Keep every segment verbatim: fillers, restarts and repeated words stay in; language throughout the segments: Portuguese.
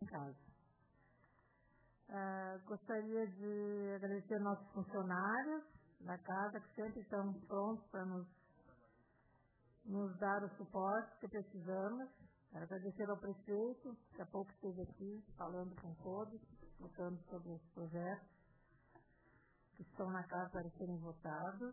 casa. Uh, gostaria de agradecer aos nossos funcionários da casa, que sempre estão prontos para nos, nos dar o suporte que precisamos. Quero agradecer ao prefeito, que há pouco esteve aqui falando com todos, falando sobre os projetos que estão na casa para serem votados.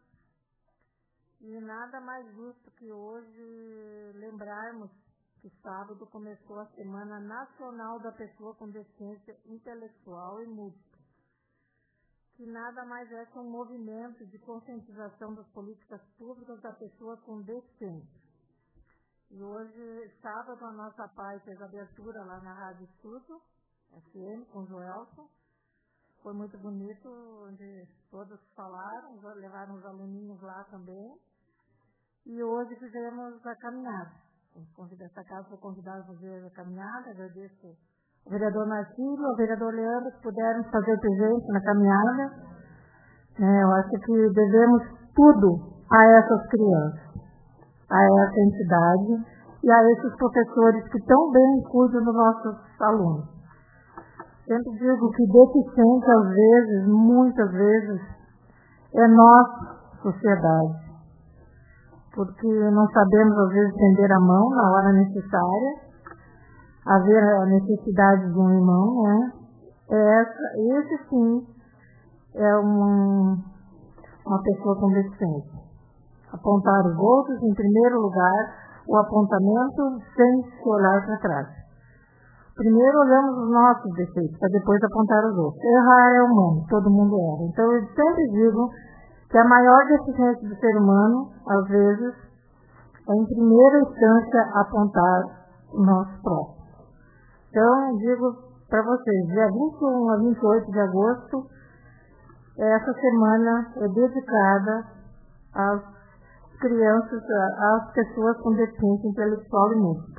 E nada mais justo que hoje lembrarmos que sábado começou a Semana Nacional da Pessoa com Deficiência Intelectual e Múltipla, que nada mais é que um movimento de conscientização das políticas públicas da pessoa com deficiência. E hoje, sábado, a nossa pai fez a abertura lá na Rádio Estúdio, F M, com o Joelson. Foi muito bonito, onde todos falaram, levaram os aluninhos lá também. E hoje fizemos a caminhada. Essa casa foi convidada para fazer a caminhada. Agradeço ao vereador Marcílio, ao vereador Leandro, que puderam fazer presente na caminhada. É, eu acho que devemos tudo a essas crianças, a essa entidade e a esses professores que tão bem cuidam dos nossos alunos. Sempre digo que deficiência, às vezes, muitas vezes, é nossa sociedade. Porque não sabemos, às vezes, estender a mão na hora necessária, haver a necessidade de um irmão, né? Essa, esse, sim, é uma, uma pessoa com deficiência. Apontar os outros, em primeiro lugar, o apontamento sem se olhar para trás. Primeiro olhamos os nossos defeitos, para depois apontar os outros. Errar é humano, todo mundo erra. Então, eu sempre digo que a maior deficiência do ser humano, às vezes, é em primeira instância apontar o nosso próprio. Então, eu digo para vocês, dia vinte e um a vinte e oito de agosto, essa semana é dedicada às crianças, às pessoas com deficiência intelectual e múltipla.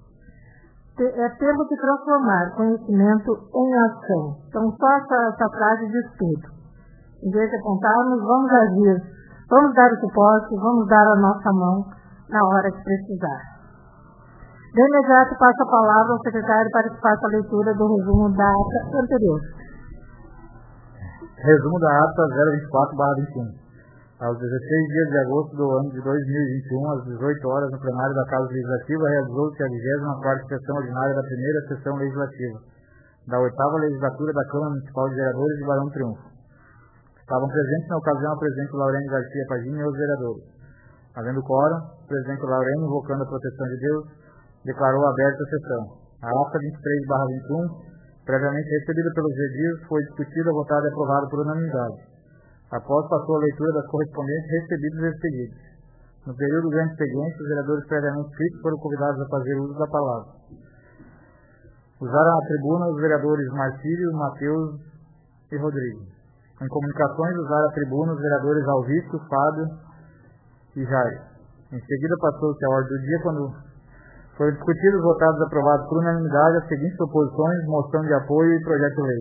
É tempo de transformar conhecimento em ação. Então, só essa, essa frase diz tudo. Em vez de apontarmos, vamos agir, vamos dar o suporte, vamos dar a nossa mão na hora que precisar. De imediato, passo a palavra ao secretário para que faça a leitura do resumo da ata anterior. Resumo da ata zero vinte e quatro barra vinte e um. Aos dezesseis dias de agosto do ano de dois mil e vinte e um, às dezoito horas, no plenário da Casa Legislativa, realizou-se a vigésima quarta sessão ordinária da primeira sessão legislativa da oitava legislatura da Câmara Municipal de Vereadores de Barão do Triunfo. Estavam presentes na ocasião o presidente Laurene Garcia Pagini e os vereadores. Havendo quórum, o presidente Laurene, invocando a proteção de Deus, declarou aberta a sessão. A ata vinte e três barra vinte e um, previamente recebida pelos ediles, foi discutida, votada e aprovada por unanimidade. Após passou a leitura das correspondências recebidas e expedidas. No período do expediente, os vereadores previamente inscritos foram convidados a fazer uso da palavra. Usaram a tribuna os vereadores Marcílio, Matheus e Rodrigo. Em comunicações, usaram a tribuna os vereadores Alvício, Fábio e Jair. Em seguida, passou-se a ordem do dia, quando foram discutidos, votados e aprovados por unanimidade as seguintes proposições: moção de apoio e projeto de lei.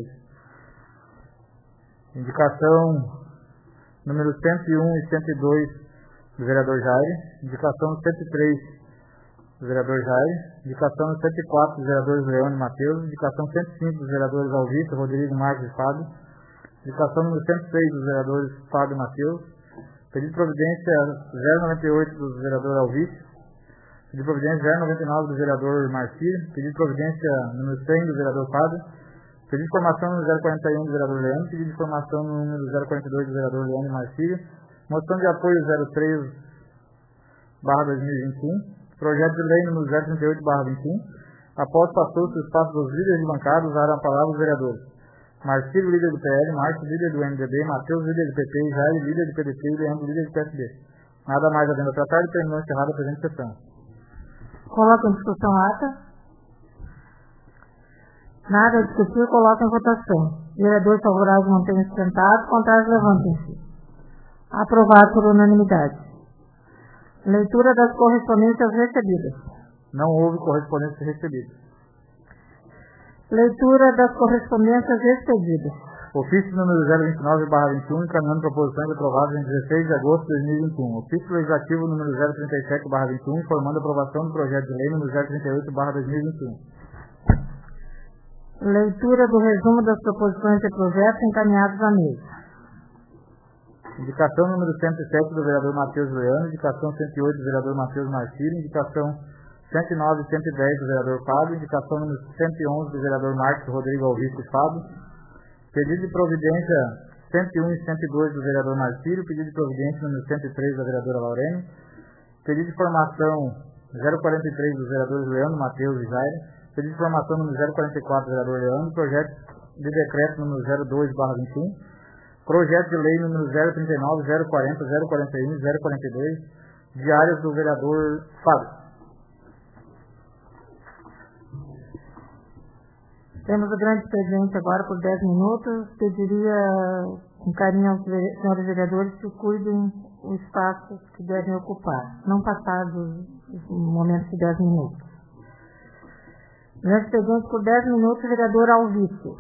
Indicação número cento e um e cento e dois do vereador Jair. Indicação cento e três do vereador Jair. Indicação cento e quatro dos vereadores Leone e Matheus. Indicação cento e cinco dos vereadores Alvício, Rodrigo, Marcos e Fábio. Indicação número cento e seis dos vereadores Fábio e Matheus. Pedido de providência zero noventa e oito do vereador Alvício. Pedido de providência zero noventa e nove do vereador Marcílio. Pedido de providência número cem do vereador Fábio. Pedido de informação número zero quarenta e um do vereador Leandro. Pedido de informação número zero quarenta e dois do vereador Leandro e Marcílio. Moção de apoio zero três barra dois mil e vinte e um. Projeto de lei número zero trinta e oito barra vinte e um. Após passou-se o espaço dos líderes de bancada, usaram a palavra os vereadores Marcílio, líder do P L, Márcio, líder do M D B, Matheus, líder do P P, Jair, líder do P D T e Leandro, líder do P S B. Nada mais havendo a tratar e terminou encerrada a presente sessão. Coloca em discussão a ata. Nada a discutir, coloca em votação. Vereadores favoráveis mantenham-se sentados, contrários levantem-se. Aprovado por unanimidade. Leitura das correspondências recebidas. Não houve correspondências recebidas. Leitura das correspondências expedidas. Ofício número zero vinte e nove barra vinte e um, encaminhando proposições aprovadas em dezesseis de agosto de dois mil e vinte e um. Ofício legislativo número zero trinta e sete barra vinte e um, informando a aprovação do projeto de lei número zero trinta e oito barra dois mil e vinte e um. Leitura do resumo das proposições de projeto encaminhados à mesa. Indicação número cento e sete do vereador Matheus Leano, indicação cento e oito do vereador Matheus Marcílio, indicação cento e nove e cento e dez do vereador Fábio, indicação número cento e onze do vereador Marcos Rodrigo Alvisto e Fábio, pedido de providência cento e um e cento e dois do vereador Marcílio, pedido de providência número cento e três da vereadora Laurene, pedido de formação zero quarenta e três dos vereadores Leandro, Matheus e Jair, pedido de formação número zero quarenta e quatro do vereador Leandro, projeto de decreto número zero dois barra vinte e um, projeto de lei número zero trinta e nove, zero quarenta, zero quarenta e um, zero quarenta e dois, diários do vereador Fábio. Temos o grande expediente agora por dez minutos. Pediria com carinho aos senhores vereadores que cuidem o espaço que devem ocupar, não passados os momentos de dez minutos. Grande expediente por dez minutos, vereador Alvisto.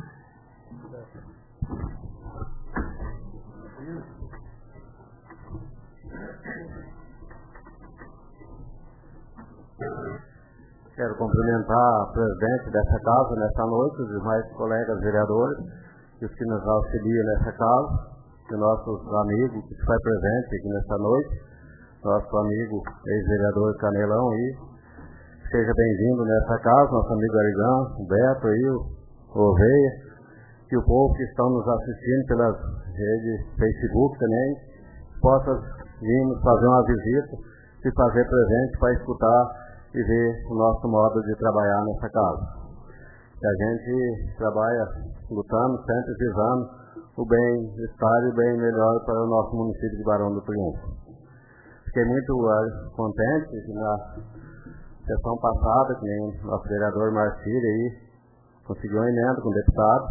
Quero cumprimentar a presidente dessa casa nessa noite, os demais colegas vereadores, e os que nos auxiliam nessa casa, e nossos amigos que estão presentes aqui nessa noite, nosso amigo ex-vereador Canelão aí, seja bem-vindo nessa casa, nosso amigo Arigão, o Beto aí, o Oveia, que o povo que estão nos assistindo pelas redes Facebook também, possa vir nos fazer uma visita, se fazer presente para escutar e ver o nosso modo de trabalhar nessa casa. Que a gente trabalha lutando, sempre visando o bem-estar e o bem melhor para o nosso município de Barão do Triunfo. Fiquei muito uh, contente que na sessão passada, que nem o nosso vereador Marcílio aí conseguiu uma emenda com o deputado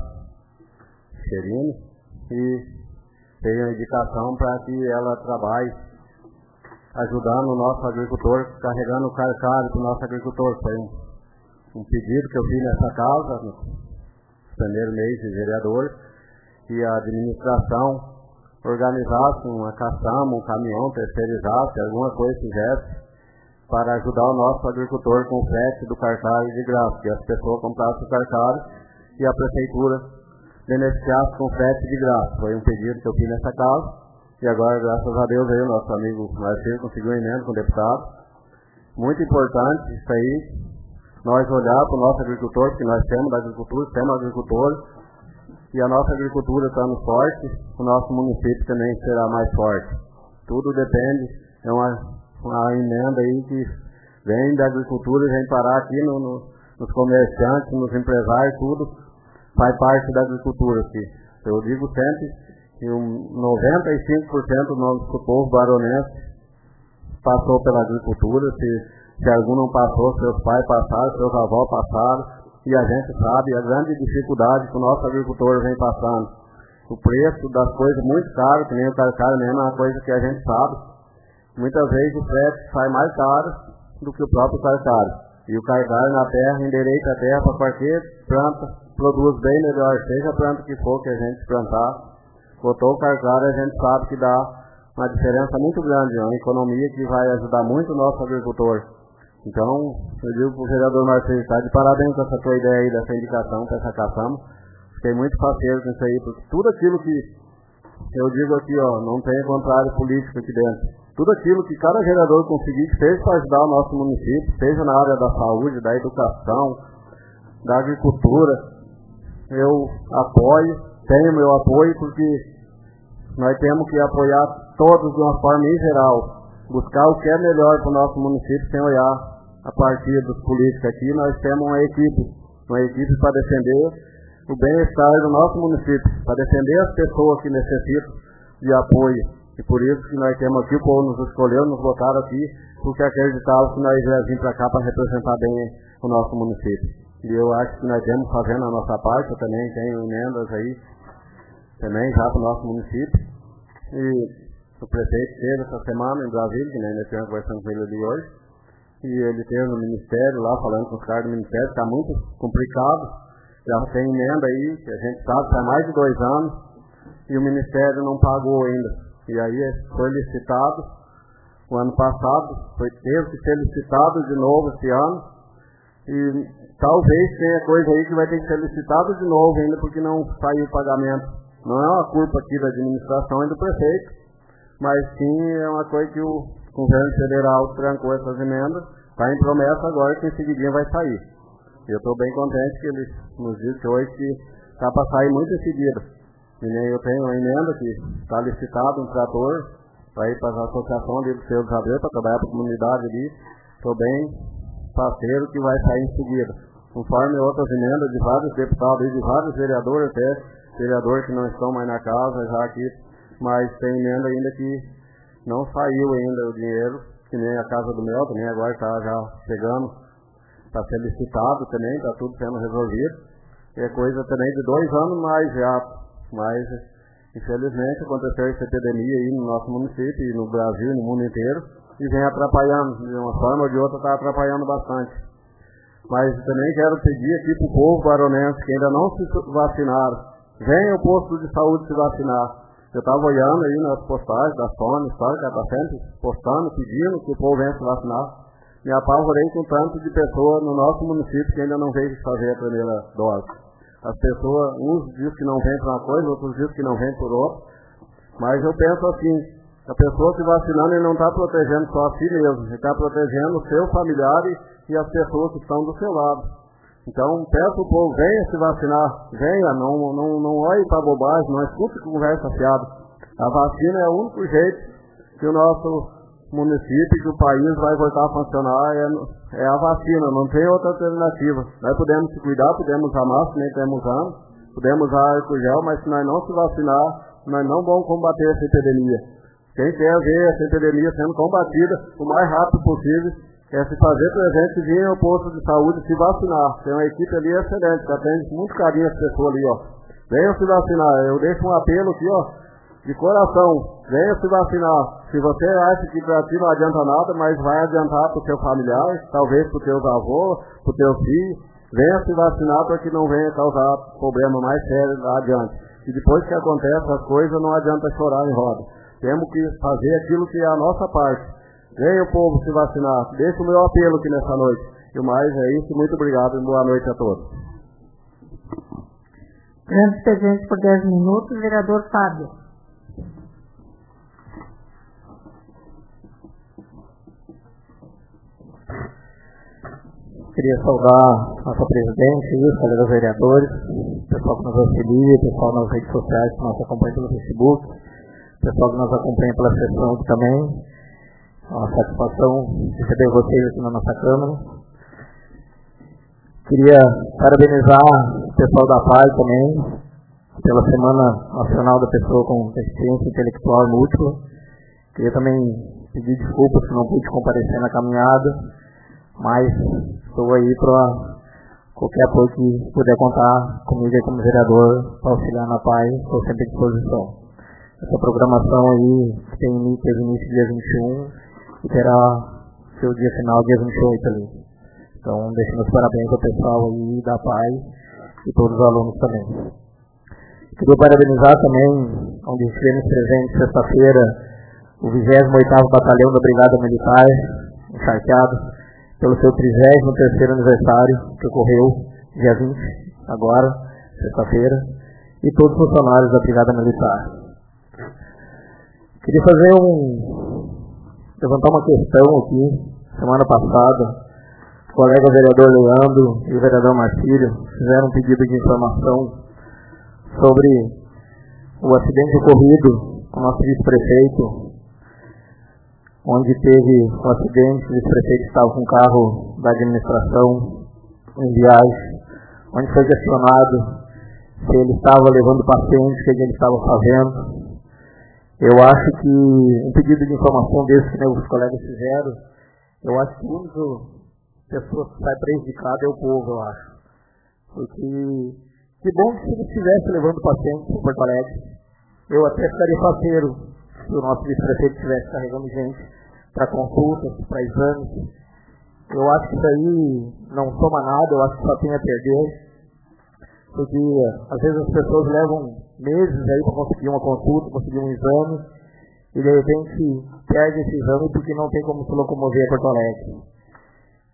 Xerino e veio a indicação para que ela trabalhe ajudando o nosso agricultor, carregando o carcário para o nosso agricultor. Foi um, um pedido que eu fiz nessa casa, no primeiro mês de vereador, que a administração organizasse uma caçamba, um caminhão, terceirizasse, alguma coisa fizesse, para ajudar o nosso agricultor com o frete do carcário de graça, que as pessoas comprassem o carcário e a prefeitura beneficiasse com frete de graça. Foi um pedido que eu fiz nessa casa. E agora, graças a Deus, aí o nosso amigo Marcelo conseguiu um emenda com o deputado. Muito importante isso aí, nós olhar para o nosso agricultor, porque nós temos da agricultura, temos agricultores, e a nossa agricultura estando forte, o nosso município também será mais forte. Tudo depende, é uma, uma emenda aí que vem da agricultura e vem parar aqui no, no, nos comerciantes, nos empresários, tudo faz parte da agricultura aqui. Eu digo sempre que um noventa e cinco por cento do nosso povo baronense passou pela agricultura. Se, se algum não passou, seus pais passaram, seus avós passaram, e a gente sabe a grande dificuldade que o nosso agricultor vem passando. O preço das coisas muito caro, que nem o carcário mesmo, é uma coisa que a gente sabe. Muitas vezes o frete sai mais caro do que o próprio carcário. E o carcário na terra endireita a terra para qualquer planta, produz bem melhor, seja a planta que for que a gente plantar. Botou o carcário, a gente sabe que dá uma diferença muito grande, uma economia que vai ajudar muito o nosso agricultor. Então, eu digo para o vereador Marcelo, está de parabéns com essa tua ideia aí, dessa indicação, com essa caçamba. Fiquei muito parceiro com isso aí, porque tudo aquilo que eu digo aqui, ó, não tem contrário político aqui dentro. Tudo aquilo que cada vereador conseguir que seja para ajudar o nosso município, seja na área da saúde, da educação, da agricultura, eu apoio, tenho meu apoio, porque nós temos que apoiar todos de uma forma em geral, buscar o que é melhor para o nosso município sem olhar a partir dos políticos. Aqui nós temos uma equipe, uma equipe para defender o bem-estar do nosso município, para defender as pessoas que necessitam de apoio. E por isso que nós temos aqui, o povo nos escolheu, nos botaram aqui, porque acreditava que nós íamos vir para cá para representar bem o nosso município. E eu acho que nós temos fazendo a nossa parte. Eu também tenho emendas aí, também já para o nosso município. E o prefeito esteve essa semana em Brasília, que nós estivemos conversando com ele ali hoje, e ele esteve no ministério lá, falando com os caras do ministério, está muito complicado, já tem emenda aí, que a gente sabe que há mais de dois anos, e o ministério não pagou ainda. E aí foi licitado, o ano passado, foi, teve que ser licitado de novo esse ano, E talvez tenha coisa aí que vai ter que ser licitado de novo ainda, porque não saiu o pagamento. Não é uma culpa aqui da administração e do prefeito, mas sim é uma coisa que o governo federal trancou essas emendas. Está em promessa agora que em seguidinha vai sair. Eu estou bem contente que eles nos dizem hoje que está para sair muito em seguida. E nem eu tenho uma emenda que está licitado um trator para ir para a associação ali do Seu Isabel, para trabalhar para a comunidade ali. Estou bem parceiro que vai sair em seguida. Conforme outras emendas de vários deputados e de vários vereadores, até vereadores que não estão mais na casa já aqui, mas tem emenda ainda que não saiu ainda o dinheiro, que nem a Casa do Mel, também agora está já chegando para ser licitado também, está tudo sendo resolvido. É coisa também de dois anos mais já, mas infelizmente aconteceu essa epidemia aí no nosso município e no Brasil e no mundo inteiro, e vem atrapalhando, de uma forma ou de outra está atrapalhando bastante. Mas também quero pedir aqui para o povo baronense que ainda não se vacinaram, venha ao posto de saúde se vacinar. Eu estava olhando aí nas postagens da Sônia, história que ela está sempre postando, pedindo que o povo venha se vacinar. Me apavorei com tanto de pessoas no nosso município que ainda não veio fazer a primeira dose. As pessoas, uns dizem que não vêm por uma coisa, outros dizem que não vêm por outra. Mas eu penso assim, a pessoa se vacinando, ele não está protegendo só a si mesmo, ele está protegendo os seus familiares e as pessoas que estão do seu lado. Então, peço ao povo, venha se vacinar, venha, não, não, não olhe para bobagem, não escute conversa fiada. A vacina é o único jeito que o nosso município, que o país vai voltar a funcionar, é, é a vacina, não tem outra alternativa. Nós podemos se cuidar, podemos usar máscara, nem estamos usando, podemos usar álcool gel, mas se nós não se vacinar, nós não vamos combater essa epidemia. Quem quer ver essa epidemia sendo combatida o mais rápido possível, é se fazer presente e vir ao posto de saúde e se vacinar. Tem uma equipe ali excelente, que atende muito carinho as pessoas ali, ó. Venham se vacinar. Eu deixo um apelo aqui, ó, de coração. Venha se vacinar. Se você acha que para ti não adianta nada, mas vai adiantar para o teu familiar, talvez para os teus avós, para os teus filhos, venha se vacinar para que não venha causar problema mais sério lá adiante. E depois que acontece as coisas, não adianta chorar em roda. Temos que fazer aquilo que é a nossa parte. Venha o povo se vacinar. Deixa o meu apelo aqui nessa noite. E o mais é isso. Muito obrigado e boa noite a todos. Grande expediente por dez minutos, vereador Fábio. Queria saudar nossa presidente, os colegas vereadores, o pessoal que nos auxilia, o pessoal nas redes sociais que nos acompanha pelo Facebook, o pessoal que nos acompanha pela sessão aqui também. É uma satisfação receber vocês aqui na nossa Câmara. Queria parabenizar o pessoal da P A I também, pela Semana Nacional da Pessoa com Deficiência Intelectual Múltipla. Queria também pedir desculpas se não pude comparecer na caminhada, mas estou aí para qualquer apoio que puder contar comigo aí como vereador para auxiliar na P A I, estou sempre à disposição. Essa programação aí tem, teve início dia vinte e um e terá seu dia final dia vinte e oito ali. Então, deixo meus parabéns ao pessoal aí da P A I e todos os alunos também. Queria parabenizar também, onde estivemos presentes sexta-feira, o vigésimo oitavo Batalhão da Brigada Militar, encharqueado, pelo seu trigésimo terceiro aniversário, que ocorreu dia vinte, agora, sexta-feira, e todos os funcionários da Brigada Militar. Queria fazer um... levantar uma questão aqui. Semana passada, o colega vereador Leandro e o vereador Marcílio fizeram um pedido de informação sobre o acidente ocorrido com o nosso vice-prefeito, onde teve um acidente, o vice-prefeito estava com um carro da administração em viagem, onde foi questionado se ele estava levando paciente, o que ele estava fazendo. Eu acho que um pedido de informação desse que os colegas fizeram, eu acho que a única pessoa que sai prejudicada é o povo, eu acho. Porque que bom que se ele estivesse levando pacientes para Porto Alegre, eu até ficaria faceiro se o nosso vice-prefeito estivesse carregando gente para consultas, para exames. Eu acho que isso aí não soma nada, eu acho que só tem a perder. Porque às vezes as pessoas levam meses aí para conseguir uma consulta, conseguir um exame, e de repente perde esse exame porque não tem como se locomover a Porto Alegre.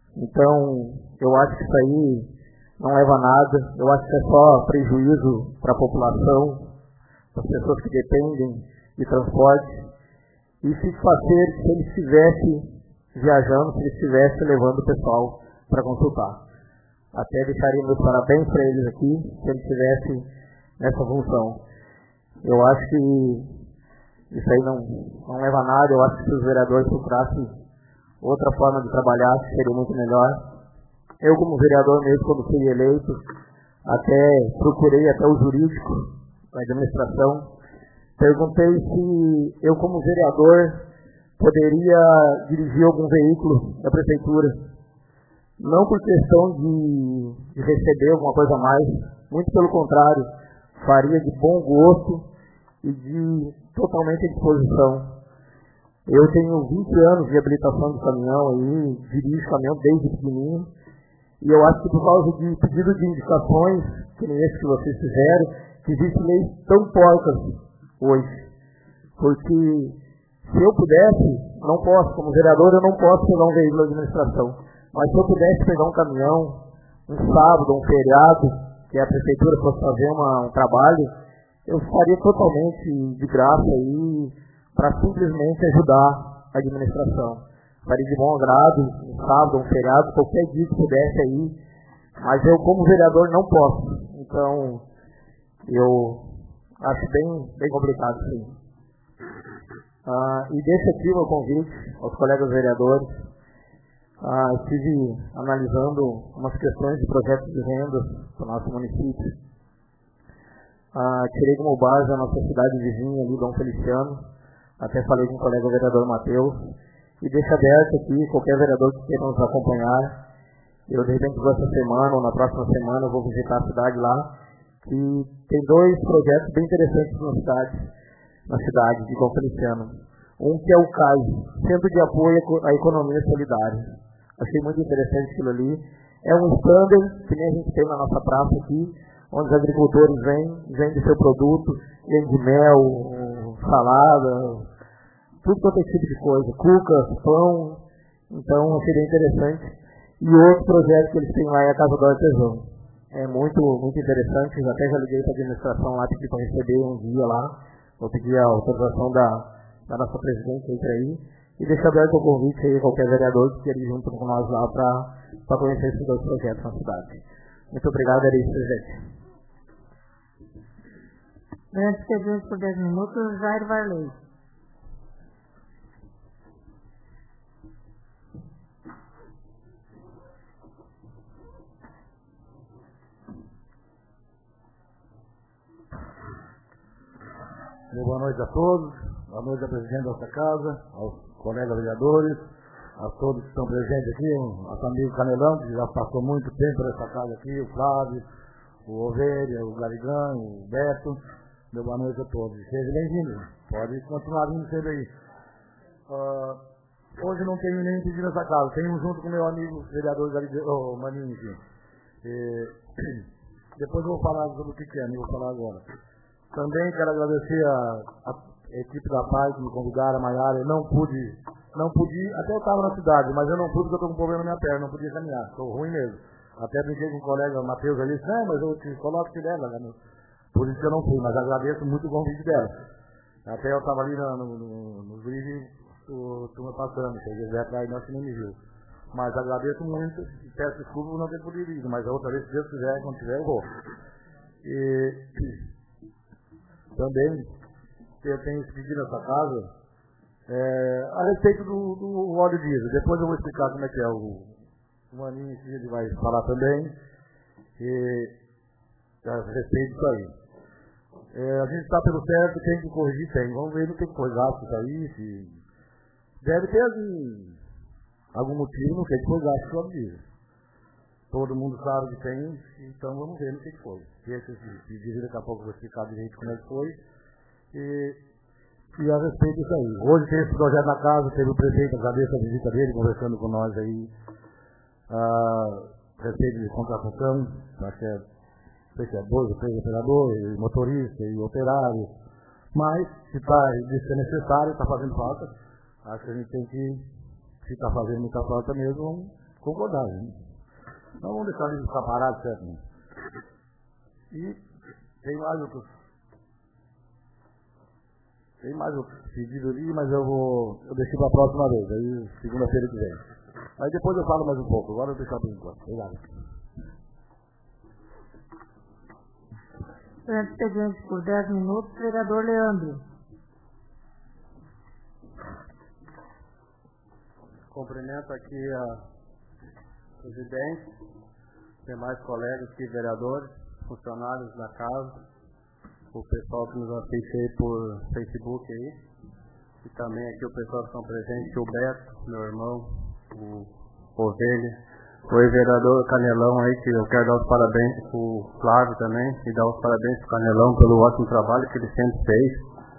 Então, eu acho que isso aí não leva a nada, eu acho que é só prejuízo para a população, para as pessoas que dependem de transporte. E fico faceiro se ele estivesse viajando, se ele estivesse levando o pessoal para consultar. Até deixaria meus parabéns para eles aqui, se ele estivesse nessa função. Eu acho que isso aí não, não leva a nada, eu acho que se os vereadores procurassem outra forma de trabalhar, seria muito melhor. Eu, como vereador mesmo, quando fui eleito, até procurei até o jurídico da administração, perguntei se eu, como vereador, poderia dirigir algum veículo da prefeitura. Não por questão de, de receber alguma coisa a mais, muito pelo contrário, faria de bom gosto e de totalmente à disposição. Eu tenho vinte anos de habilitação de caminhão aí, dirijo caminhão desde pequenininho, e eu acho que por causa de pedido de indicações, que nem esse que vocês fizeram, que existem leis tão porcas hoje. Porque se eu pudesse, não posso, como vereador, eu não posso pegar um veículo da administração. Mas se eu pudesse pegar um caminhão, um sábado, um feriado, que a prefeitura fosse fazer uma, um trabalho, eu faria totalmente de graça aí, para simplesmente ajudar a administração. Faria de bom agrado, um sábado, um feriado, qualquer dia que pudesse aí, mas eu, como vereador, não posso. Então, eu acho bem, bem complicado sim. Ah, e deixo aqui o meu convite aos colegas vereadores. Ah, estive analisando umas questões de projetos de renda para o nosso município. Ah, tirei como base a nossa cidade vizinha ali, Dom Feliciano. Até falei com o colega vereador Matheus. E deixo aberto aqui, qualquer vereador que queira nos acompanhar. Eu, de repente, essa semana ou na próxima semana, eu vou visitar a cidade lá, que tem dois projetos bem interessantes na cidade, na cidade de Dom Feliciano. Um que é o C A I, Centro de Apoio à Economia Solidária. Achei muito interessante aquilo ali. É um stander, que nem a gente tem na nossa praça aqui, onde os agricultores vêm, vendem seu produto, vendem mel, salada, tudo quanto é tipo de coisa, cucas, pão. Então, achei bem interessante. E outro projeto que eles têm lá é a Casa do Artesão. É muito, muito interessante. Eu até já liguei para a administração lá, pedi para receber um dia lá. Vou pedir a autorização da, da nossa presidente entre aí. E deixo aberto o convite aí a qualquer vereador que queira ir junto com nós lá para conhecer esses dois projetos na cidade. Muito obrigado, era isso, presidente. Durante expediente por dez minutos, Jair Varley. Boa noite a todos, boa noite ao presidente desta casa, aos colegas vereadores, a todos que estão presentes aqui, nosso amigo Canelão, que já passou muito tempo nessa casa aqui, o Flávio, o Ovelha, o Garigão, o Beto. Meu boa noite a todos. Sejam bem-vindos. Pode continuar vindo sempre aí. Uh, hoje não tenho nem pedido nessa casa. Tenho junto com meu amigo vereador Garigão, oh, Maninho aqui. E, depois eu vou falar sobre o que é, não vou falar agora. Também quero agradecer a, a equipe da P A I que me convidaram, a Maiara. Eu não pude, não pude, até eu estava na cidade, mas eu não pude porque eu estou com um problema na minha perna, não podia caminhar. Estou ruim mesmo. Até brinquei com o colega Matheus ali, disse, não, mas eu te coloco te leva, né? Por isso que eu não fui, mas agradeço muito o convite dela. Até eu estava ali no, no, no vídeo, tu me passando, se quiser atrás, não, que nem me viu. Mas agradeço muito e peço desculpa por não ter podido ir, mas a outra vez, se Deus quiser, quando tiver, eu vou. E também, eu tenho que pedir nessa casa, é, a respeito do, do óleo diesel. Depois eu vou explicar como é que é. O, o Maninho ele vai falar também, e, a respeito disso aí. É, a gente está pelo certo, tem que corrigir, tem. Vamos ver, não tem que coisar isso aí. Se... Deve ter algum, algum motivo, não tem que coisar isso óleo diesel. Todo mundo sabe que tem, então vamos ver no que foi. Se esse pedido, daqui a pouco eu vou explicar direito como é que foi. E, e a respeito disso aí. Hoje tem esse projeto na casa, teve o prefeito, agradeço a visita dele, conversando com nós aí. A respeito de contratação, acho que é, não sei se é dois ou três operadores, motorista e operário. Mas, se, tá, se é necessário, está fazendo falta, acho que a gente tem que, se está fazendo muita falta mesmo, vamos concordar. Hein? Então vamos deixar ele ficar parado, certo? Né? E tem mais outros. Tem mais outros pedidos ali, mas eu vou. Eu deixei para a próxima vez, aí segunda-feira que vem. Aí depois eu falo mais um pouco, agora eu vou deixar por enquanto. Obrigado. Expediente por dez minutos, vereador Leandro. Cumprimento aqui a presidente, demais colegas aqui, vereadores, funcionários da casa, o pessoal que nos assiste aí por Facebook aí, e também aqui o pessoal que estão presentes, o Beto, meu irmão, o Ovelha. Oi, vereador Canelão aí, que eu quero dar os parabéns pro Flávio também, e dar os parabéns pro Canelão pelo ótimo trabalho que ele sempre fez,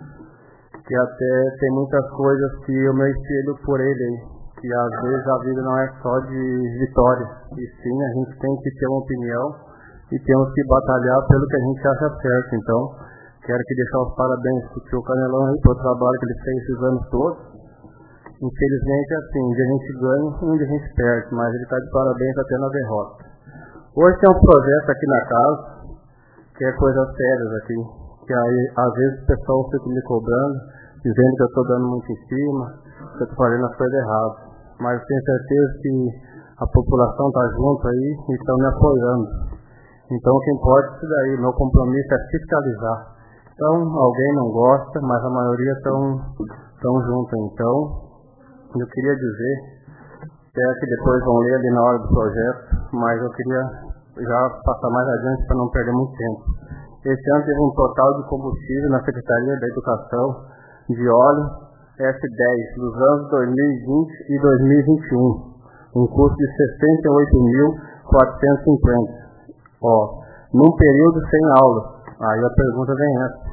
que até tem muitas coisas que eu me espelho por ele aí, que às vezes a vida não é só de vitória, e sim a gente tem que ter uma opinião e temos que batalhar pelo que a gente acha certo. Então, quero que deixar os parabéns pro tio Canelão aí, pelo trabalho que ele fez esses anos todos. Infelizmente, assim, onde a gente ganha, onde a gente perde, mas ele está de parabéns até na derrota. Hoje tem um projeto aqui na casa, que é coisas sérias aqui, que aí, às vezes o pessoal fica me cobrando, dizendo que eu estou dando muito em cima, que eu estou fazendo as coisas erradas. Mas eu tenho certeza que a população está junto aí e estão me apoiando. Então o que importa é isso daí, meu compromisso é fiscalizar. Então, alguém não gosta, mas a maioria estão juntos. Então, eu queria dizer, até que depois vão ler ali na hora do projeto, mas eu queria já passar mais adiante para não perder muito tempo. Esse ano teve um total de combustível na Secretaria da Educação de óleo F dez dos anos dois mil e vinte e dois mil e vinte e um, um custo de sessenta e oito mil quatrocentos e cinquenta. Ó, num período sem aula. Aí a pergunta vem essa.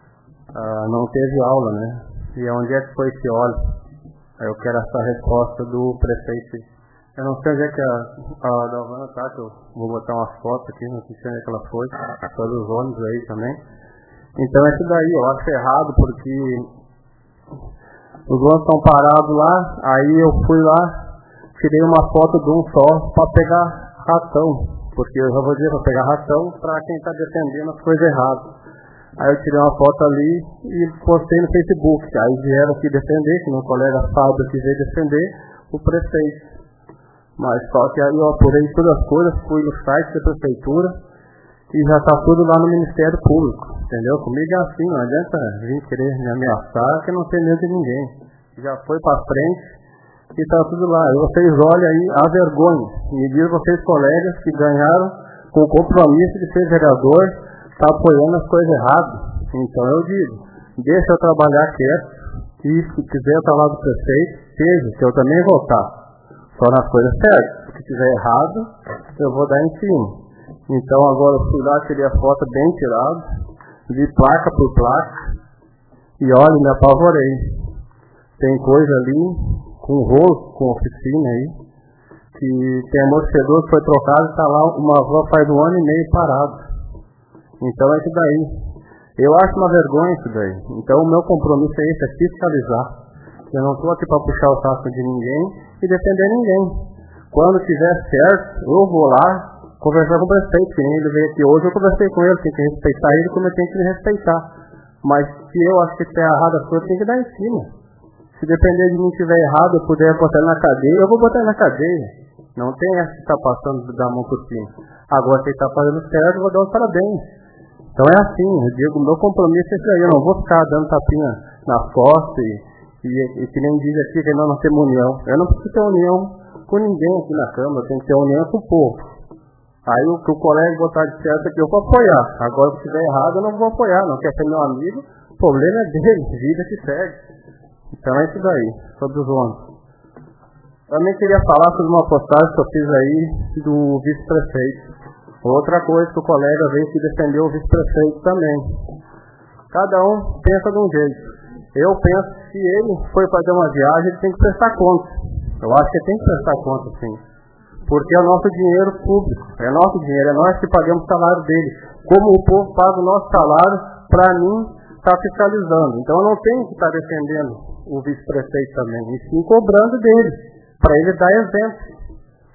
Ah, não teve aula, né? E onde é que foi esse óleo? Eu quero essa resposta do prefeito. Eu não sei onde é que a, a Dalvana tá, que eu vou botar umas fotos aqui, não sei onde é que ela foi, todos os ônibus aí também. Então isso daí eu acho errado, porque os ônibus estão parados lá, aí eu fui lá, tirei uma foto de um só para pegar ratão, porque eu já vou dizer para pegar ratão para quem está defendendo as coisas erradas. Aí eu tirei uma foto ali e postei no Facebook. Aí vieram aqui defender, que meu colega Fábio que veio defender o prefeito. Mas só que aí eu apurei todas as coisas, fui no site da prefeitura e já está tudo lá no Ministério Público. Entendeu? Comigo é assim, não adianta vir querer me ameaçar que não tem medo de ninguém. Já foi para frente e está tudo lá. E vocês olhem aí a vergonha. Me dizem vocês colegas que ganharam com o compromisso de ser vereador, está apoiando as coisas erradas. Então eu digo, deixa eu trabalhar quieto e se quiser estar lá do prefeito, seja, que eu também vou estar. Só nas coisas certas. Se tiver errado, eu vou dar em cima. Então agora eu fui lá, tirei a foto bem tirada, vi placa por placa e olha, me apavorei. Tem coisa ali com rolo, com oficina aí, que tem amortecedor que foi trocado e está lá uma van faz um ano e meio parado. Então é isso daí. Eu acho uma vergonha isso daí. Então o meu compromisso é esse, é fiscalizar. Eu não estou aqui para puxar o saco de ninguém e defender ninguém. Quando tiver certo, eu vou lá conversar com o prefeito, que nem ele veio aqui hoje, eu conversei com ele, tem que respeitar ele como eu tenho que me respeitar. Mas se eu acho que está errado a coisa, tem que dar em cima. Se depender de mim estiver errado, eu puder botar na cadeia, eu vou botar na cadeia. Não tem essa que está passando da mão por cima. Agora, se ele está fazendo certo, eu vou dar os parabéns. Então é assim, eu digo, o meu compromisso é esse aí, eu não vou ficar dando tapinha nas costas e, e, e que nem diz aqui que nós não temos união. Eu não preciso ter união com ninguém aqui na Câmara, eu tenho que ter união com o povo. Aí o que o colega botar de certo aqui, eu vou apoiar. Agora, se estiver errado, eu não vou apoiar, não quer ser meu amigo, o problema é dele, vida que segue. Então é isso daí, sobre os ônibus. Também queria falar sobre uma postagem que eu fiz aí do vice-prefeito. Outra coisa que o colega veio que defendeu o vice-prefeito também. Cada um pensa de um jeito. Eu penso que se ele foi fazer uma viagem, ele tem que prestar conta. Eu acho que ele tem que prestar conta, sim. Porque é o nosso dinheiro público. É nosso dinheiro, é nós que pagamos o salário dele. Como o povo paga o nosso salário, para mim, está fiscalizando. Então eu não tenho que estar defendendo o vice-prefeito também. E sim cobrando dele, para ele dar exemplo.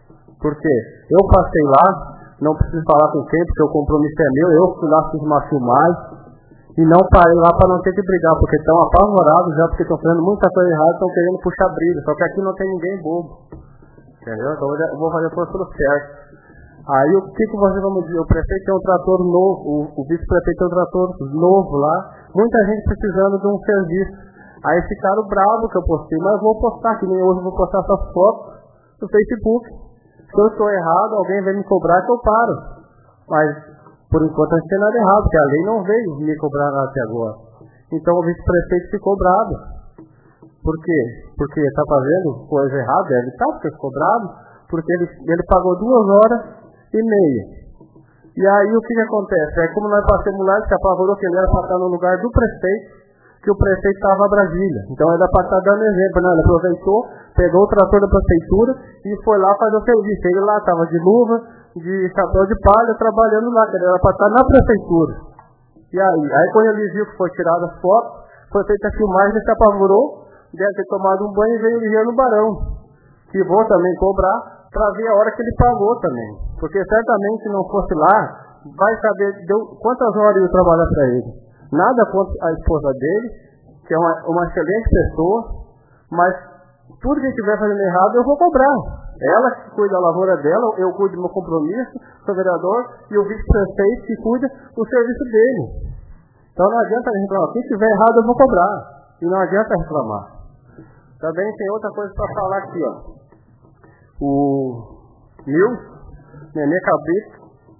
Por quê? Eu passei lá, não preciso falar com quem, porque o compromisso é meu, eu fui lá, fiz uma filmagem, e não parei lá para não ter que brigar, porque estão apavorados já, porque estão fazendo muita coisa errada, estão querendo puxar briga, só que aqui não tem ninguém bobo. Entendeu? Então eu vou fazer tudo certo. Aí o que, que vocês vão dizer? O prefeito tem um trator novo, o, o vice-prefeito tem um trator novo lá, muita gente precisando de um serviço. Aí ficaram bravos que eu postei, mas vou postar, que nem hoje eu vou postar essas fotos no Facebook. Se eu estou errado, alguém vem me cobrar que eu paro. Mas, por enquanto, não tem nada errado, porque a lei não veio me cobrar até agora. Então, o vice-prefeito ficou bravo. Por quê? Porque está fazendo coisa errada, ele está porque ficou bravo, porque ele, ele pagou duas horas e meia. E aí, o que, que acontece? Aí, como nós passamos lá, ele se apavorou que ele era para estar no lugar do prefeito, que o prefeito estava a Brasília. Então, ele era para estar dando exemplo, né? Ele aproveitou, pegou o trator da prefeitura e foi lá fazer o serviço. Ele lá estava de luva, de chapéu de palha, trabalhando lá, que ele era para estar na prefeitura. E aí, aí quando ele viu que foi tirada as fotos, foi feita a filmagem, ele se apavorou, deve ter tomado um banho e veio ligar no Barão, que vou também cobrar, para ver a hora que ele pagou também. Porque certamente se não fosse lá, vai saber deu, quantas horas eu trabalhar para ele. Nada contra a esposa dele, que é uma, uma excelente pessoa, mas tudo que estiver fazendo errado eu vou cobrar. Ela que cuida da lavoura dela, eu cuido do meu compromisso, sou vereador, e o vice-prefeito que cuida do serviço dele. Então não adianta reclamar. Se estiver errado eu vou cobrar. E não adianta reclamar. Também tem outra coisa para falar aqui, ó. O Nils, Nenê Cabrito,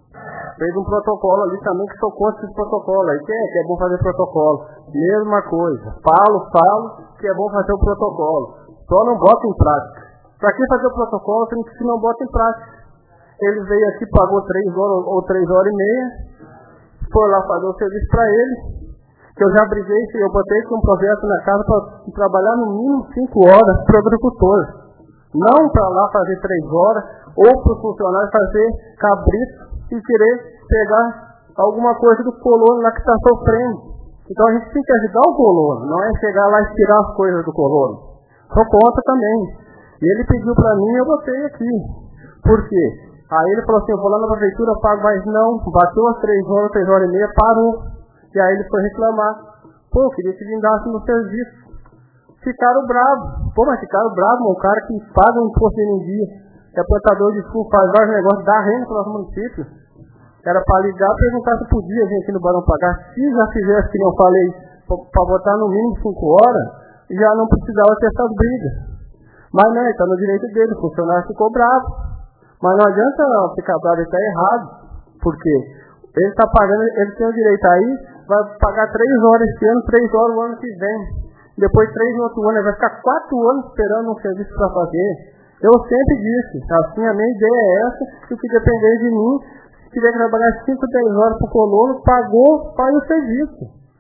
fez um protocolo ali também, que sou contra esse protocolo aí, que é, que é bom fazer protocolo. Mesma coisa. Falo, falo, que é bom fazer o protocolo. Só não bota em prática. Para que fazer o protocolo se não bota em prática? Ele veio aqui, pagou três horas ou três horas e meia, foi lá fazer o serviço para ele, que eu já briguei, eu botei um projeto na casa para trabalhar no mínimo cinco horas para o agricultor. Não para lá fazer três horas, ou para o funcionário fazer cabrito e querer pegar alguma coisa do colono lá que está sofrendo. Então a gente tem que ajudar o colono, não é chegar lá e tirar as coisas do colono. Sou contra também. E ele pediu para mim e eu botei aqui. Por quê? Aí ele falou assim, eu vou lá na prefeitura, eu pago, mas não, bateu as três horas, três horas e meia, parou. E aí ele foi reclamar. Pô, eu queria que vingasse no serviço. Ficaram bravos. Pô, mas ficaram bravos, mano. O cara que paga um imposto em dia, é plantador de sul, faz vários negócios, dá renda para o nosso município. Era para ligar e perguntar se podia vir aqui no Barão pagar. Se já fizesse, que eu falei, para botar no mínimo cinco horas, já não precisava ter essas brigas. Mas não, está no direito dele, o funcionário ficou bravo. Mas não adianta ficar bravo, ele está errado. Por quê? Ele está pagando, ele tem o direito aí, vai pagar três horas esse ano, três horas o ano que vem. Depois três no outro ano, ele vai ficar quatro anos esperando um serviço para fazer. Eu sempre disse, assim, a minha ideia é essa, que o que depender de mim, se tiver que trabalhar cinco, dez horas para o colono, pagou, faz o serviço.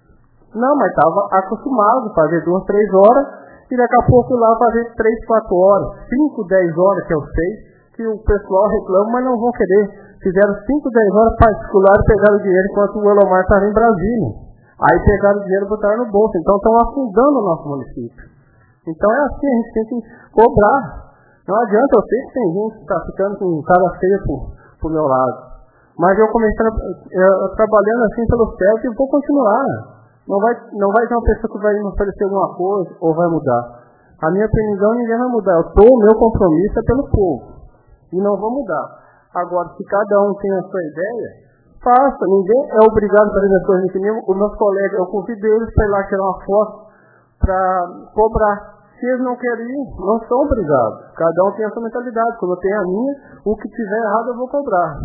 Não, mas estava acostumado a fazer duas, três horas, e daqui a pouco lá fazer três, quatro horas, cinco, dez horas, que eu sei, que o pessoal reclama, mas não vão querer. Fizeram cinco, dez horas particulares e pegaram o dinheiro enquanto o Elomar estava em Brasília. Aí pegaram o dinheiro e botaram no bolso. Então estão afundando o nosso município. Então é assim, a gente tem que cobrar. Não adianta, eu sei que tem gente que está ficando com cara feia pro, pro meu lado. Mas eu comecei tra eu, trabalhando assim pelo certo e vou continuar. Não vai, não vai ter uma pessoa que vai me oferecer alguma coisa ou vai mudar. A minha opinião ninguém vai mudar. Eu tô, o meu compromisso é pelo povo. E não vou mudar. Agora, se cada um tem a sua ideia, faça. Ninguém é obrigado a fazer as coisas que nem os meus colegas. Eu convidei eles para ir lá tirar uma foto para cobrar. Se eles não querem ir, não são obrigados. Cada um tem a sua mentalidade. Quando eu tenho a minha, o que tiver errado eu vou cobrar.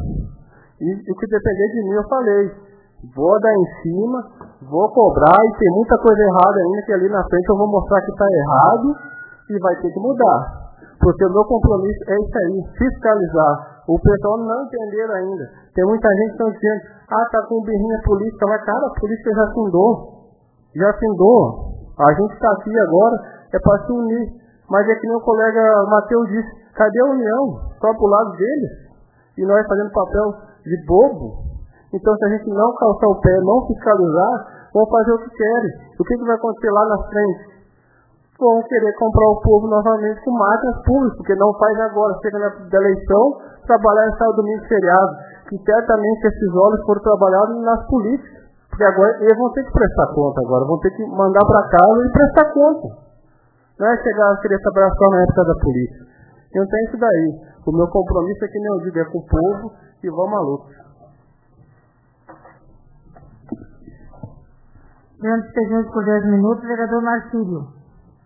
E o que depender de mim, eu falei. Vou dar em cima, vou cobrar, e tem muita coisa errada ainda que ali na frente eu vou mostrar que está errado e vai ter que mudar. Porque o meu compromisso é isso aí, fiscalizar. O pessoal não entenderam ainda. Tem muita gente que está dizendo, ah, tá com birrinha política, mas cara, a política já findou. Já findou. A gente está aqui agora, é para se unir. Mas é que nem o colega Matheus disse, cadê a união? Só pro lado deles. E nós fazendo papel de bobo. Então se a gente não calçar o pé, não fiscalizar, vão fazer o que querem. O que, que vai acontecer lá na frente? vão querer comprar o povo novamente com máquinas públicas, porque não faz agora, chega na eleição, trabalhar em sábado, domingo, feriado, que certamente esses olhos foram trabalhados nas políticas, porque agora eles vão ter que prestar conta agora, vão ter que mandar para casa e prestar conta. Não é chegar a querer trabalhar só na época da política. Então tem isso daí. O meu compromisso é que nem eu digo, é com o povo e vamos à luta. Durante os segmentos por dez minutos, vereador Marcílio.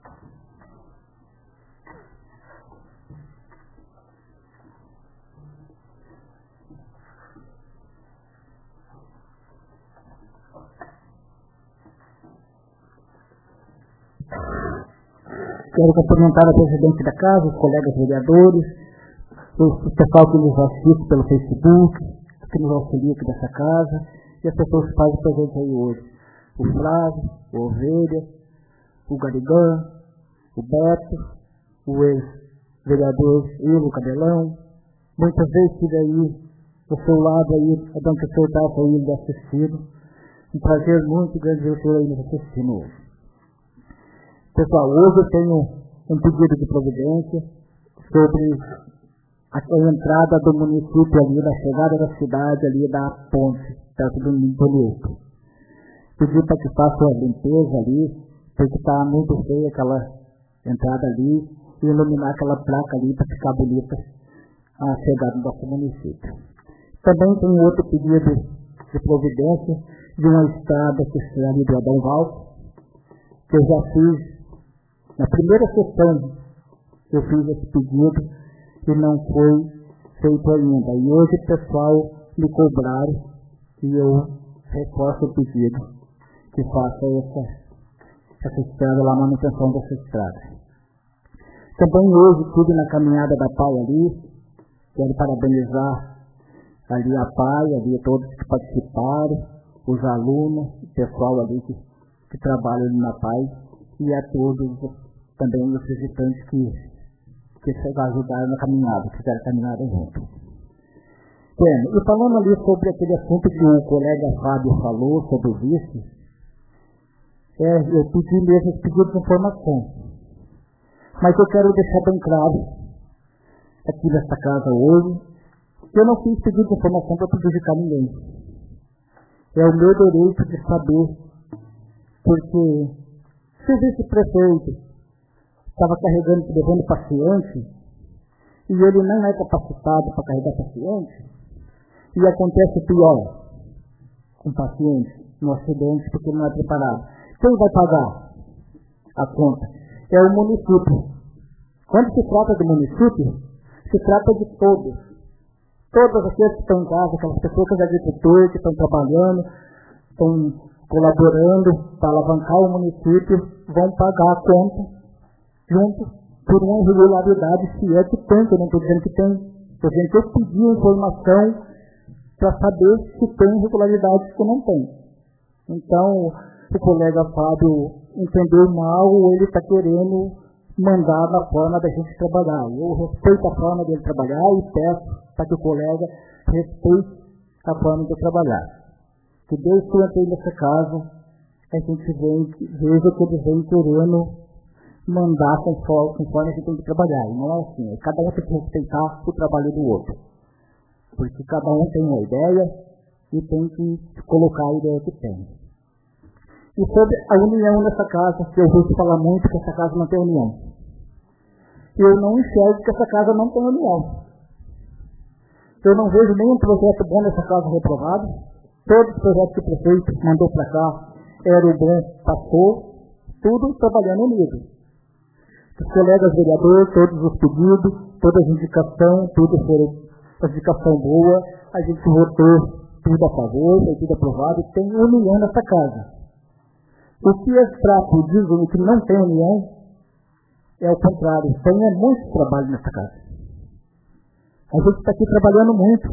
Quero cumprimentar a presidente da casa, os colegas vereadores, o pessoal que nos assiste pelo Facebook, que nos auxilia aqui dessa casa, e as pessoas que fazem presente aí hoje. O Flávio, o Ovelha, o Garigão, o Beto, o ex-vereador Ilo Cabelão. Muitas vezes estive aí do seu lado aí, dando que o senhor estava aí me assistindo. Um prazer muito grande ver o senhor aí nos assistindo hoje. Pessoal, hoje eu tenho um pedido de providência sobre a entrada do município ali, da chegada da cidade ali da ponte, perto do Bonito. Pedi para que faça a limpeza ali, porque está muito feia aquela entrada ali, e iluminar aquela placa ali para ficar bonita a chegada do nosso município. Também tem outro pedido de providência de uma estrada que está ali do Adão Valco, que eu já fiz. Na primeira sessão eu fiz esse pedido e não foi feito ainda. E hoje o pessoal me cobraram e eu reforço o pedido que faça essa, essa estrada lá, a manutenção dessa estrada. Também hoje estive na caminhada da P A I ali, quero parabenizar ali a P A I, ali todos que participaram, os alunos, o pessoal ali que, que trabalha ali na P A I e a todos também os visitantes que, que ajudaram na caminhada, que fizeram a caminhada junto. Bem, e falando ali sobre aquele assunto que o colega Fábio falou sobre o vice, é, eu pedi mesmo esse pedido de informação. Mas eu quero deixar bem claro, aqui nesta casa hoje, que eu não fiz pedido de informação para prejudicar ninguém. É o meu direito de saber, porque se o vice-prefeito estava carregando, levando paciente, e ele não é capacitado para carregar paciente, e acontece o pior com o paciente no acidente, porque ele não é preparado. Quem vai pagar a conta? É o município. Quando se trata do município, se trata de todos. Todos aqueles que estão em casa, aquelas pessoas, os agricultores que estão trabalhando, estão colaborando para alavancar o município, vão pagar a conta junto por uma irregularidade, se é que tem, que eu não estou dizendo que tem. Estou dizendo que eu pedi informação para saber se tem irregularidades que não tem. Então, o colega Fábio entendeu mal, ou ele está querendo mandar na forma da gente trabalhar. Eu respeito a forma dele trabalhar e peço para que o colega respeite a forma de trabalhar. Que desde que eu entrei nessa casa, a gente vem, veja que eles vêm querendo mandar conforme, conforme a gente tem que trabalhar. E não é assim, é cada um tem que respeitar o trabalho do outro. Porque cada um tem uma ideia e tem que colocar a ideia que tem. E sobre a união nessa casa, que eu ouço falar muito que essa casa não tem união. Eu não enxergo que essa casa não tem união. Eu não vejo nenhum projeto bom nessa casa reprovado. Todos os projetos que o prefeito mandou para cá eram bom, passou, tudo trabalhando unido. Os colegas vereadores, todos os pedidos, todas as indicações, tudo foi indicação boa, a gente votou tudo a favor, foi tudo aprovado, e tem união nessa casa. O que os tratos dizem que não tem união, é o contrário, tem muito trabalho nessa casa. A gente está aqui trabalhando muito.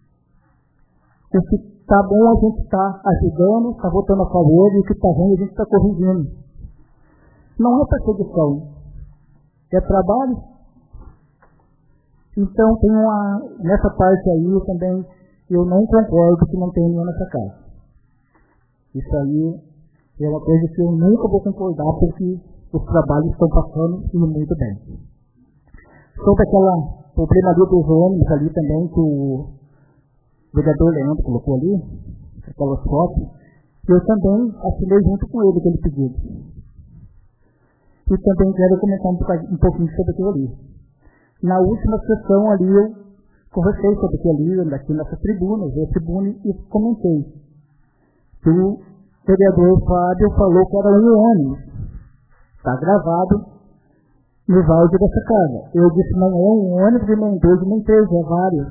O que está bom a gente está ajudando, está votando a favor, e o que está ruim a gente está corrigindo. Não é perseguição. É trabalho. Então, tem uma, nessa parte aí também, eu não concordo que não tem união nessa casa. Isso aí é uma coisa que eu nunca vou concordar, porque os trabalhos estão passando e muito bem. Sobre aquela problema ali dos ônibus ali também, que o vereador Leandro colocou ali, aquelas fotos, eu também assinei junto com ele aquele pedido. E também quero comentar um, um pouquinho sobre aquilo ali. Na última sessão ali, eu conversei sobre aquilo ali, aqui nessa tribuna, eu tribuna e comentei. Que o vereador Fábio falou que era um ônibus. Está gravado no áudio dessa casa. Eu disse, não é um ônibus, nem dois, nem três, é vários.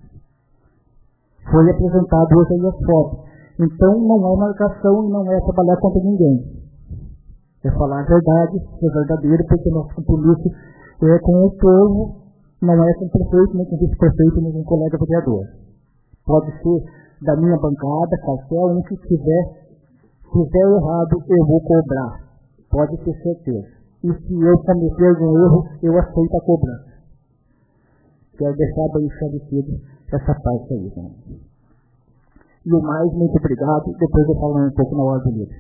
Foi apresentado hoje aí as fotos. Então, não é marcação e não é trabalhar contra ninguém. É falar a verdade, é verdadeiro, porque nosso compromisso é com o povo, não é com o prefeito, nem com o vice-prefeito, nem com o colega vereador. Pode ser da minha bancada, qualquer um que tiver, tiver errado, eu vou cobrar. Pode ter certeza. E se eu cometer algum erro, eu aceito a cobrança. Quero deixar bem esclarecido essa parte aí, né? E o mais, muito obrigado. Depois eu falo um pouco na ordem livre.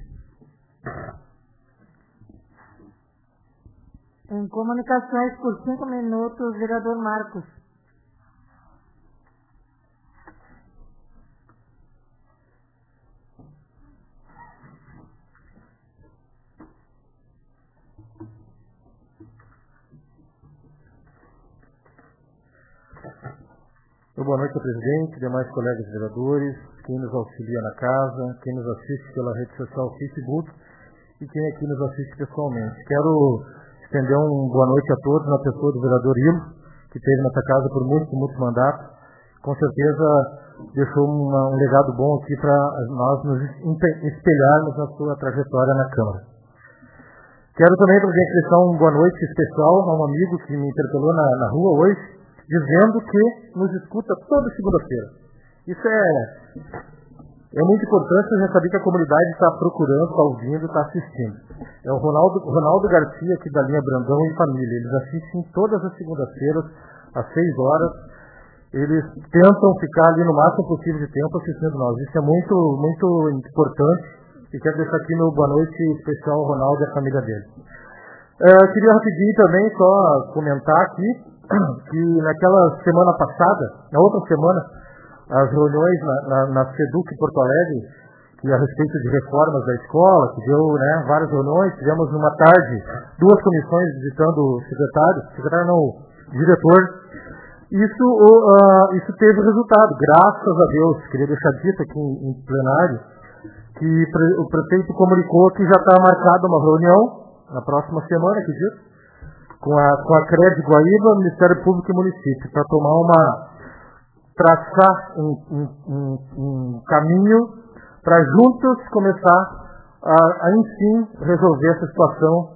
Em comunicações por cinco minutos, vereador Marcos. Boa noite ao presidente, demais colegas vereadores, quem nos auxilia na casa, quem nos assiste pela rede social Facebook e quem aqui nos assiste pessoalmente. Quero estender um boa noite a todos na pessoa do vereador Ilo, que esteve nessa casa por muitos e muitos mandatos. Com certeza deixou uma, um legado bom aqui para nós nos espelharmos na sua trajetória na Câmara. Quero também trazer aqui deixar uma boa noite especial a um amigo que me interpelou na, na rua hoje, dizendo que nos escuta toda segunda-feira. Isso é, é muito importante, a gente saber que a comunidade está procurando, está ouvindo, está assistindo. É o Ronaldo, Ronaldo Garcia, aqui da linha Brandão e Família. Eles assistem todas as segundas-feiras, às seis horas. Eles tentam ficar ali no máximo possível de tempo assistindo nós. Isso é muito, muito importante. E quero deixar aqui meu boa noite especial ao Ronaldo e à família dele. Eu queria rapidinho também só comentar aqui que naquela semana passada, na outra semana, as reuniões na, na, na SEDUC em Porto Alegre, que a respeito de reformas da escola, que deu, né, várias reuniões, tivemos numa tarde duas comissões visitando o secretário, secretário não, o diretor. Isso, uh, isso teve resultado, graças a Deus. Queria deixar dito aqui em, em plenário que pre, o prefeito comunicou que já está marcada uma reunião na próxima semana, acredito, com a, com a CRED Guaíba, Ministério Público e Município, para tomar uma, traçar um, um, um, um caminho para juntos começar a, a, enfim, resolver essa situação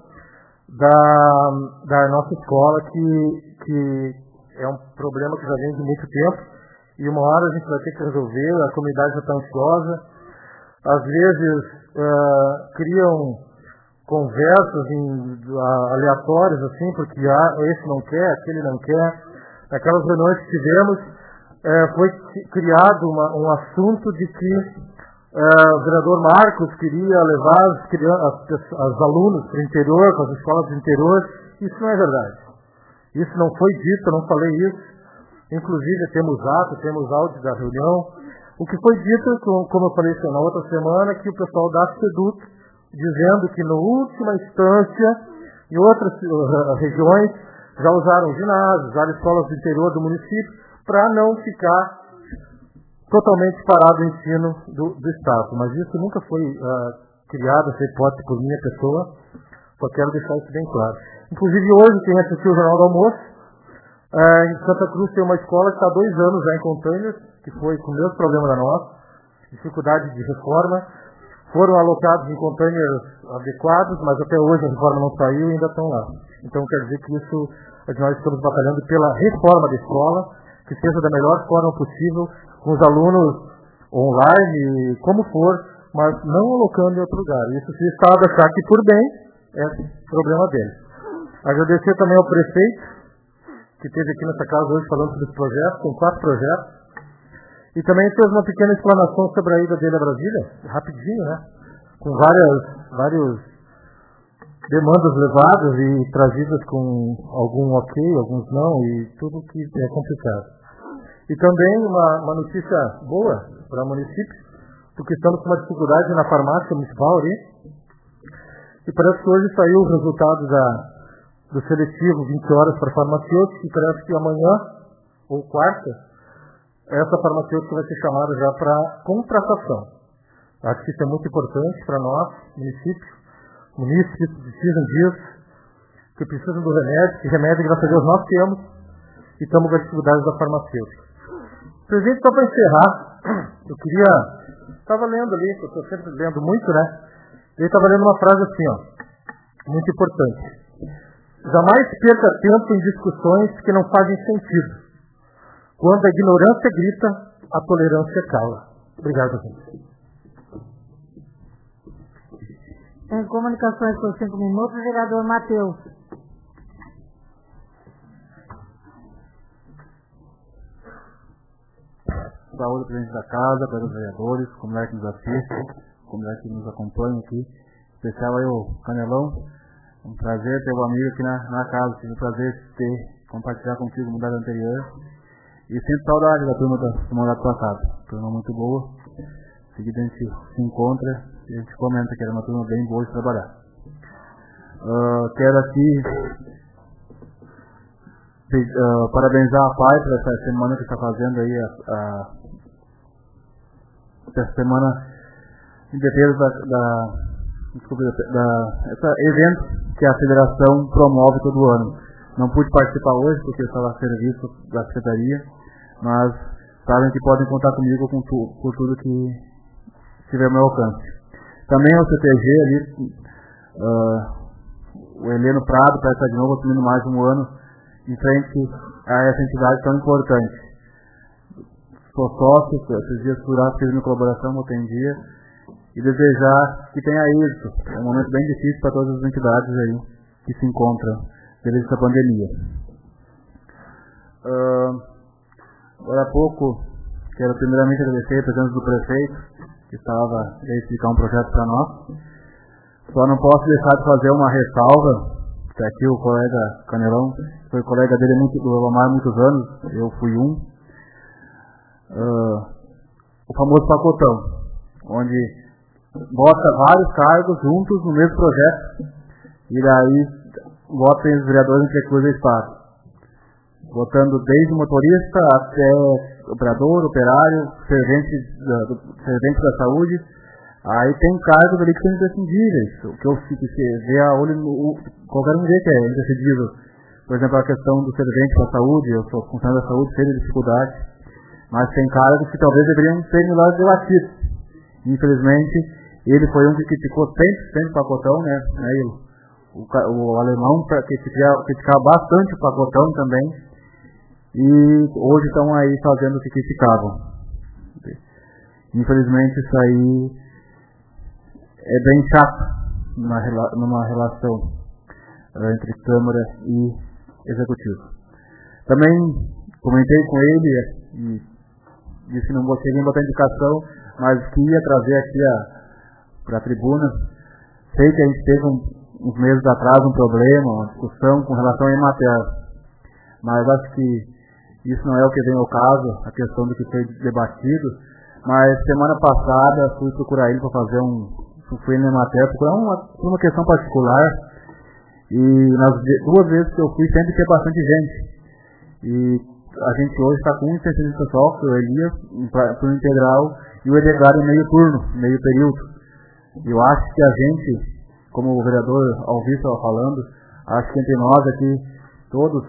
da, da nossa escola, que, que é um problema que já vem de muito tempo, e uma hora a gente vai ter que resolver, a comunidade já está ansiosa, às vezes uh, criam conversas em, uh, aleatórias, assim, porque ah, esse não quer, aquele não quer. Naquelas reuniões que tivemos, uh, foi criado uma, um assunto de que uh, o vereador Marcos queria levar as, as, as alunos para o interior, para as escolas do interior. Isso não é verdade. Isso não foi dito, eu não falei isso. Inclusive, temos ato, temos áudio da reunião. O que foi dito, como eu falei na outra semana, que o pessoal da SEDUC, dizendo que, na última instância, em outras uh, regiões, já usaram ginásios, usaram escolas do interior do município, para não ficar totalmente parado o ensino do, do Estado. Mas isso nunca foi uh, criado, essa hipótese por minha pessoa, só quero deixar isso bem claro. Inclusive, hoje, quem assistiu o Jornal do Almoço, uh, em Santa Cruz tem uma escola que está há dois anos já em containers, que foi com o mesmo problema da nossa, dificuldade de reforma. Foram alocados em containers adequados, mas até hoje a reforma não saiu e ainda estão lá. Então quer dizer que isso, nós estamos batalhando pela reforma da escola, que seja da melhor forma possível, com os alunos online, como for, mas não alocando em outro lugar. Isso se o Estado achar que por bem, é problema dele. Agradecer também ao prefeito, que esteve aqui nessa casa hoje falando sobre os projetos, tem quatro projetos. E também fez uma pequena explanação sobre a ida dele a Brasília, rapidinho, né? Com várias, vários demandas levadas e trazidas com algum ok, alguns não, e tudo que é complicado. E também uma, uma notícia boa para o município, porque estamos com uma dificuldade na farmácia municipal ali, e parece que hoje saiu o resultado da, do seletivo vinte horas para farmacêutico, e parece que amanhã, ou quarta, essa farmacêutica vai ser chamada já para contratação. Acho que isso é muito importante para nós, município, munícipes que precisam disso, que precisam do remédio, que remédio, graças a Deus, nós temos, e estamos com as dificuldades da farmacêutica. Presidente, só para encerrar, eu queria, estava lendo ali, eu estou sempre lendo muito, né? Ele estava lendo uma frase assim, ó, muito importante. Jamais perca tempo em discussões que não fazem sentido. Quando a ignorância grita, a tolerância cala. Obrigado, gente. Em comunicações por cinco minutos, o vereador Matheus. Saúde, presidente da casa, para os vereadores, comunidade que nos assiste, comunidade que nos acompanha aqui. Em especial aí o Canelão. Um prazer ter o amigo aqui na, na casa. Tive o prazer de ter, compartilhar contigo o mandato anterior. E sempre saudade da turma do, do mandato passado. Turma muito boa. Em seguida a gente se encontra e a gente comenta que era uma turma bem boa de trabalhar. Uh, quero aqui uh, parabenizar a P A I por essa semana que está fazendo aí, a, a, essa semana em defesa da, da, desculpa, da esse evento que a federação promove todo ano. Não pude participar hoje porque eu estava a serviço da secretaria, mas sabem que podem contar comigo com tu, por tudo que tiver ao meu alcance. Também o C T G ali, uh, o Heleno Prado para estar de novo assumindo mais um ano em frente a essa entidade tão importante. Sou sócio, esses dias por lá fiz minha colaboração, não tem dia, e desejar que tenha êxito. É um momento bem difícil para todas as entidades aí que se encontram devido a essa pandemia. Uh, agora há pouco, quero primeiramente agradecer a presença do prefeito, que estava a explicar um projeto para nós. Só não posso deixar de fazer uma ressalva, que aqui o colega Canelão, foi colega dele muito, do Lomar há muitos anos, eu fui um. Uh, o famoso pacotão, onde bota vários cargos juntos no mesmo projeto, e daí botam os vereadores entre cruz e espada, botando desde motorista até operador, operário, servente da, do, servente da saúde. Aí tem cargos ali que são imprescindíveis, que eu que se vê a olho no, qualquer um vê que é imprescindível. Por exemplo, a questão do servente da saúde, eu sou funcionário da saúde, sei de dificuldade, mas tem cargos que talvez deveriam ser melhor debatidos. Infelizmente, ele foi um que criticou sempre, sempre o pacotão, né? Aí, o, o, o alemão criticava, criticava bastante o pacotão também, e hoje estão aí fazendo o que criticavam. Infelizmente, isso aí é bem chato numa, numa relação uh, entre Câmara e Executivo. Também comentei com ele e disse que não gostaria de botar indicação, mas que ia trazer aqui para a tribuna. Sei que a gente teve um, uns meses atrás um problema, uma discussão com relação à Emater, mas acho que isso não é o que vem ao caso, a questão do que foi debatido. Mas semana passada fui procurar ele para fazer um, fui na Emater procurar uma, uma questão particular, e nas duas vezes que eu fui sempre tinha bastante gente, e a gente hoje está com um especialista só, o Elias, por integral, e o Edgar em meio turno, meio período. Eu acho que a gente, como o vereador Alvir estava falando, acho que entre nós aqui, todos,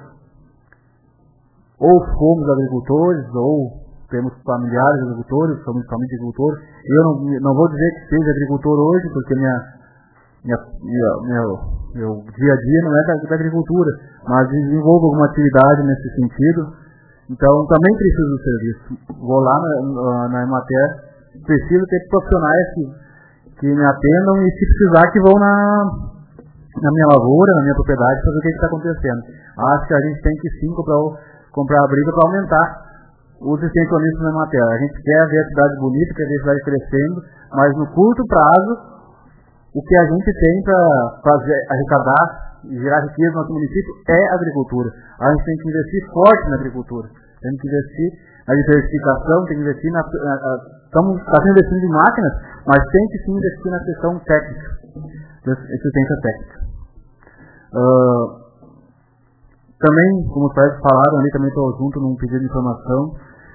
ou fomos agricultores, ou temos familiares agricultores, somos família de agricultores. Eu não, não vou dizer que seja agricultor hoje, porque minha, minha, minha, meu, meu dia a dia não é da, da agricultura, mas desenvolvo alguma atividade nesse sentido. Então, também preciso do serviço. Vou lá na, na Emater, preciso ter profissionais que, que me atendam, e se precisar que vão na, na minha lavoura, na minha propriedade, para ver o que está acontecendo. Acho que a gente tem que sim comprar, comprar a briga para aumentar os extensionistas na Emater. A gente quer ver a cidade bonita, quer ver a cidade crescendo, mas no curto prazo o que a gente tem para fazer, arrecadar e gerar riqueza no nosso município é a agricultura. A gente tem que investir forte na agricultura. Tem que investir na diversificação, tem que investir na... Estamos tá investindo em máquinas, mas tem que sim investir na questão técnica, assistência técnica. Uh, também, como os pais falaram ali, também estou junto num pedido de informação.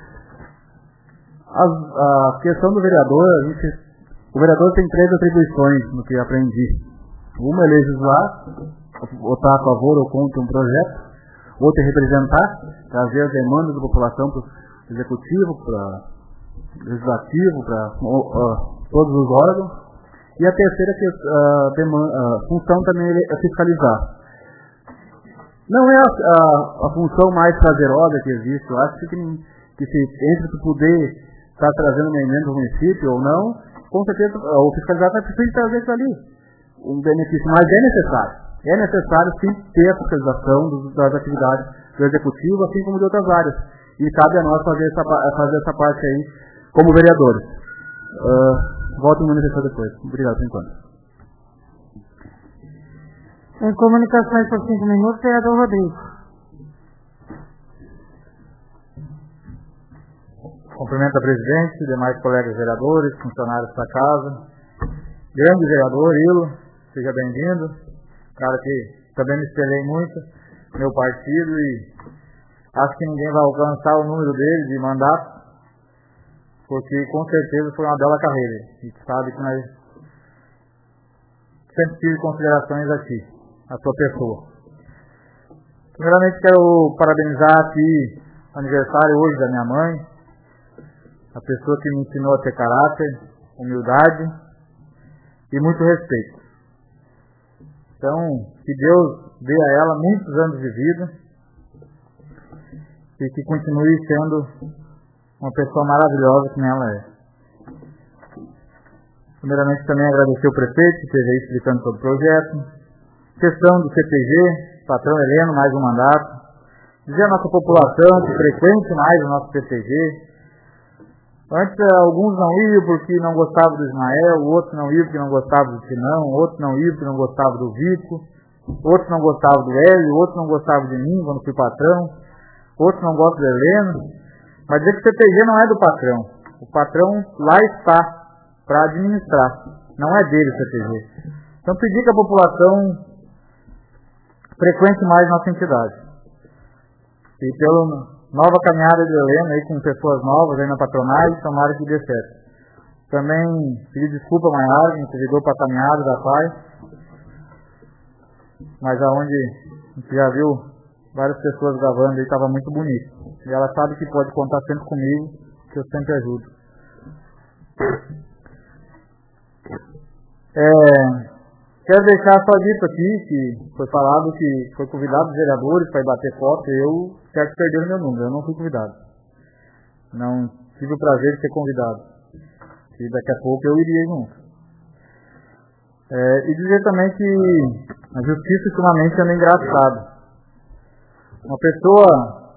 A, a questão do vereador, a gente, o vereador tem três atribuições no que aprendi. Uma é legislar, votar a favor ou contra um projeto. Outra é representar, trazer as demandas da população para o executivo, para o legislativo, para uh, todos os órgãos. E a terceira que, uh, demanda, uh, função também é fiscalizar. Não é a, a, a função mais prazerosa que existe. Eu acho que, que se, entre tu poder estar tá trazendo uma emenda do município ou não, com certeza o fiscalizar vai precisar trazer isso ali. Um benefício, mas é necessário. É necessário sim ter a fiscalização dos, das atividades do executivo, assim como de outras áreas. E cabe a nós fazer essa, fazer essa parte aí como vereadores. Uh, volto no manifestar depois. Obrigado por enquanto. Em comunicações por cinco minutos, vereador Rodrigo. Cumprimento a presidente, demais colegas vereadores, funcionários da casa. Grande vereador, Ilo, seja bem-vindo. Cara que também me espelhei muito no meu partido e acho que ninguém vai alcançar o número dele de mandato, porque com certeza foi uma bela carreira. A gente sabe que nós sempre tive considerações aqui, a sua pessoa. Primeiramente quero parabenizar aqui o aniversário hoje da minha mãe, a pessoa que me ensinou a ter caráter, humildade e muito respeito. Então, que Deus dê a ela muitos anos de vida e que continue sendo uma pessoa maravilhosa como ela é. Primeiramente também agradecer o prefeito que esteve aí explicando sobre o projeto. Questão do C P G, patrão Heleno, mais um mandato. Dizer à nossa população que frequente mais o nosso P T G. Antes alguns não iam porque não gostavam do Ismael, outros não iam porque não gostavam do Sinão, outros não iam porque não gostavam do Vico, outros não gostavam do Hélio, outros não gostavam de mim quando fui patrão, outros não gostam do Heleno. Mas dizer que o C P G não é do patrão. O patrão lá está para administrar, não é dele o C P G. Então pedir que a população frequente mais nossa entidade. E pela nova caminhada de Helena aí com pessoas novas aí na patronagem, tomara que dê certo. Também pedir desculpa a Maiara, que me convidou para a caminhada da paz, mas aonde a gente já viu várias pessoas gravando aí, estava muito bonito. E ela sabe que pode contar sempre comigo, que eu sempre ajudo. É, quero deixar só dito aqui, que foi falado que foi convidado os vereadores para ir bater foto, e eu quero que perderam meu número, eu não fui convidado. Não tive o prazer de ser convidado. E daqui a pouco eu iria junto. É, e dizer também que a justiça ultimamente anda engraçada. Uma pessoa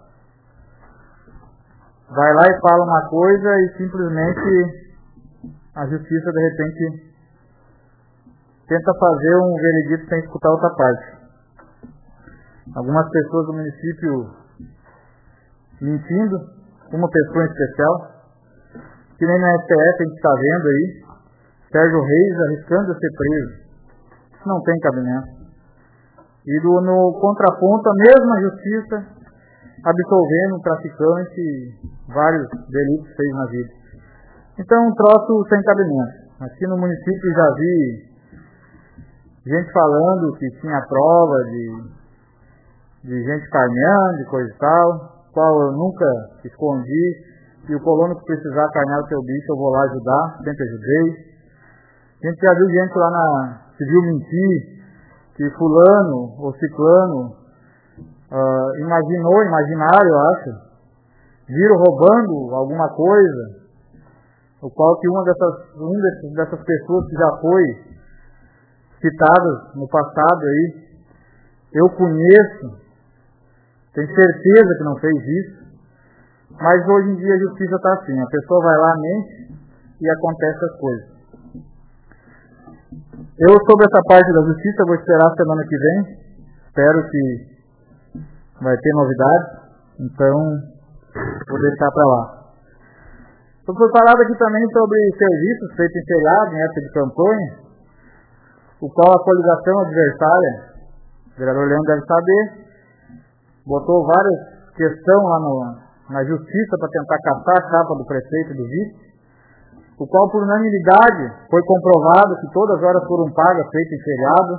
vai lá e fala uma coisa e simplesmente a justiça de repente tenta fazer um veredito sem escutar outra parte. Algumas pessoas do município mentindo, uma pessoa em especial, que nem na S T F a gente está vendo aí, Sérgio Reis arriscando a ser preso. Isso não tem cabimento. E do, no contraponto, a mesma justiça absolvendo um traficante e vários delitos feitos na vida. Então, um troço sem cabimento. Aqui no município já vi gente falando que tinha prova de, de gente carneando, de coisa e tal, qual eu nunca escondi, e o colono que precisar carnear o seu bicho, eu vou lá ajudar, sempre ajudei. A gente já viu gente lá na civil mentir, que fulano ou ciclano uh, imaginou, imaginário, eu acho, viram roubando alguma coisa, o qual que uma dessas, um desses, dessas pessoas que já foi citadas no passado aí, eu conheço, tenho certeza que não fez isso, mas hoje em dia a justiça está assim, a pessoa vai lá, mente e acontece as coisas. Eu, sobre essa parte da justiça, vou esperar a semana que vem. Espero que vai ter novidades. Então, vou deixar para lá. Foi falado aqui também sobre serviços feitos em feriado, em época de campanha, o qual a coligação adversária, o vereador Leão deve saber, botou várias questões lá no, na justiça para tentar caçar a chapa do prefeito e do vice, o qual por unanimidade foi comprovado que todas as horas foram pagas feitas em feriado,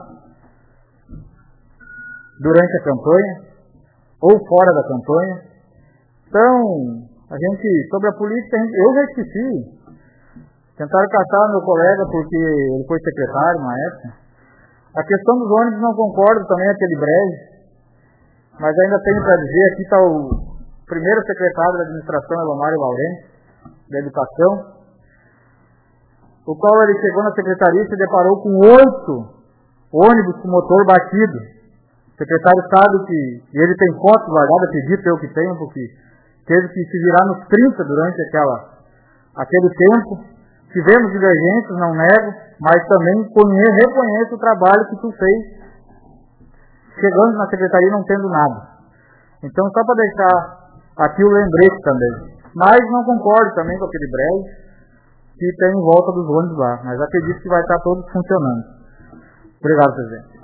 durante a campanha, ou fora da campanha. Então, a gente, sobre a política, a gente, eu já esqueci. Tentaram caçar meu colega porque ele foi secretário na época. A questão dos ônibus não concordo também, aquele breve, mas ainda tenho para dizer, aqui está o primeiro secretário da administração, Elomário Laurenti, da educação, o qual ele chegou na secretaria e se deparou com oito ônibus com motor batido. O secretário sabe que, e ele tem fotos guardadas, acredito eu que tenho, porque teve que se virar nos trinta durante aquela, aquele tempo. Tivemos divergências, não nego, mas também conheço, reconheço o trabalho que tu fez, chegando na secretaria não tendo nada. Então, só para deixar aqui o lembrete também. Mas não concordo também com aquele breve que tem em volta dos ônibus lá, mas acredito que vai estar todos funcionando. Obrigado, presidente.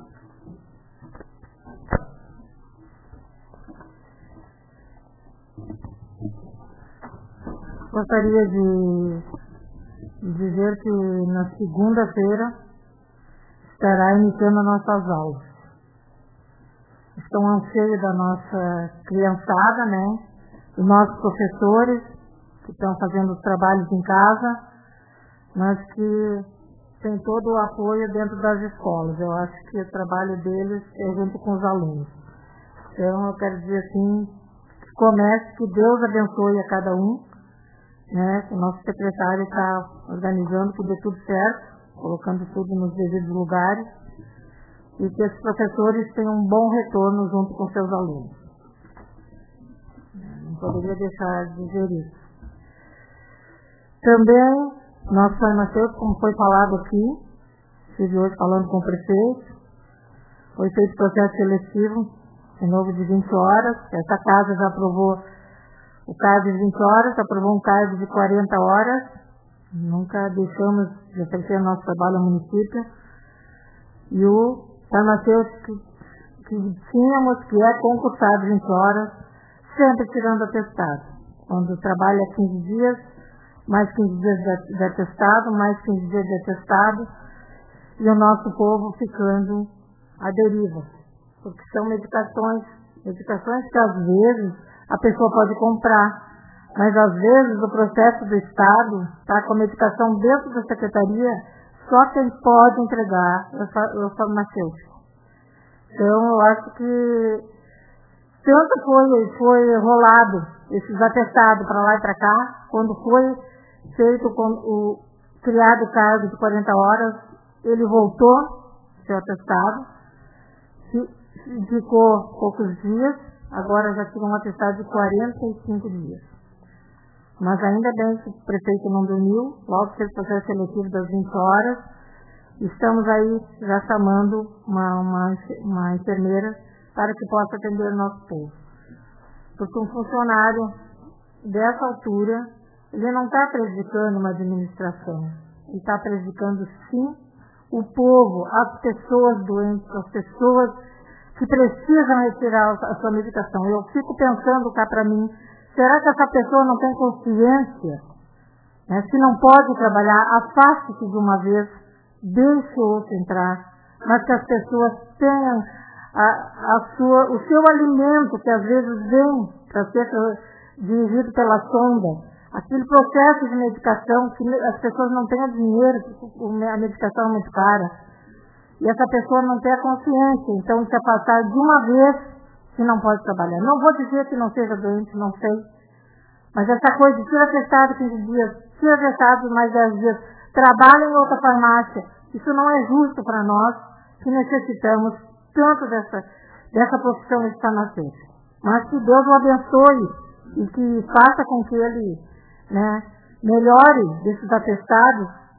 Gostaria de dizer que na segunda-feira estará iniciando nossas aulas. Estão anseios da nossa criançada, né? Os nossos professores que estão fazendo os trabalhos em casa, mas que tem todo o apoio dentro das escolas. Eu acho que o trabalho deles é junto com os alunos. Então eu quero dizer assim, que comece, que Deus abençoe a cada um, né? O nosso secretário está organizando que dê tudo certo, colocando tudo nos devidos lugares, e que esses professores tenham um bom retorno junto com seus alunos. Não poderia deixar de dizer isso. Também, nosso farmacêutico, como foi falado aqui, estive hoje falando com o prefeito, foi feito processo seletivo, de novo de vinte horas, essa casa já aprovou o cargo de vinte horas, aprovou um cargo de quarenta horas, nunca deixamos de oferecer nosso trabalho ao município, e o farmacêutico que tínhamos, que é concursado vinte horas, sempre tirando atestado. Quando trabalha quinze dias, mais quinze dias de atestado, mais quinze dias de atestado, e o nosso povo ficando à deriva. Porque são medicações, medicações que às vezes a pessoa pode comprar, mas às vezes o processo do Estado está com a medicação dentro da secretaria, só quem pode entregar é o farmacêutico. Então eu acho que tanto foi, foi rolado esses atestados para lá e para cá, quando foi feito com o criado o cargo de quarenta horas, ele voltou seu atestado, ficou poucos dias, agora já tirou um atestado de quarenta e cinco dias. Mas ainda bem que o prefeito não dormiu, logo fez o processo seletivo das vinte horas, estamos aí já chamando uma, uma, uma enfermeira para que possa atender o nosso povo. Porque um funcionário dessa altura, ele não está prejudicando uma administração, ele está prejudicando sim o povo, as pessoas doentes, as pessoas que precisam retirar a sua medicação. Eu fico pensando cá para mim, será que essa pessoa não tem consciência? Né? Se não pode trabalhar, afaste-se de uma vez, deixe o outro entrar, mas que as pessoas tenham a, a sua, o seu alimento, que às vezes vem para ser dirigido pela sonda, aquele processo de medicação, que as pessoas não têm dinheiro, a medicação é muito cara, e essa pessoa não tem a consciência, então se afastar de uma vez, que não pode trabalhar. Não vou dizer que não seja doente, não sei, mas essa coisa de tira atestado quinze dias, tira atestado mais dez dias, trabalha em outra farmácia, isso não é justo para nós, que necessitamos tanto dessa, dessa profissão de farmacêutico. Mas que Deus o abençoe e que faça com que ele, né, melhore desses atestados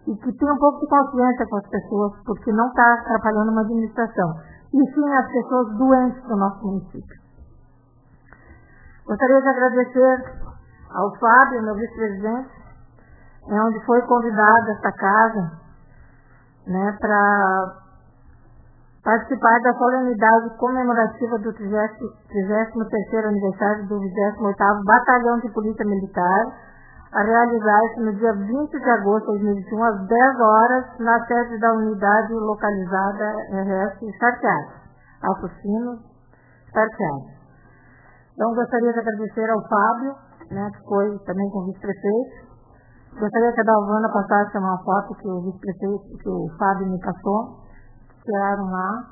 e que tenha um pouco de consciência com as pessoas, porque não está atrapalhando uma administração, e sim as pessoas doentes do nosso município. Gostaria de agradecer ao Fábio, meu vice-presidente, é onde foi convidada esta casa, né, para participar da solenidade comemorativa do trigésimo terceiro aniversário do vigésimo oitavo Batalhão de Polícia Militar, a realizar-se no dia vinte de agosto de dois mil e vinte e um, às dez horas, na sede da unidade localizada R S Charqueado, Alto Sino, Charqueado. Então, gostaria de agradecer ao Fábio, né, que foi também com o vice-prefeito. Gostaria que a Dalvana passasse uma foto que o vice-prefeito, que o Fábio me passou, tiraram lá.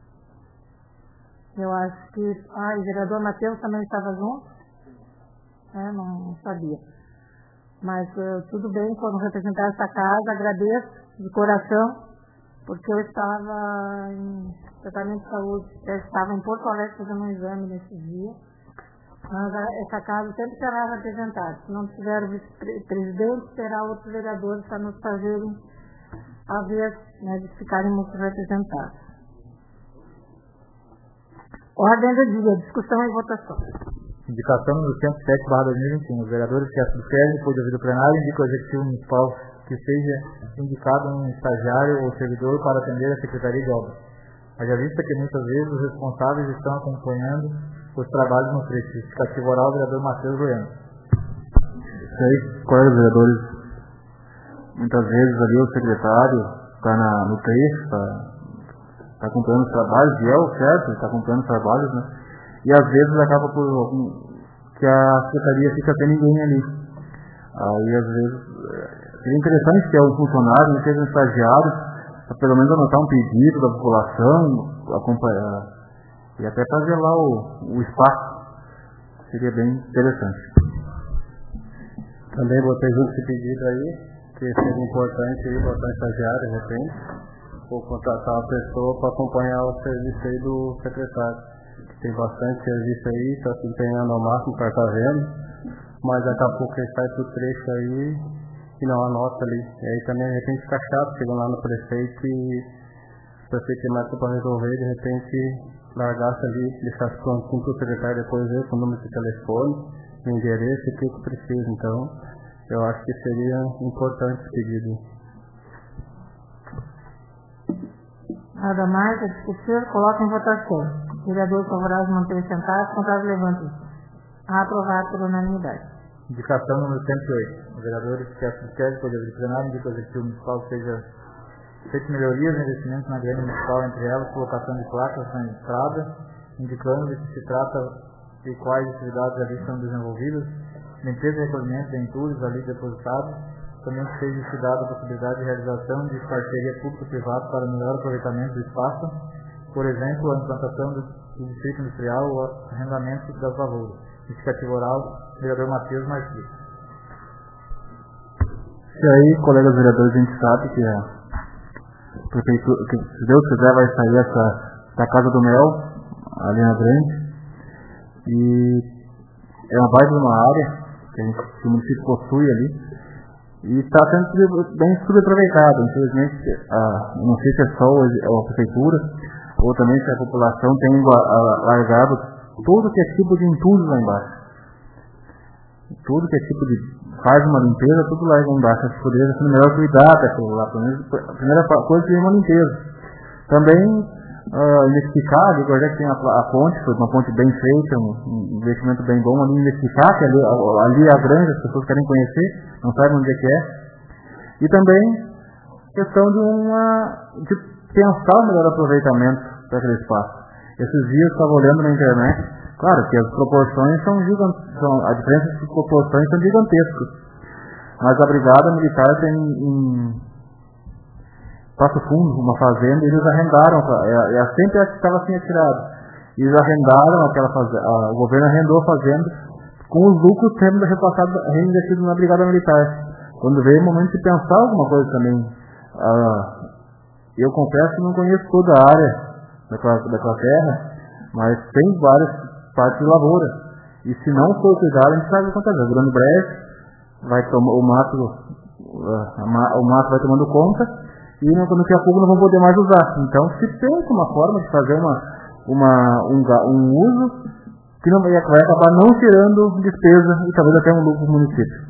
Eu acho que... Ah, o vereador Matheus também estava junto? É, não, não sabia. Mas uh, tudo bem, foram representar essa casa, agradeço de coração, porque eu estava em tratamento de saúde, eu estava em Porto Alegre fazendo um exame nesse dia. Mas essa casa sempre será representada. Se não tiver o vice-presidente, terá outros vereadores para nos fazerem a vez, né, de ficarem muito representados. Ordem do dia, discussão e votação. Indicação número cento e sete barra dois mil e vinte e um. Os vereadores que subscrevem, depois de ouvir o plenário, indicam ao Executivo Municipal que seja indicado um estagiário ou servidor para atender a Secretaria de Obras. Haja vista que muitas vezes os responsáveis estão acompanhando os trabalhos no trecho. Justificativo oral, o vereador Matheus Goiano. Isso aí, colegas vereadores, muitas vezes ali o secretário está no trecho, está tá acompanhando os trabalhos, e é o certo, está acompanhando os trabalhos, né? E às vezes acaba por que a secretaria fica sem ninguém ali. Aí às vezes seria interessante ter um funcionário, não seja um estagiário, para pelo menos anotar um pedido da população, acompanhar e até fazer lá o, o espaço. Seria bem interessante. Também botei junto esse pedido aí, que seria importante aí, botar um estagiário de repente, ou contratar uma pessoa para acompanhar o serviço aí do secretário. Tem bastante serviço aí, está se empenhando ao máximo para estar vendo, mas daqui a pouco ele sai pro trecho aí e não anota ali. E aí também de repente fica chato, chegando lá no prefeito e o prefeito tem mais para resolver, de repente largasse ali, deixasse prontinho para o secretário depois ver com o número de telefone, o endereço e o que precisa. Então, eu acho que seria importante esse pedido. Nada mais a discutir, coloca em votação. Vereador favorável manter sentado, contrário levante. Aprovado por unanimidade. Indicação número cento e oito. Os vereadores que subscrevem, poder de plenário, indicam ao Executivo Municipal que seja feito melhorias e investimentos na grande municipal, entre elas colocação de placas na estrada, indicando de que se trata de quais atividades ali são desenvolvidas, limpeza e recolhimento de entulhos ali depositados, também que seja estudada a possibilidade de realização de parceria público-privada para melhor aproveitamento do espaço, por exemplo, a implantação do, do distrito industrial ou o arrendamento das lavouras. Justificativo oral, vereador Matheus Martins. Isso aí, colegas vereadores, a gente sabe que a prefeitura, que se Deus quiser, vai sair essa da Casa do Mel, ali na Grande, e é uma baita de uma área que, a gente, que o município possui ali, e está sendo bem subaproveitado. Infelizmente, a, não sei se é só a prefeitura, ou também se a população tem largado tudo que é tipo de entulho lá embaixo. Tudo que é tipo de... faz uma limpeza, tudo larga embaixo. As poderia ser melhor cuidar daquilo lá. A primeira coisa é uma limpeza. Também uh, identificar, ali, já que tem a, a ponte, foi uma ponte bem feita, um investimento bem bom, ali identificar que ali, ali é a grande, as pessoas querem conhecer, não sabem onde é que é. E também questão de uma de pensar o melhor aproveitamento daquele espaço. Esses dias eu estava olhando na internet, claro que as proporções são gigantescas, a diferença de proporções são gigantescas, mas a Brigada Militar tem em Passo Fundo uma fazenda, e eles arrendaram, é, é sempre a que estava assim atirada, eles arrendaram aquela fazenda, o governo arrendou a fazenda, com os lucros sendo repassados, reinvestidos na Brigada Militar. Quando veio o momento de pensar alguma coisa também, ah, eu confesso que não conheço toda a área daquela, daquela terra, mas tem várias partes de lavoura. E se não for cuidado, a gente sabe o que acontece. A grande brecha vai tomar, o mato o mato vai tomando conta e quando tiver fogo não vão poder mais usar. Então se pensa uma forma de fazer uma, uma, um, um uso que não, vai acabar não tirando despesa e talvez até um lucro para o município.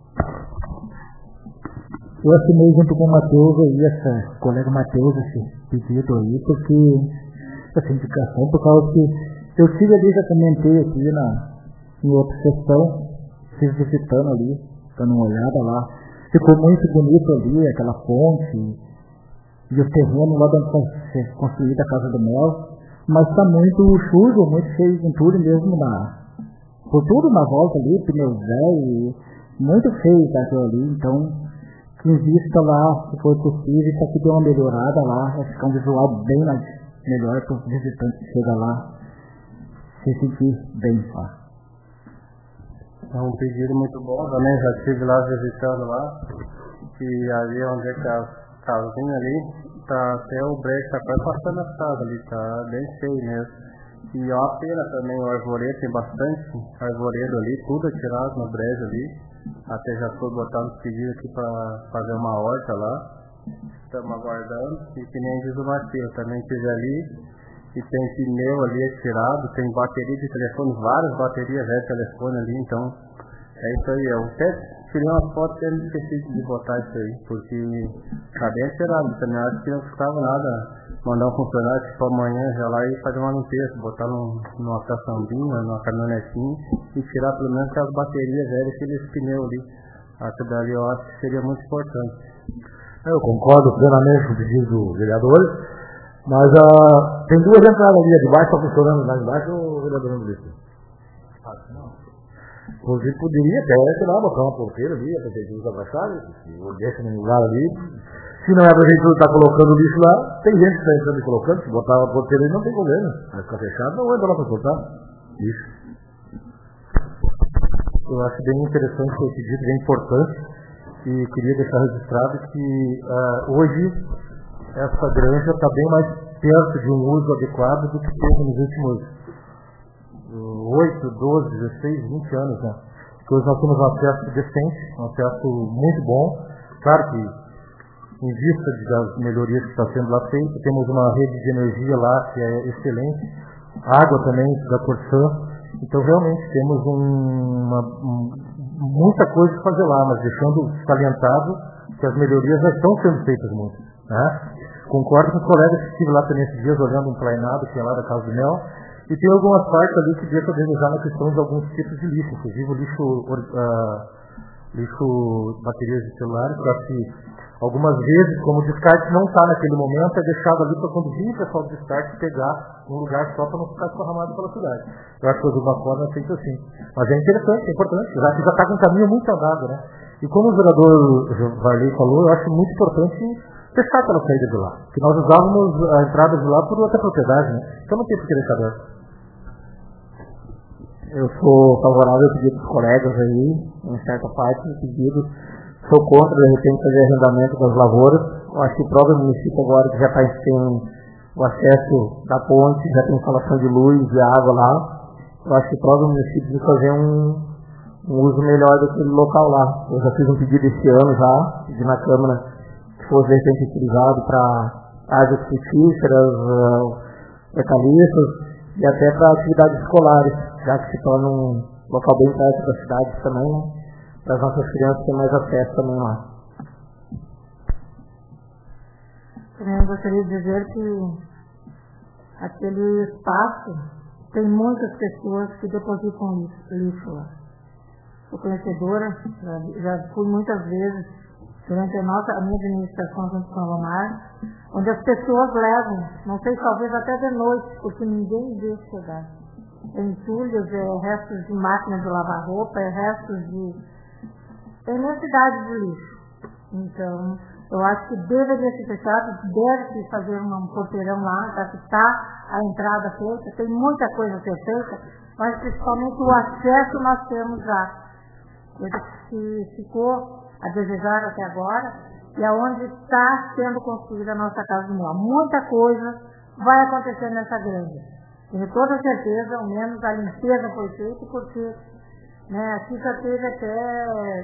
Eu assinei junto com o Matheus aí, essa colega Matheus, esse pedido aí, porque essa indicação, por causa que eu tive ali, já comentei aqui na, em outra sessão, estive visitando ali, dando uma olhada lá, ficou muito bonito ali, aquela ponte, e o terreno lá onde vai ser construída a Casa do Mel, mas está muito sujo, muito cheio de entulho mesmo na, por tudo na volta ali, pneu velho, muito feio tá aquilo ali, então que invista lá, se for possível, para que dê uma melhorada lá, vai ficar um visual bem mais, melhor para os visitantes que chegam lá se sentir bem lá. É um pedido muito bom, também já estive lá visitando lá, e ali onde é que as casinhas ali, tá até o brejo, tá quase passando as casas ali, tá bem cheio mesmo. E é uma pena também o arvoredo, tem bastante arvoredo ali, tudo tirado no brejo ali. Até já foi botando pedido aqui para fazer uma horta lá. Estamos aguardando. E que nem diz o Matheus, também tive ali. E tem pneu ali tirado, tem bateria de telefone, várias baterias de telefone ali, então é isso aí. Eu até tirei umas fotos e não esqueci de botar isso aí, porque tá bem tirado. Também acho que não ficava nada mandar um funcionário tipo amanhã já lá e fazer uma limpeza, botar num, numa caçambinha, numa caminhonetinha e tirar pelo menos aquelas baterias velhas, aqueles pneus ali. Aquilo dali eu acho que seria muito importante. Eu concordo plenamente com o pedido do vereador, mas uh, tem duas entradas ali, a de baixo está funcionando, lá embaixo o vereador não disse. Inclusive poderia até, sei lá, botar uma porteira ali, a prefeitura usa pra chave, se deixa no lugar ali. Se não é a prefeitura que está colocando o lixo lá, tem gente que está entrando e colocando, se botar a porteira aí não tem problema. Vai ficar fechado, não entra lá para soltar lixo. Eu acho bem interessante esse pedido, bem importante, e queria deixar registrado que uh, hoje essa granja está bem mais perto de um uso adequado do que teve nos últimos oito, doze, dezesseis, vinte anos, né? Porque hoje nós temos um acesso decente, um acesso muito bom. Claro que, em vista de, das melhorias que está sendo lá feito, temos uma rede de energia lá que é excelente, água também da Corsã. Então, realmente, temos um, uma, um, muita coisa para fazer lá, mas deixando salientado que as melhorias já estão sendo feitas muito, né? Concordo com os colegas que estive lá também esses dias olhando um plainado que é lá da Casa do Mel, e tem algumas partes ali que deixam a desejar na questão de alguns tipos de lixo, inclusive o lixo, uh, lixo baterias de celulares, que eu acho que algumas vezes, como o descarte não está naquele momento, é deixado ali para quando vir o pessoal do descarte pegar um lugar só para não ficar esparramado pela cidade. Eu acho que de alguma forma é feito assim. Mas é interessante, é importante, já que já está com um caminho muito andado, né? E como o vereador Varley falou, eu acho muito importante fechar aquela saída de lá. Porque nós usávamos a entrada de lá por outra propriedade, né? Então não tem por que deixar aberto. Eu sou favorável ao pedido dos colegas aí, em certa parte do pedido. Sou contra, de repente, fazer arrendamento das lavouras. Eu acho que o próprio município agora que já está tem o acesso da ponte, já tem instalação de luz e água lá. Eu acho que o próprio município tem que fazer um, um uso melhor daquele local lá. Eu já fiz um pedido esse ano já, pedi na Câmara que fosse de repente utilizado para áreas frutíferas, uh, eucaliptos e até para atividades escolares, já que se torna um local bem perto da cidade também, né? Para as nossas crianças terem mais acesso também lá. Eu gostaria de dizer que aquele espaço tem muitas pessoas que depositam lixo, lixo lá. Sou conhecedora, já, já fui muitas vezes durante a, nossa, a minha administração junto com a Lomar, onde as pessoas levam, não sei, talvez até de noite, porque ninguém vê chegar. É entulhos, é restos de máquina de lavar roupa, é restos de... é imensidade de lixo. Então, eu acho que deveria ser fechado, deve-se fazer um porteirão lá, já que está a entrada feita, tem muita coisa a ser feita, mas principalmente o acesso nós temos já. Coisa que ficou a desejar até agora, e aonde está sendo construída a nossa Casa do Mel. Muita coisa vai acontecer nessa granja. Tenho toda certeza, ao menos a limpeza foi feita, porque né, aqui já teve até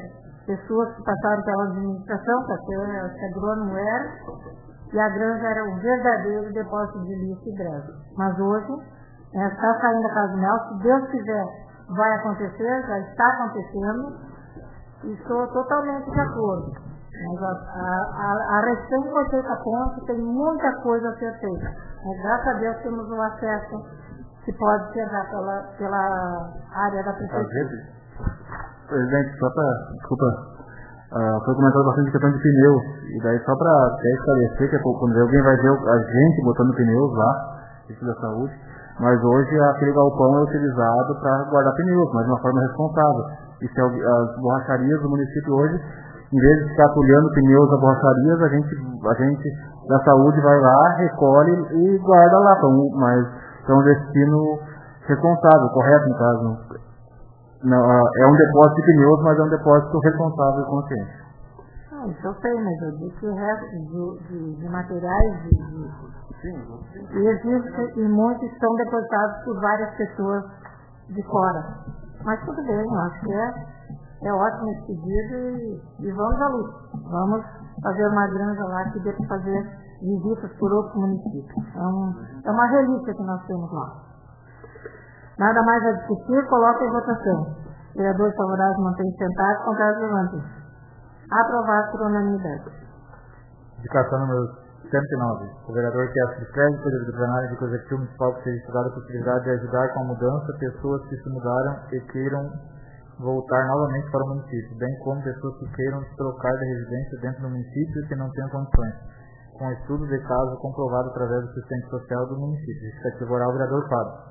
pessoas que passaram pela administração, porque a agrônomo era, e a granja era um verdadeiro depósito de lixo e breve. Mas hoje, está saindo a Casa do Mel, se Deus quiser, vai acontecer, já está acontecendo, e estou totalmente de acordo. Mas a, a, a recém-conceita ponte tem muita coisa a ser feita. Mas graças a Deus temos o acesso que pode chegar pela, pela área da prefeitura. Presidente, só para, desculpa, uh, foi comentado bastante questão de pneus, e daí só para esclarecer, que é quando alguém vai ver a gente botando pneus lá, isso da saúde, mas hoje aquele galpão é utilizado para guardar pneus, mas de uma forma responsável. E se as borracharias do município hoje, em vez de ficar atulhando pneus a borracharias, a gente, a gente da saúde vai lá, recolhe e guarda lá, mas é um destino responsável, correto no caso. Não, é um depósito de pneus, mas é um depósito responsável e consciente. Ah, isso eu sei, mas eu disse o resto de, de, de materiais de, de... Sim, sim. E existe, e muitos são depositados por várias pessoas de fora. Mas tudo bem, eu acho que é, é ótimo esse pedido e, e vamos à luta. Vamos fazer uma granja lá que dê para fazer visitas por outros municípios. É, um, é uma relíquia que nós temos lá. Nada mais a discutir, coloca em votação. Vereadores favoráveis mantêm sentados, contrários levantem. Aprovado por unanimidade. Indicação número cento e nove. O vereador que subscreve o poder do plenário de que o Executivo Municipal que seja estudado a possibilidade de ajudar com a mudança pessoas que se mudaram e queiram voltar novamente para o município, bem como pessoas que queiram se trocar de residência dentro do município e que não tenham condições, com estudo de caso comprovado através do assistente social do município. Justificativa oral, vereador Fábio.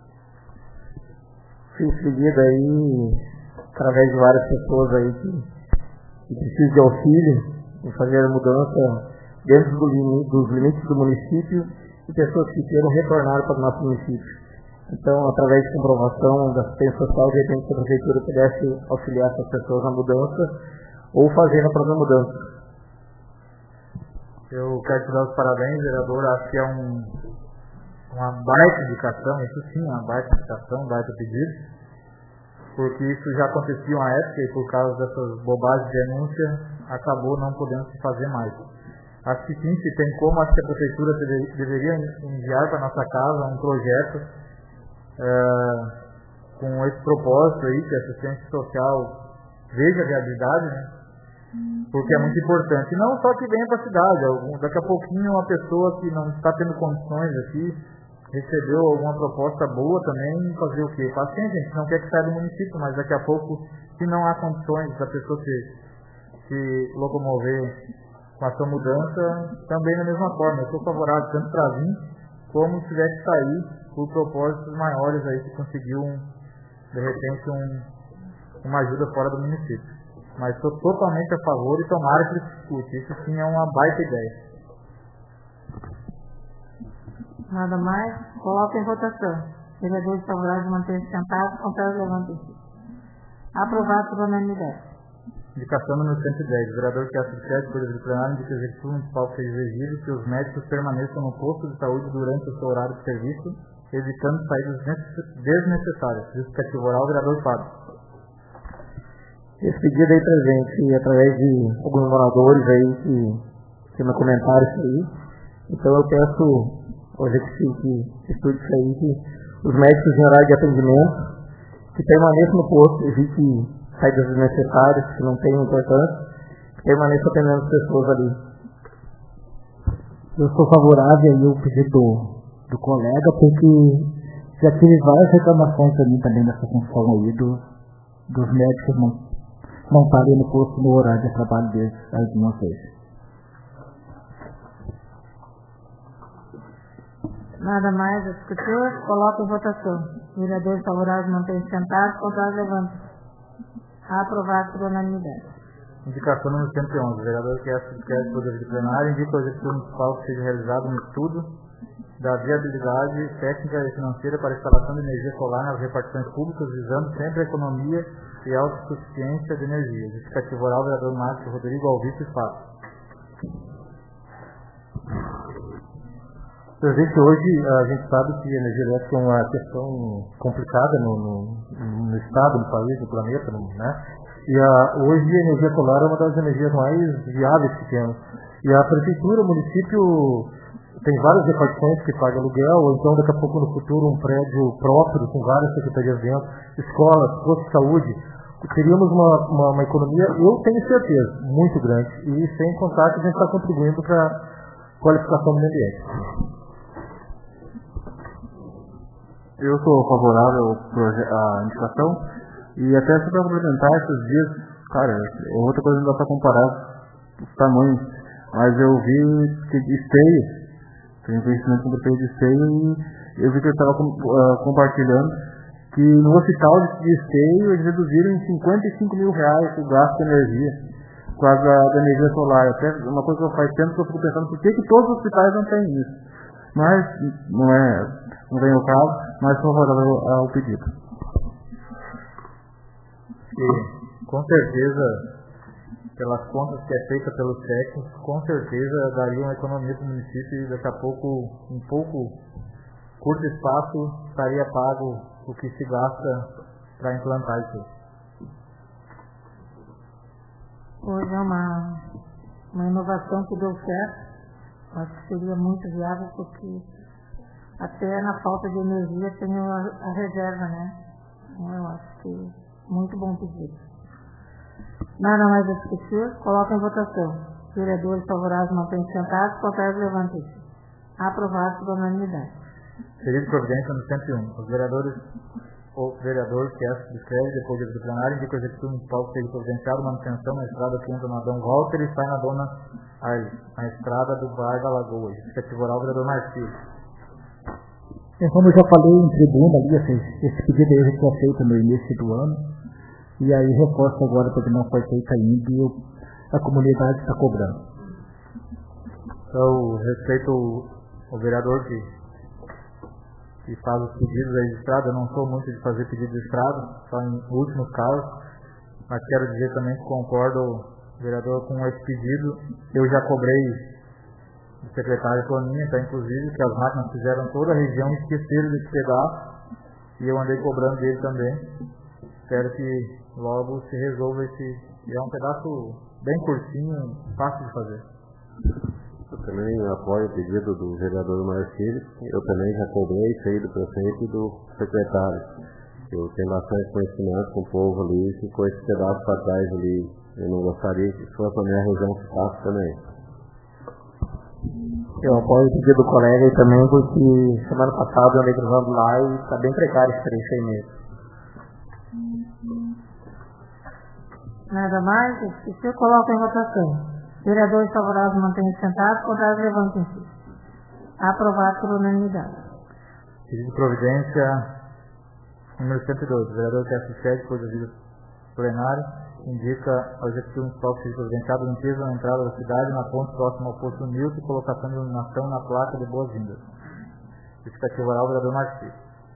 Fui seguido aí, através de várias pessoas aí que, que precisam de auxílio em fazer a mudança dentro do limite, dos limites do município e pessoas que queiram retornar para o nosso município. Então, através de comprovação da assistência social, de repente que a prefeitura pudesse auxiliar essas pessoas na mudança ou fazer a própria mudança. Eu quero te dar os parabéns, vereador. Acho que é um, uma baita indicação, isso sim, uma baita indicação, um baita pedido, porque isso já acontecia uma época e por causa dessas bobagens de denúncia acabou não podendo se fazer mais. Acho que sim, se tem como, acho que a prefeitura deve, deveria enviar para a nossa casa um projeto é, com esse propósito aí, que a assistência social veja a viabilidade, né? Porque é muito importante. E não só que venha para a cidade, algum, daqui a pouquinho uma pessoa que não está tendo condições aqui, recebeu alguma proposta boa também, fazer o quê? Paciência, a gente não quer que saia do município, mas daqui a pouco, se não há condições da pessoa se, se locomover com a sua mudança, também da mesma forma. Eu sou favorável tanto para vir, como se tiver que sair por propósitos maiores aí que conseguiu, um, de repente, um, uma ajuda fora do município. Mas estou totalmente a favor e tomara que ele discute. Isso sim é uma baita ideia. Nada mais, coloca em votação. Vereadores favoráveis manter-se sentados, contrários levantem-se. Aprovado por unanimidade. Indicação número cento e dez. O vereador que subscreve o poder do plenário indica que o Executivo Municipal seja exigido que os médicos permaneçam no posto de saúde durante o seu horário de serviço, evitando saídas desnecessárias. Justificativa oral, vereador Fábio. Esse pedido aí presente através de alguns moradores aí que, que me comentaram isso aí. Então eu peço ao Executivo que estude isso aí, que os médicos em horário de atendimento que permaneçam no posto, evite saídas desnecessárias, que não tem importância, que permaneçam atendendo as pessoas ali. Eu sou favorável aí ao pedido do, do colega, porque já tive várias reclamações também, também dessa função aí do, dos médicos não não estarem no posto no horário de trabalho deles, aí de vocês. Nada mais a discutir, coloca em votação. Vereadores favoráveis mantêm-se sentados, contrários levantem-se. Aprovado por unanimidade. Indicação número cento e onze. O vereador que subscreve o poder de plenário indica ao Executivo Municipal que seja realizado um estudo da viabilidade técnica e financeira para a instalação de energia solar nas repartições públicas, visando sempre a economia e autossuficiência de energia. Justificativa oral, vereador Márcio Rodrigo Alvito Espaço. Presidente, hoje a gente sabe que a energia elétrica é uma questão complicada no, no, no estado, no país, no planeta, né? E a, hoje a energia solar é uma das energias mais viáveis que temos. E a prefeitura, o município, tem várias repartições que pagam aluguel, ou então daqui a pouco no futuro um prédio próprio, com várias secretarias dentro, escolas, postos de saúde. Teríamos uma, uma, uma economia, eu tenho certeza, muito grande. E sem contar que a gente está contribuindo para a qualificação do meio ambiente. Eu sou favorável à indicação e até só para complementar esses dias, cara, outra coisa não dá para comparar os tamanhos, mas eu vi que esteio, tenho conhecimento sobre o esteio de esteio e eu vi que eu estava uh, compartilhando que no hospital de esteio eles reduziram em cinquenta e cinco mil reais o gasto de energia por causa da, da energia solar. Até uma coisa que eu faz tempo que eu fico pensando por que, que todos os hospitais não têm isso. Mas não é, não vem o caso, mas sou favorável ao pedido. E, com certeza, pelas contas que é feita pelos técnicos, com certeza daria uma economia para o município e daqui a pouco, em pouco curto espaço, estaria pago o que se gasta para implantar isso. Hoje é uma, uma inovação que deu certo. Acho que seria muito viável porque até na falta de energia tem a, a reserva, né? Eu acho que muito bom pedido. Nada mais a discutir, coloca em votação. Vereadores favoráveis mantêm-se sentados, contrários levantem-se. Aprovado por unanimidade. Pedido de providência no cento e um. Os vereadores ou vereador que essa descreve depois do plenário indica o executivo municipal que seja providenciado manutenção na estrada que entra na Dom Walter e sai na Dona Arles, na estrada do Bar da Lagoa. Justificativa oral, vereador Marcílio. É, como eu já falei em tribuna ali, esse, esse pedido aí já foi feito no início do ano, e aí reforço agora porque não foi feito ainda e eu, a comunidade está cobrando. Então, respeito o, o vereador que que faz os pedidos aí de estrada. Eu não sou muito de fazer pedido de estrada, só em últimos casos, mas quero dizer também que concordo, vereador, com esse pedido. Eu já cobrei do secretário Toninho, tá, inclusive, que as máquinas fizeram toda a região e esqueceram de pegar, e eu andei cobrando dele também. Espero que logo se resolva esse, é um pedaço bem curtinho, fácil de fazer. Eu também apoio o pedido do vereador Marcílio. Eu também já cobrei isso aí do prefeito e do secretário. Eu tenho bastante conhecimento com o povo ali e ficou esse pedaço para trás ali. Eu não gostaria que fosse a minha região ficasse também. Eu apoio o pedido do colega aí também, porque semana passada eu andei gravando lá e está bem precário esse trecho aí mesmo. Nada mais, se coloca em votação. Vereadores favoráveis mantêm-se sentados, contrários levantem-se. Aprovado por unanimidade. Pedido de providência número cento e dois. O vereador que assiste por devido plenário indica ao executivo municipal que seja providenciado limpeza na entrada da cidade, na ponte próxima ao posto Nilton e colocação de iluminação na placa de boas-vindas. Justificativa oral, vereador Marcílio.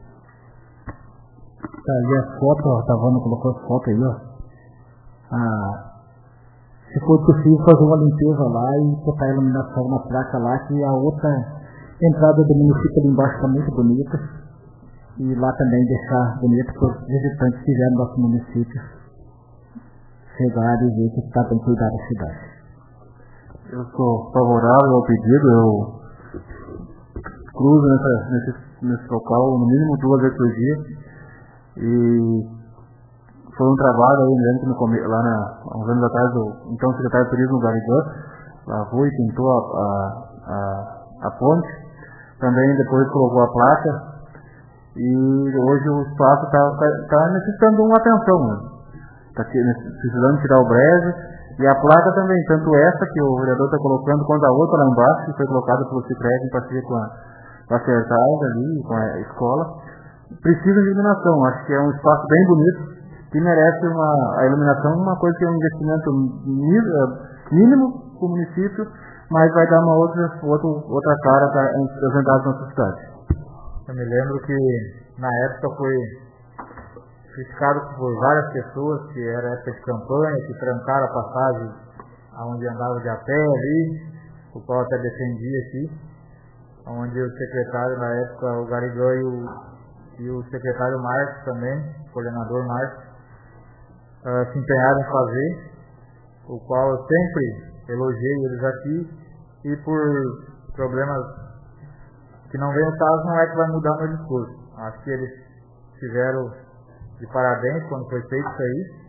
Tá aí as fotos, ó, tá vendo, colocou as fotos aí, ó. Ah, se for possível fazer uma limpeza lá e botar a iluminação na placa lá, que a outra entrada do município ali embaixo está muito bonita, e lá também deixar bonito para os visitantes que vierem no nosso município chegarem e ver que está bem cuidado a cidade. Eu sou favorável ao pedido, eu cruzo nessa, nesse, nesse local no mínimo duas vezes por dia, e foi um trabalho aí, lembro que no, lá na, há uns anos atrás, o então secretário de turismo, Garigan, lavou e pintou a, a, a, a ponte, também depois colocou a placa, e hoje o espaço está tá, tá necessitando de uma atenção, está precisando tirar o brejo, e a placa também, tanto essa que o vereador está colocando, quanto a outra lá embaixo, que foi colocada pelo Cicred em parceria com a, com a Sertais ali, com a escola, precisa de iluminação. Acho que é um espaço bem bonito, que merece uma, a iluminação, uma coisa que é um investimento mínimo para o município, mas vai dar uma outra, outra, outra cara para as entradas da nossa cidade. Eu me lembro que na época foi criticado por várias pessoas, que era época de campanha, que trancaram a passagem aonde andava de a pé ali, o qual até defendia aqui, onde o secretário na época, o Garigão e o, e o secretário Marcos também, o coordenador Marcos, uh, se empenharam em fazer, o qual eu sempre elogiei eles aqui, e por problemas que não vem o caso, não é que vai mudar meu discurso. Acho que eles tiveram de parabéns quando foi feito isso aí.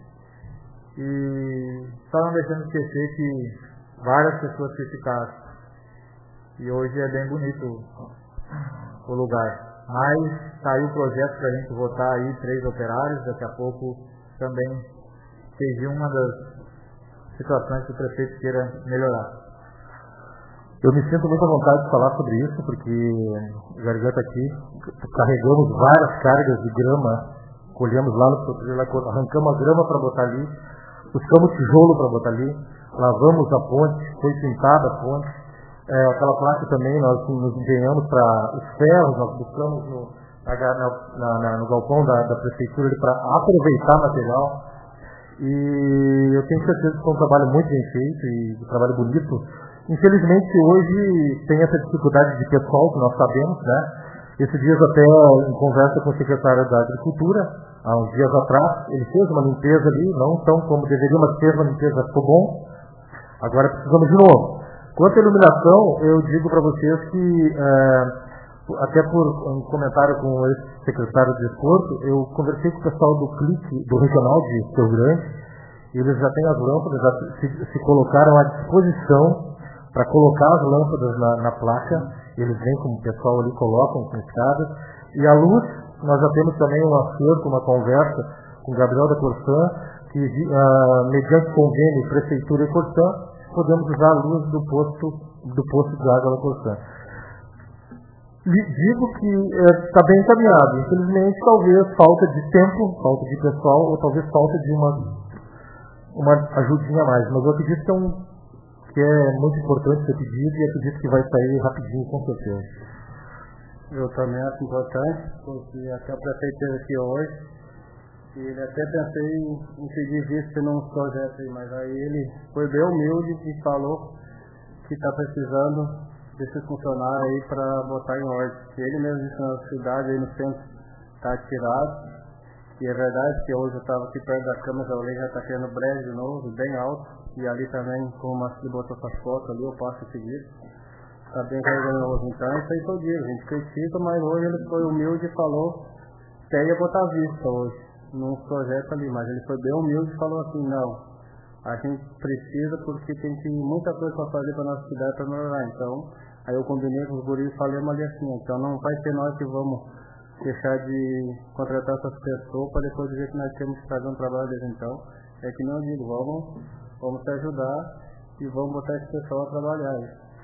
E só não deixando de esquecer que várias pessoas que ficaram. E hoje é bem bonito o lugar. Mas saiu o projeto para a gente votar aí três operários, daqui a pouco também seja uma das situações que o prefeito queira melhorar. Eu me sinto muito à vontade de falar sobre isso, porque Garganta aqui, carregamos várias cargas de grama, colhemos lá no arrancamos a grama para botar ali, buscamos tijolo para botar ali, lavamos a ponte, foi pintada a ponte, é, aquela placa também nós nos empenhamos para os ferros, nós buscamos no, na, na, no galpão da, da prefeitura para aproveitar material, e eu tenho certeza que foi um trabalho muito bem feito e um trabalho bonito. Infelizmente hoje tem essa dificuldade de pessoal que nós sabemos, né? Esses dias até em conversa com o secretário da Agricultura, há uns dias atrás, ele fez uma limpeza ali, não tão como deveria, mas fez uma limpeza, ficou bom. Agora precisamos de novo. Quanto à iluminação, eu digo para vocês que, é, até por um comentário com o ex-secretário de Desporto, eu conversei com o pessoal do Clique, do Regional de Rio Grande, e eles já têm as lâmpadas, já se, se colocaram à disposição para colocar as lâmpadas na, na placa. Eles vêm como o pessoal ali, colocam com escadas. E a luz, nós já temos também um acerto, uma conversa com o Gabriel da Corsã, que uh, mediante convênio Prefeitura e Corsã, podemos usar a luz do posto, do posto de água da Corsã. Digo que está é, bem encaminhado. Infelizmente, talvez falta de tempo, falta de pessoal, ou talvez falta de uma, uma ajudinha a mais. Mas eu acredito que é um que é muito importante ser pedido e acredito que vai sair rapidinho, com certeza. Eu também acho importante, porque até o prefeito esteve aqui hoje, e ele até pensei em, em pedir visto num projeto aí, mas aí ele foi bem humilde e falou que está precisando desses funcionários aí para botar em ordem. Ele mesmo disse na cidade, aí no centro, está atirado, e é verdade que hoje eu estava aqui perto da câmera, eu olhei, já está criando brejo de novo, bem alto. E ali também, como o Marcelo botou essas fotos ali, eu passo a seguir. Está bem vergonhoso. Então, isso aí que eu digo. A gente critica, mas hoje ele foi humilde e falou que ia botar vista hoje, num projeto ali. Mas ele foi bem humilde e falou assim, não, a gente precisa porque tem que, muita coisa para fazer para nossa cidade para melhorar. Então, aí eu combinei com os guris e falei ali assim, então não vai ser nós que vamos deixar de contratar essas pessoas para depois dizer que nós temos que fazer um trabalho deles. Então, é que nem eu digo, vamos... Vamos te ajudar e vamos botar esse pessoal a trabalhar.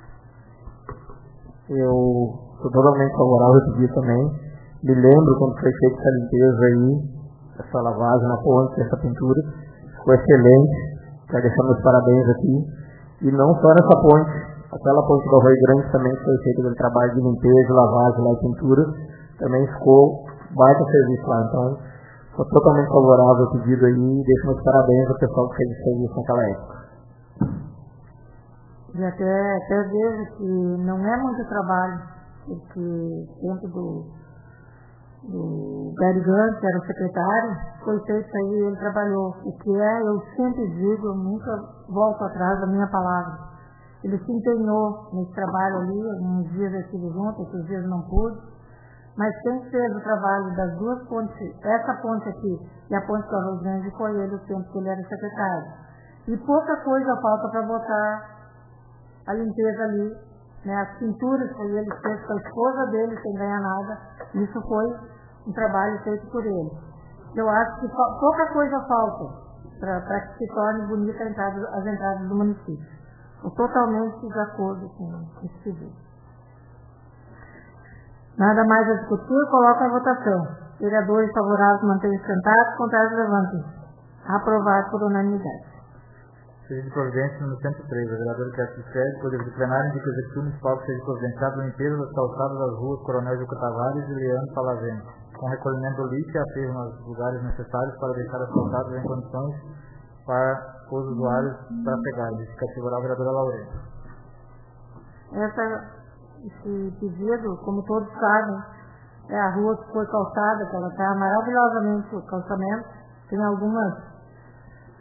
Eu sou totalmente favorável a pedir também. Me lembro quando foi feita essa limpeza aí, essa lavagem na ponte, essa pintura. Ficou excelente. Quero deixar meus parabéns aqui. E não só nessa ponte. Aquela ponte do Rio Grande também foi feito aquele trabalho de limpeza, lavagem lá e pintura. Também ficou baita serviço lá. Então, sou totalmente favorável ao pedido aí e deixo meus parabéns ao pessoal que fez esse serviço naquela época. E até, até vejo que não é muito trabalho, porque dentro do, do Garigante, que era o secretário, foi feito aí e ele trabalhou. O que é, eu sempre digo, eu nunca volto atrás da minha palavra. Ele se empenhou nesse trabalho ali, alguns dias eu estive junto, outros dias não pude. Mas quem fez o trabalho das duas pontes, essa ponte aqui e a ponte do Arroz Grande, foi ele o tempo que ele era secretário. E pouca coisa falta para botar a limpeza ali, né? As pinturas foi ele que fez com a esposa dele, sem ganhar nada. Isso foi um trabalho feito por ele. Eu acho que pouca coisa falta para que se torne bonita a entrada, as entradas do município. Estou totalmente de acordo com esse pedido. Nada mais a discutir, coloco a votação. Vereadores favoráveis mantenham-se sentados, contrários levantem. Aprovado por unanimidade. Seja de providência número cento e três, a vereadora Cássio Sérgio, poder do plenário indica o executivo municipal que seja providenciado a limpeza das calçadas das ruas Coronel Juca Tavares e Leandro Palavento, com recolhimento do lixo e aterro nos lugares necessários para deixar as calçadas em condições para os usuários trafegarem. Justificativa oral, vereadora Laurena. Essa... Esse pedido, como todos sabem, é a rua que foi calçada, que ela está maravilhosamente o calçamento. Tem algumas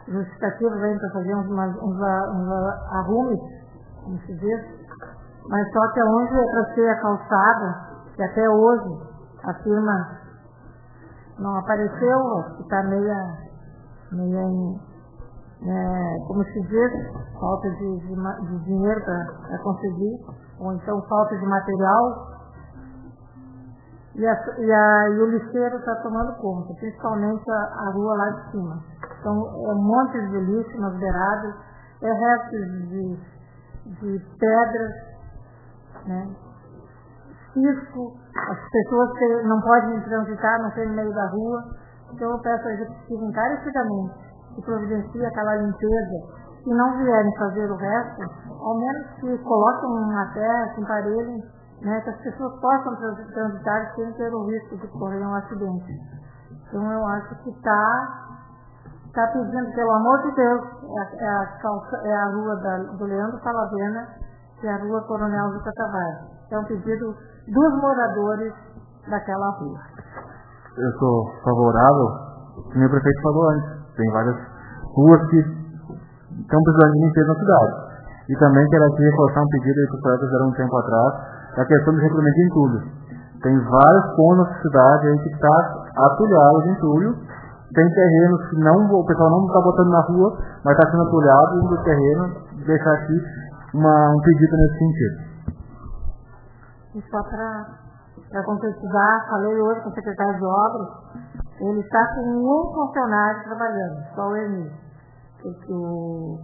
justificativa vem para fazer uns, uns, uns arrumes, como se diz, mas só que onde é para ser a calçada, que até hoje a firma não apareceu, que está meia, meia é, como se diz, falta de, de, de dinheiro para conseguir, ou então falta de material, e, a, e, a, e o lixeiro está tomando conta, principalmente a, a rua lá de cima. Então é um monte de lixo nas beiradas, é restos de, de pedras, né? Cisco, as pessoas que não podem transitar, não tem no meio da rua. Então eu peço a executiva encarecidamente que providencie aquela limpeza. Se não vierem fazer o resto, ao menos que coloquem uma terra, se emparelhem, né, que as pessoas possam transitar sem ter o risco de correr um acidente. Então eu acho que está tá pedindo, pelo amor de Deus, é a, calça, é a rua da, do Leandro Salavena e a rua Coronel Juca Tavares. É um pedido dos moradores daquela rua. Eu sou favorável, o meu prefeito falou antes, tem várias ruas que estão precisando de limpeza na cidade. E também quero aqui reforçar um pedido aí que os colegas fizeram um tempo atrás, a questão do recolhimento de entulho. Tem vários pontos na cidade aí que está atulhado de entulho, tem terrenos que não, o pessoal não está botando na rua, mas está sendo atulhado do terreno, deixar aqui uma, um pedido nesse sentido. E só para concretizar, falei hoje com o secretário de obras, ele está com um funcionário trabalhando, só o Ernie. Porque o...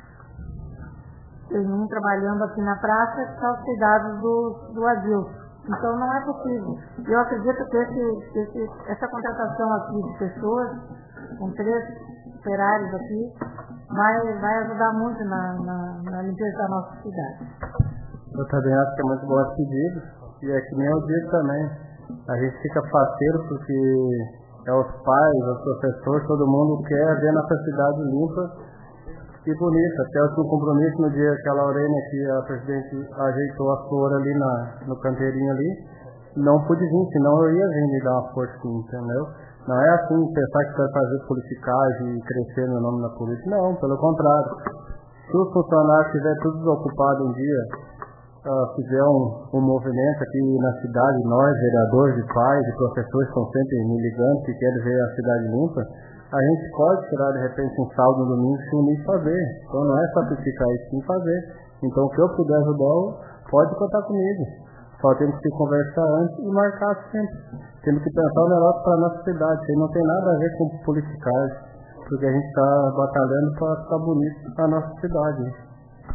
tem um trabalhando aqui na praça que está aos cuidados do, do Adilson. Então não é possível. Eu acredito que esse, que esse, essa contratação aqui de pessoas, com três operários aqui, vai, vai ajudar muito na, na, na limpeza da nossa cidade. Eu também acho que é muito bom esse pedido, e é que nem eu digo também, a gente fica faceiro porque é os pais, os professores, todo mundo quer ver nossa cidade limpa e bonita. Até eu tinha um compromisso no dia que a Lorena, que a presidente ajeitou a flor ali na, no canteirinho ali, não pude vir, senão eu ia vir me dar uma força, entendeu? Não é assim, pensar que vai fazer politicagem e crescer meu nome na política, não, pelo contrário. Se os funcionários estiverem tudo desocupados um dia, Uh, fizer um, um movimento aqui na cidade, nós, vereadores, de pais e professores estão sempre me ligando que querem ver a cidade limpa, a gente pode tirar de repente um saldo no domingo e se unir e fazer. Então não é só criticar isso, sim fazer. Então o que eu puder ajudar, pode contar comigo. Só temos que conversar antes e marcar sempre. Temos que pensar o melhor para a nossa cidade. Isso não tem nada a ver com politicagem, porque a gente está batalhando para ficar bonito a nossa cidade.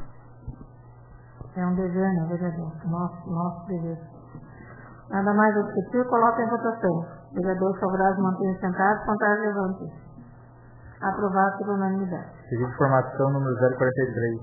É um dever, né, vereador? Nosso, nosso dever. Nada mais do que discutir, coloca em votação. Vereadores favoráveis mantenham sentados, contrários levantem. Aprovado por unanimidade. Pedido de informação número zero quarenta e três.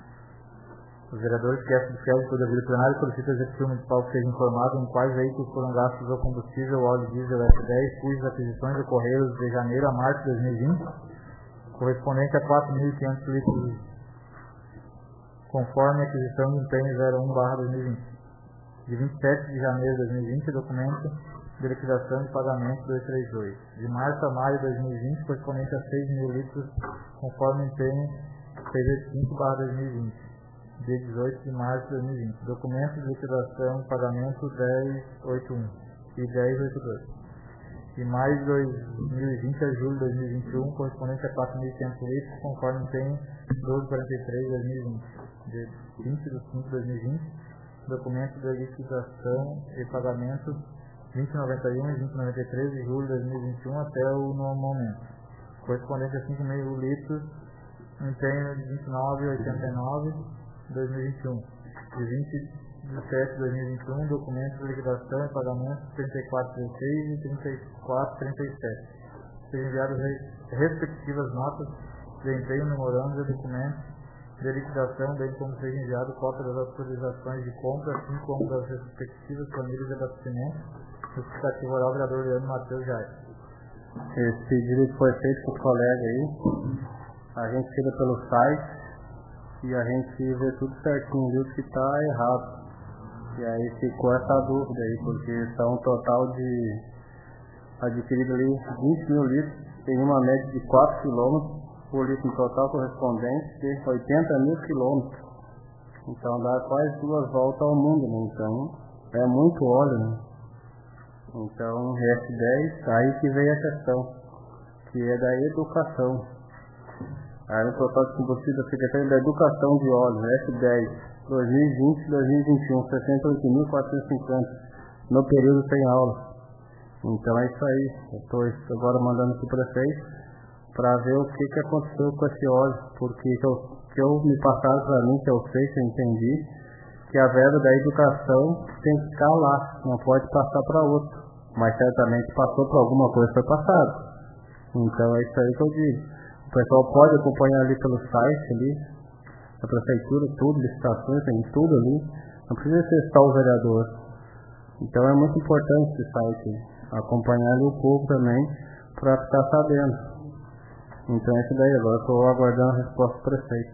Os vereadores que essa de toda a vida plenária solicitam ao Executivo Municipal que seja informado em quais veículos foram gastos o combustível, o óleo diesel F dez, cujas aquisições ocorreram de janeiro a março de dois mil e vinte, correspondente a quatro mil e quinhentos litros, conforme a aquisição de empenho zero um barra dois mil e vinte. De vinte e sete de janeiro de dois mil e vinte, documento de liquidação de pagamento duzentos e trinta e dois. De março a maio de dois mil e vinte, correspondente a seis mil litros, conforme empenho seiscentos e cinco barra dois mil e vinte. De dezoito de março de dois mil e vinte. Documento de liquidação de pagamento dez mil oitenta e um e dez mil oitenta e dois. De maio de dois mil e vinte a julho de dois mil e vinte e um, correspondente a quatro mil e quinhentos litros, conforme empenho doze mil quarenta e três de dois mil e vinte. De vinte de cinco de dois mil e vinte, documento de liquidação e pagamento vinte mil noventa e um e vinte mil noventa e três de julho de dois mil e vinte e um até o momento, correspondente a cinco mil litros, empenho de vinte e nove mil oitenta e nove de dois mil e vinte e um. De vinte de sete de dois mil e vinte e um, documento de liquidação e pagamento trinta e quatro mil dezesseis e trinta e quatro mil trinta e sete. Sejam enviadas respectivas notas de empenho, memorando e documentos de liquidação, bem como seja enviado cópia das autorizações de compra, assim como das respectivas planilhas de abastecimento, justificativo oral, vereador Leandro Matheus Jair. Esse pedido foi feito com o colega aí, a gente tira pelo site e a gente vê tudo certinho, viu que está errado. E aí ficou essa dúvida aí, porque são um total de adquirido ali vinte mil litros, tem uma média de quatro quilômetros. calcula isso no total correspondente de oitenta mil quilômetros. Então dá quase duas voltas ao mundo, né? Então é muito óleo, né? Então S dez, aí que vem a questão, que é da educação. Aí no total de combustível da Secretaria da Educação de Óleo, S dez, dois mil e vinte, dois mil e vinte e um, sessenta e oito mil quatrocentos e cinquenta no período sem aula. Então é isso aí. Eu estou agora mandando para o prefeito para ver o que, que aconteceu com esse óleo, porque que eu, que eu me passaram para mim, que eu sei, que eu entendi, que a verba da educação tem que ficar lá, não pode passar para outro. Mas certamente passou para alguma coisa, foi passado. Então é isso aí que eu digo. O pessoal pode acompanhar ali pelo site ali, a prefeitura, tudo, licitações, tem tudo ali. Não precisa ser só o vereador. Então é muito importante esse site, acompanhar ali o povo também, para ficar sabendo. Então é isso daí, agora estou aguardando a resposta do prefeito.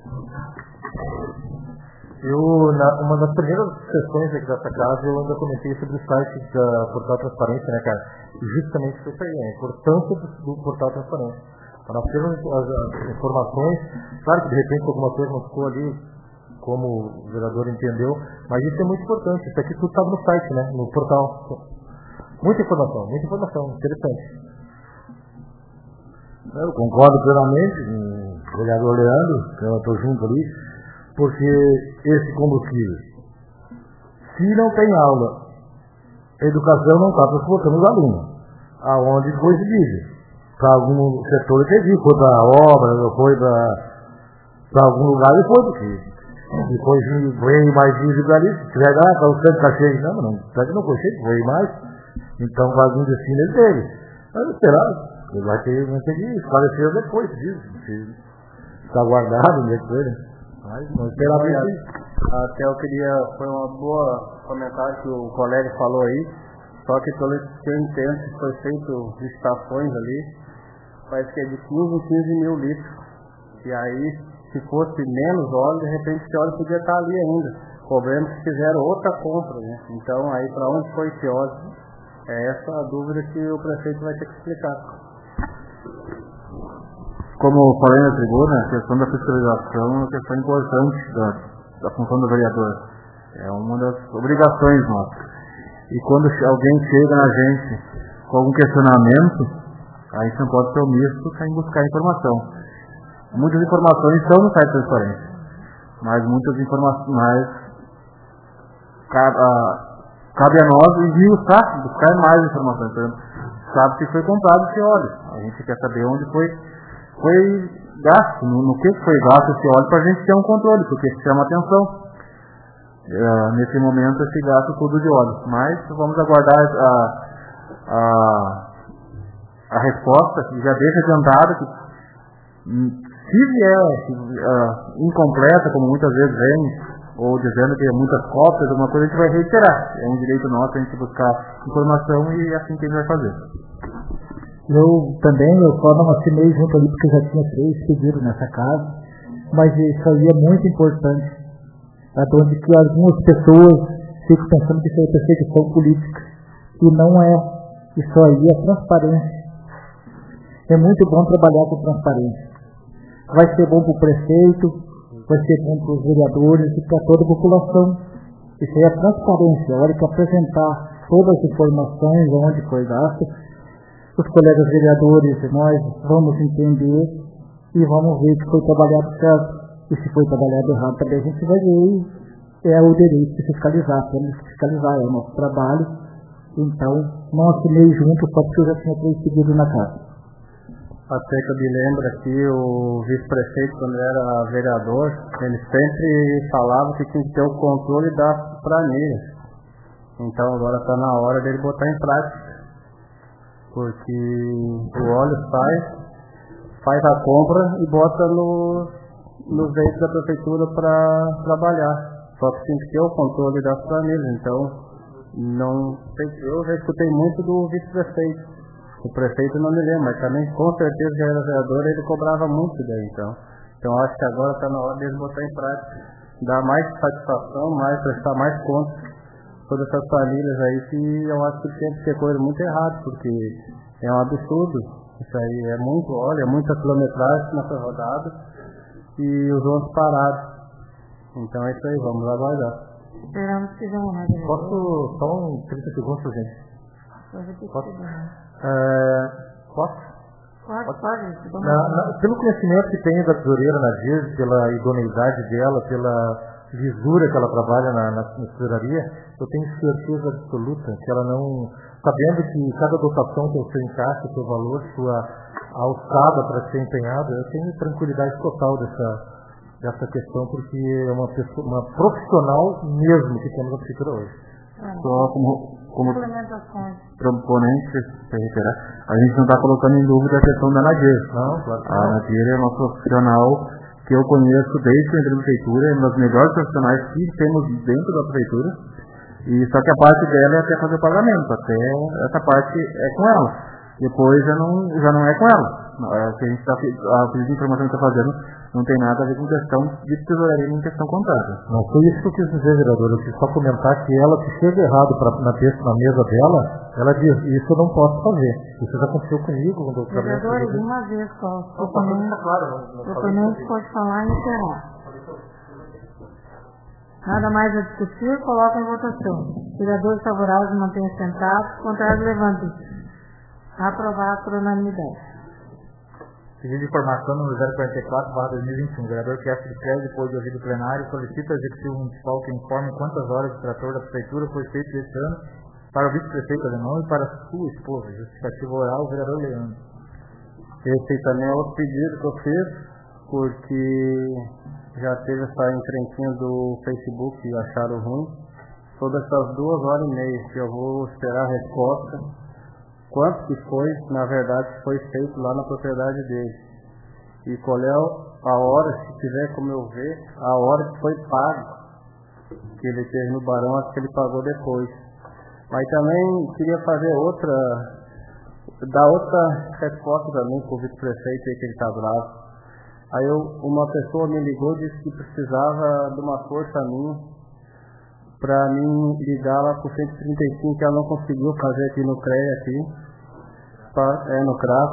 Eu, na, uma das primeiras sessões aqui dessa casa, eu ainda comentei sobre o site da Portal Transparência, né, cara? E justamente foi isso aí, a importância do, do Portal Transparência. Para nós termos as, as informações, claro que de repente alguma coisa não ficou ali como o vereador entendeu, mas isso é muito importante. Isso aqui tudo estava no site, né, no portal. Muita informação, muita informação, interessante. Eu concordo plenamente com o vereador Leandro, que eu estou junto ali, porque esse combustível, se não tem aula, a educação não está transportando os alunos, aonde foi se diz. Para algum setor entendi, foi para a obra, foi para algum lugar e foi, porque depois veio mais diesel ali, se tiver lá, para o centro está cheio, não, não, está que não foi cheio, veio mais, então vai vir destino ele teve. Mas será? Ele vai ter, vai ter que esclarecer depois disso, se está guardado, né, com ele. Mas não esperar bem. Até eu queria, foi uma boa comentário que o colega falou aí, só que pelo que eu entendo que foi feito licitações ali, parece que é de quinze em quinze mil litros. E aí, se fosse menos óleo, de repente esse óleo podia estar ali ainda. O problema é que fizeram outra compra, né? Então aí para onde foi esse óleo? É essa a dúvida que o prefeito vai ter que explicar. Como eu falei na tribuna, a questão da fiscalização é uma questão importante da, da função do vereador. É uma das obrigações nossas. E quando alguém chega na gente com algum questionamento, a gente não pode ser omisso em buscar informação. Muitas informações estão no site transparente, mas muitas informações, mas cabe a, cabe a nós esmiuçar, buscar mais informações. Por exemplo, sabe que foi comprado esse óleo. A gente quer saber onde foi foi gasto, no, no que foi gasto esse óleo, para a gente ter um controle, porque isso chama atenção. Uh, nesse momento, esse gasto tudo de óleo. Mas vamos aguardar a, a, a resposta, que já deixa adiantada, que se vier se, uh, incompleta, como muitas vezes vem, ou dizendo que é muitas cópias, alguma coisa, a gente vai reiterar. É um direito nosso a gente buscar informação e é assim que a gente vai fazer. Eu também, eu só não assinei junto ali porque já tinha três pedidos nessa casa, mas isso aí é muito importante, onde que algumas pessoas ficam pensando que isso é perseguição política, e não é. Isso aí é transparência. É muito bom trabalhar com transparência. Vai ser bom para o prefeito, vai ser bom para os vereadores e para toda a população. Isso aí é transparência. A hora que apresentar todas as informações, onde foi gasto, os colegas vereadores e nós vamos entender e vamos ver se foi trabalhado certo. E se foi trabalhado errado também a gente vai ver. É o direito de fiscalizar, temos que fiscalizar, é o nosso trabalho. Então, não assinei junto só porque eu já tinha três pedidos na casa. Até que eu me lembro aqui, o vice-prefeito, quando era vereador, ele sempre falava que tinha que ter o controle das planilhas. Então agora está na hora dele botar em prática. Porque o óleo sai, faz a compra e bota no, nos veículos da prefeitura para trabalhar. Só que tem que ter o controle das planilhas. Então, não, eu já escutei muito do vice-prefeito. O prefeito não me lembra, mas também com certeza já era vereador, ele cobrava muito daí. Então, então acho que agora está na hora dele botar em prática. Dar mais satisfação, mais, prestar mais contas todas essas planilhas aí, que eu acho que tem que ter coisa muito errada, porque É um absurdo. Isso aí é muito óleo, é muita quilometragem nessa rodada e os ônibus parados. Então é isso aí, vamos aguardar. Esperamos que venha, né, vereador? Posso só um trinta segundos, gente? Posso? É, posso? Pode, pode. pode na, na, pelo conhecimento que tenho da tesoureira Nadir, pela idoneidade dela, pela lisura que ela trabalha na, na, na tesouraria, eu tenho certeza absoluta que ela não, sabendo que cada dotação tem o seu encaixe, o seu valor, sua alçada para ser empenhada, eu tenho tranquilidade total dessa, dessa questão, porque é uma, pessoa, uma profissional mesmo que temos na prefeitura hoje. Só como, como proponente, para reiterar, a gente não está colocando em dúvida a questão da Nadir. Não, claro que a Nadir é uma profissional que eu conheço desde que eu entrei na prefeitura, é uma das melhores profissionais que temos dentro da prefeitura, e só que a parte dela é até fazer o pagamento, até essa parte é com ela. Depois já não, já não é com ela. O que a gente está, a informação que está fazendo não tem nada a ver com questão de tesouraria nem questão contábil. Não foi isso que eu quis dizer, vereador. Eu quis só comentar que ela, se chega errado pra, na, na mesa dela, ela diz, isso eu não posso fazer. Isso já aconteceu comigo. Quando eu vereador, de uma vez só. O oponente pode falar e encerrar. Nada mais a discutir, coloca em votação. Vereadores favoráveis mantenham sentados, contrários levantem. Aprovado por unanimidade. Pedido de informação número zero quarenta e quatro barra dois mil e vinte e um. O vereador Castro de Pérez, depois do ouvido plenário, solicita ao Executivo Municipal que informe quantas horas de trator da Prefeitura foi feito este ano para o vice-prefeito Alemão e para sua esposa. Justificativa oral, o vereador Leandro. Esse também é outro pedido que eu fiz, porque já teve essa encrenquinha do Facebook e acharam ruim. Todas essas duas horas e meia que eu vou esperar a resposta. Quanto que foi, na verdade, foi feito lá na propriedade dele. E qual é a hora, se tiver como eu ver, a hora que foi pago, que ele teve no Barão, acho que ele pagou depois. Mas também queria fazer outra, dar outra resposta também para o vice-prefeito aí que ele está bravo. Aí eu, uma pessoa me ligou e disse que precisava de uma força minha para mim ligar lá pro cento e trinta e cinco, que ela não conseguiu fazer aqui no C R E A aqui, pra, é, no C R A,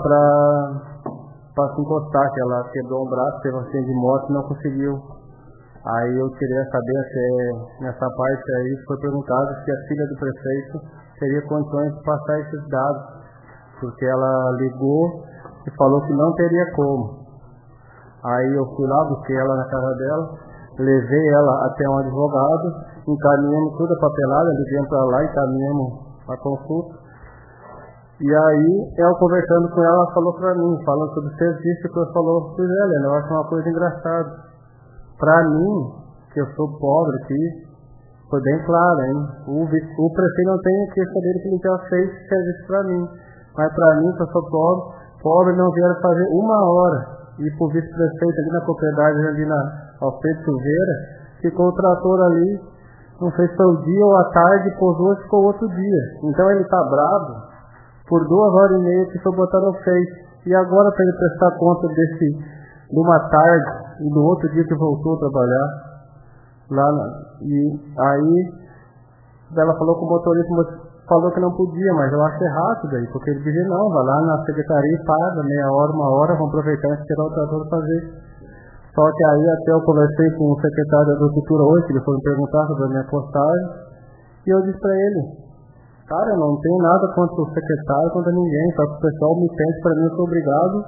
para se encostar, que ela quebrou um braço, teve um acidente de moto e não conseguiu. Aí eu queria saber se nessa parte aí foi perguntado se a filha do prefeito teria condições de passar esses dados, porque ela ligou e falou que não teria como. Aí eu fui lá, busquei ela na casa dela, levei ela até um advogado, encaminhamos toda a papelada, liguemos para lá, encaminhamos a consulta. E aí, eu conversando com ela, ela falou para mim, falando sobre o serviço, que eu falou, pois é, Helena, eu acho uma coisa engraçada. Para mim, que eu sou pobre aqui, foi bem claro, hein? O, o prefeito não tem que saber que ele já fez serviço para mim. Mas para mim, que eu sou pobre, pobre não vieram fazer uma hora. E pro vice-prefeito ali na propriedade, ali na Alfredo Silveira, ficou o trator ali, não fez seu dia ou à tarde, pousou e ficou outro dia. Então ele tá bravo por duas horas e meia que foi botar no Face. E agora para ele prestar conta desse, de uma tarde e do outro dia que voltou a trabalhar, lá na, e aí ela falou com o motorista, falou que não podia, mas eu acho errado daí, porque ele dizia, não, vai lá na secretaria e paga, meia hora, uma hora, vamos aproveitar e esperar o trator fazer. Só que aí até eu conversei com o secretário da Agricultura hoje, que ele foi me perguntar sobre a minha postagem, e eu disse para ele, cara, eu não tenho nada contra o secretário, contra ninguém, só que o pessoal me pede para mim, eu sou obrigado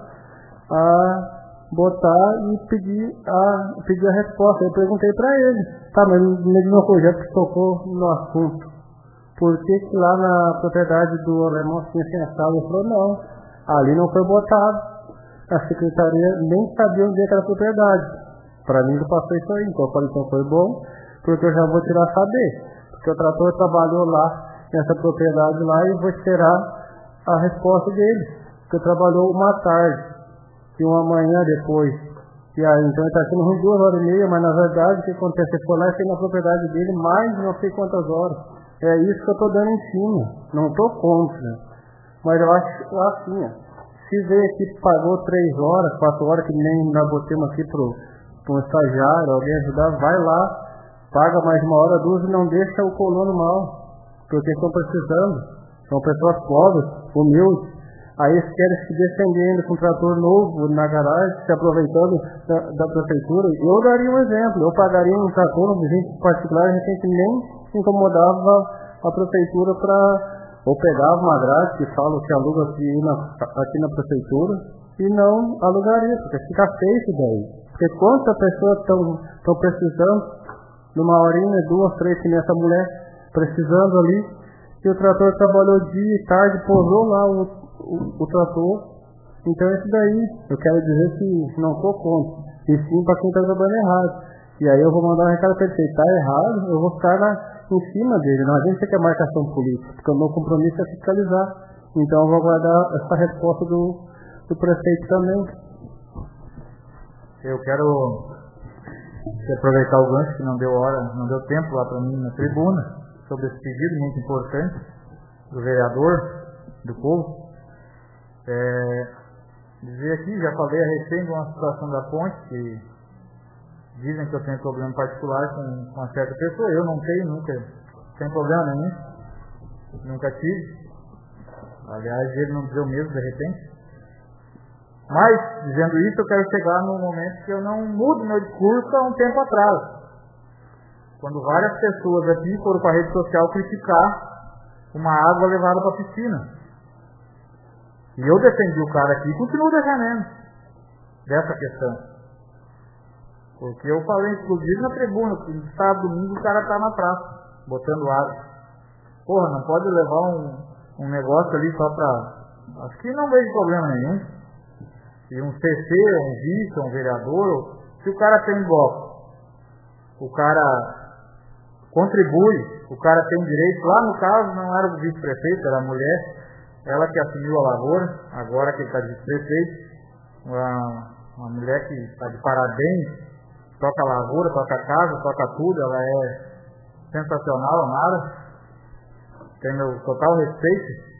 a botar e pedir a, pedir a resposta. Eu perguntei para ele, tá, mas me diz uma coisa, que tocou no assunto. Por que que lá na propriedade do Alemão tinha sensado? Ele falou, não, ali não foi botado. A secretaria nem sabia onde era a propriedade. Para mim, ele passou isso aí. Então, eu falei, então foi bom, porque eu já vou tirar saber. Porque o trator trabalhou lá, nessa propriedade lá, e eu vou esperar a resposta dele. Porque trabalhou uma tarde e uma manhã depois. E aí, então, ele está sendo ruim duas horas e meia, mas na verdade, o que acontece? Ele foi lá e fez na propriedade dele mais de não sei quantas horas. É isso que eu estou dando em cima. Não estou contra. Mas eu acho assim, ó. Se vê que pagou três horas, quatro horas, que nem nós botemos aqui para um estagiário, alguém ajudar, vai lá, paga mais uma hora, duas e não deixa o colono mal. Porque estão precisando. São pessoas pobres, humildes. Aí eles querem se defendendo com um trator novo na garagem, se aproveitando da, da prefeitura. Eu daria um exemplo, eu pagaria um trator, um vizinho particular, a gente nem se incomodava a prefeitura para, ou pegava uma grade que fala que aluga aqui na, aqui na prefeitura, e não alugaria, porque fica feio isso daí. Porque quantas pessoas estão precisando, numa horinha, duas, três, que nem essa mulher, precisando ali, e o trator trabalhou dia e tarde, pousou lá o, o, o trator. Então isso daí, eu quero dizer que não estou contra, e sim para quem está trabalhando errado. E aí eu vou mandar um recado para ele, se está errado, eu vou ficar na, em cima dele, não adianta que é marcação política, porque o meu compromisso é fiscalizar. Então eu vou aguardar essa resposta do, do prefeito também. Eu quero aproveitar o gancho que não deu hora, não deu tempo lá para mim na tribuna, sobre esse pedido muito importante do vereador, do povo. É, dizer aqui, já falei a respeito de uma situação da ponte, que dizem que eu tenho problema particular com, com uma certa pessoa. Eu não tenho, nunca, sem problema nenhum, nunca tive. Aliás, ele não deu mesmo, de repente. Mas, dizendo isso, eu quero chegar no momento que eu não mudo meu discurso há um tempo atrás. Quando várias pessoas aqui foram para a rede social criticar uma água levada para a piscina. E eu defendi o cara aqui e continuo defendendo dessa questão. Porque eu falei, inclusive, na tribuna, que no sábado, domingo, o cara tá na praça, botando água. Porra, não pode levar um, um negócio ali só para... Acho que não vejo problema nenhum. E um C C, um vice, um vereador, se o cara tem bloco, o cara contribui, o cara tem direito. Lá no caso não era o vice-prefeito, era a mulher, ela que assumiu a lavoura, agora que ele está de vice-prefeito, uma, uma mulher que está de parabéns, toca a lavoura, toca a casa, toca tudo, ela é sensacional, amada, tem meu total respeito.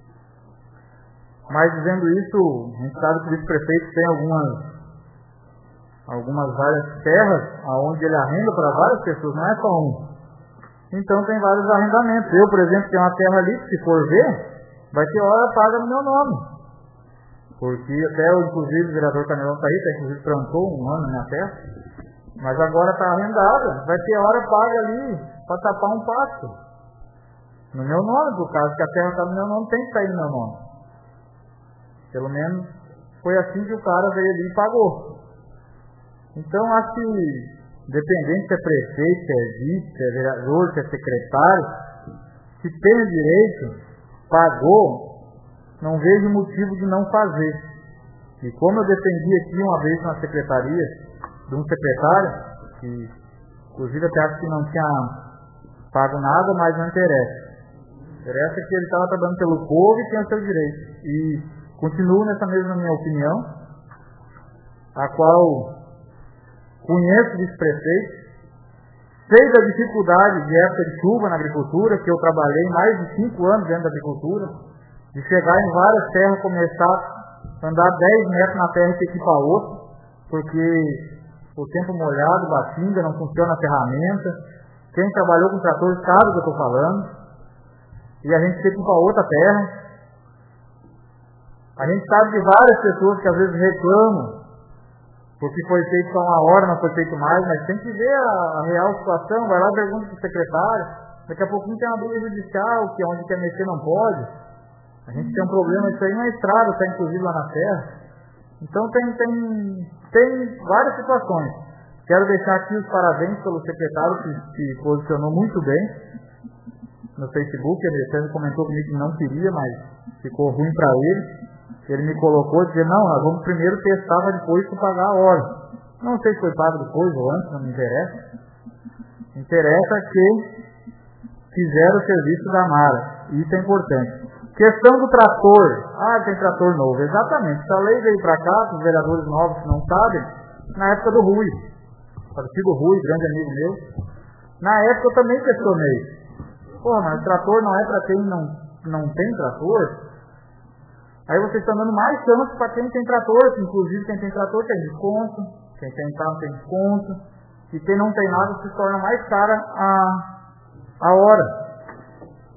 Mas dizendo isso, a gente sabe que o vice-prefeito tem algumas algumas várias terras onde ele arrenda para várias pessoas, não é só um. Então tem vários arrendamentos. Eu, por exemplo, tenho uma terra ali que, se for ver, vai ter hora paga no meu nome. Porque até, eu, inclusive, o vereador Canelão está aí, tá, inclusive plantou um ano na minha terra, mas agora está arrendada. Vai ter hora paga ali para tapar um pasto. No meu nome, por causa que a terra está no meu nome, tem que sair no meu nome. Pelo menos foi assim que o cara veio ali e pagou. Então, acho que, independente se é prefeito, se é vice, se é vereador, se é secretário, se tem direito, pagou, não vejo motivo de não fazer. E como eu defendi aqui uma vez na secretaria de um secretário, que inclusive até acho que não tinha pago nada, mas não interessa. Interessa que ele estava trabalhando pelo povo e tem o seu direito. E continuo nessa mesma minha opinião, a qual conheço dos prefeitos, sei da dificuldade de época de chuva na agricultura, que eu trabalhei mais de cinco anos dentro da agricultura, de chegar em várias terras, começar a andar dez metros na terra e ter que ir para outra, porque o tempo molhado, batinga, não funciona a ferramenta. Quem trabalhou com trator sabe do que eu estou falando, e a gente tem que ir para outra terra. A gente sabe de várias pessoas que às vezes reclamam porque foi feito só uma hora, não foi feito mais, mas tem que ver a, a real situação. Vai lá e pergunta para o secretário. Daqui a pouquinho tem uma dúvida judicial, que onde quer mexer não pode. A gente tem um problema, isso aí na estrada, está inclusive lá na terra. Então tem, tem, tem várias situações. Quero deixar aqui os parabéns pelo secretário, que se posicionou muito bem no Facebook. Ele até comentou comigo que não queria, mas ficou ruim para ele. Ele me colocou e disse, não, nós vamos primeiro testar para depois tu pagar a hora. Não sei se foi pago depois ou antes, não me interessa. Interessa que fizeram o serviço da Mara. Isso é importante. Questão do trator. Ah, tem trator novo. Exatamente. Essa lei veio para cá, os vereadores novos que não sabem, na época do Rui. Partido Rui, grande amigo meu. Na época eu também questionei. Pô, mas o trator não é para quem não, não tem trator? Aí vocês estão dando mais chance para quem tem trator, que inclusive quem tem trator tem desconto, quem tem carro tem desconto, e quem não tem nada se torna mais cara a, a hora.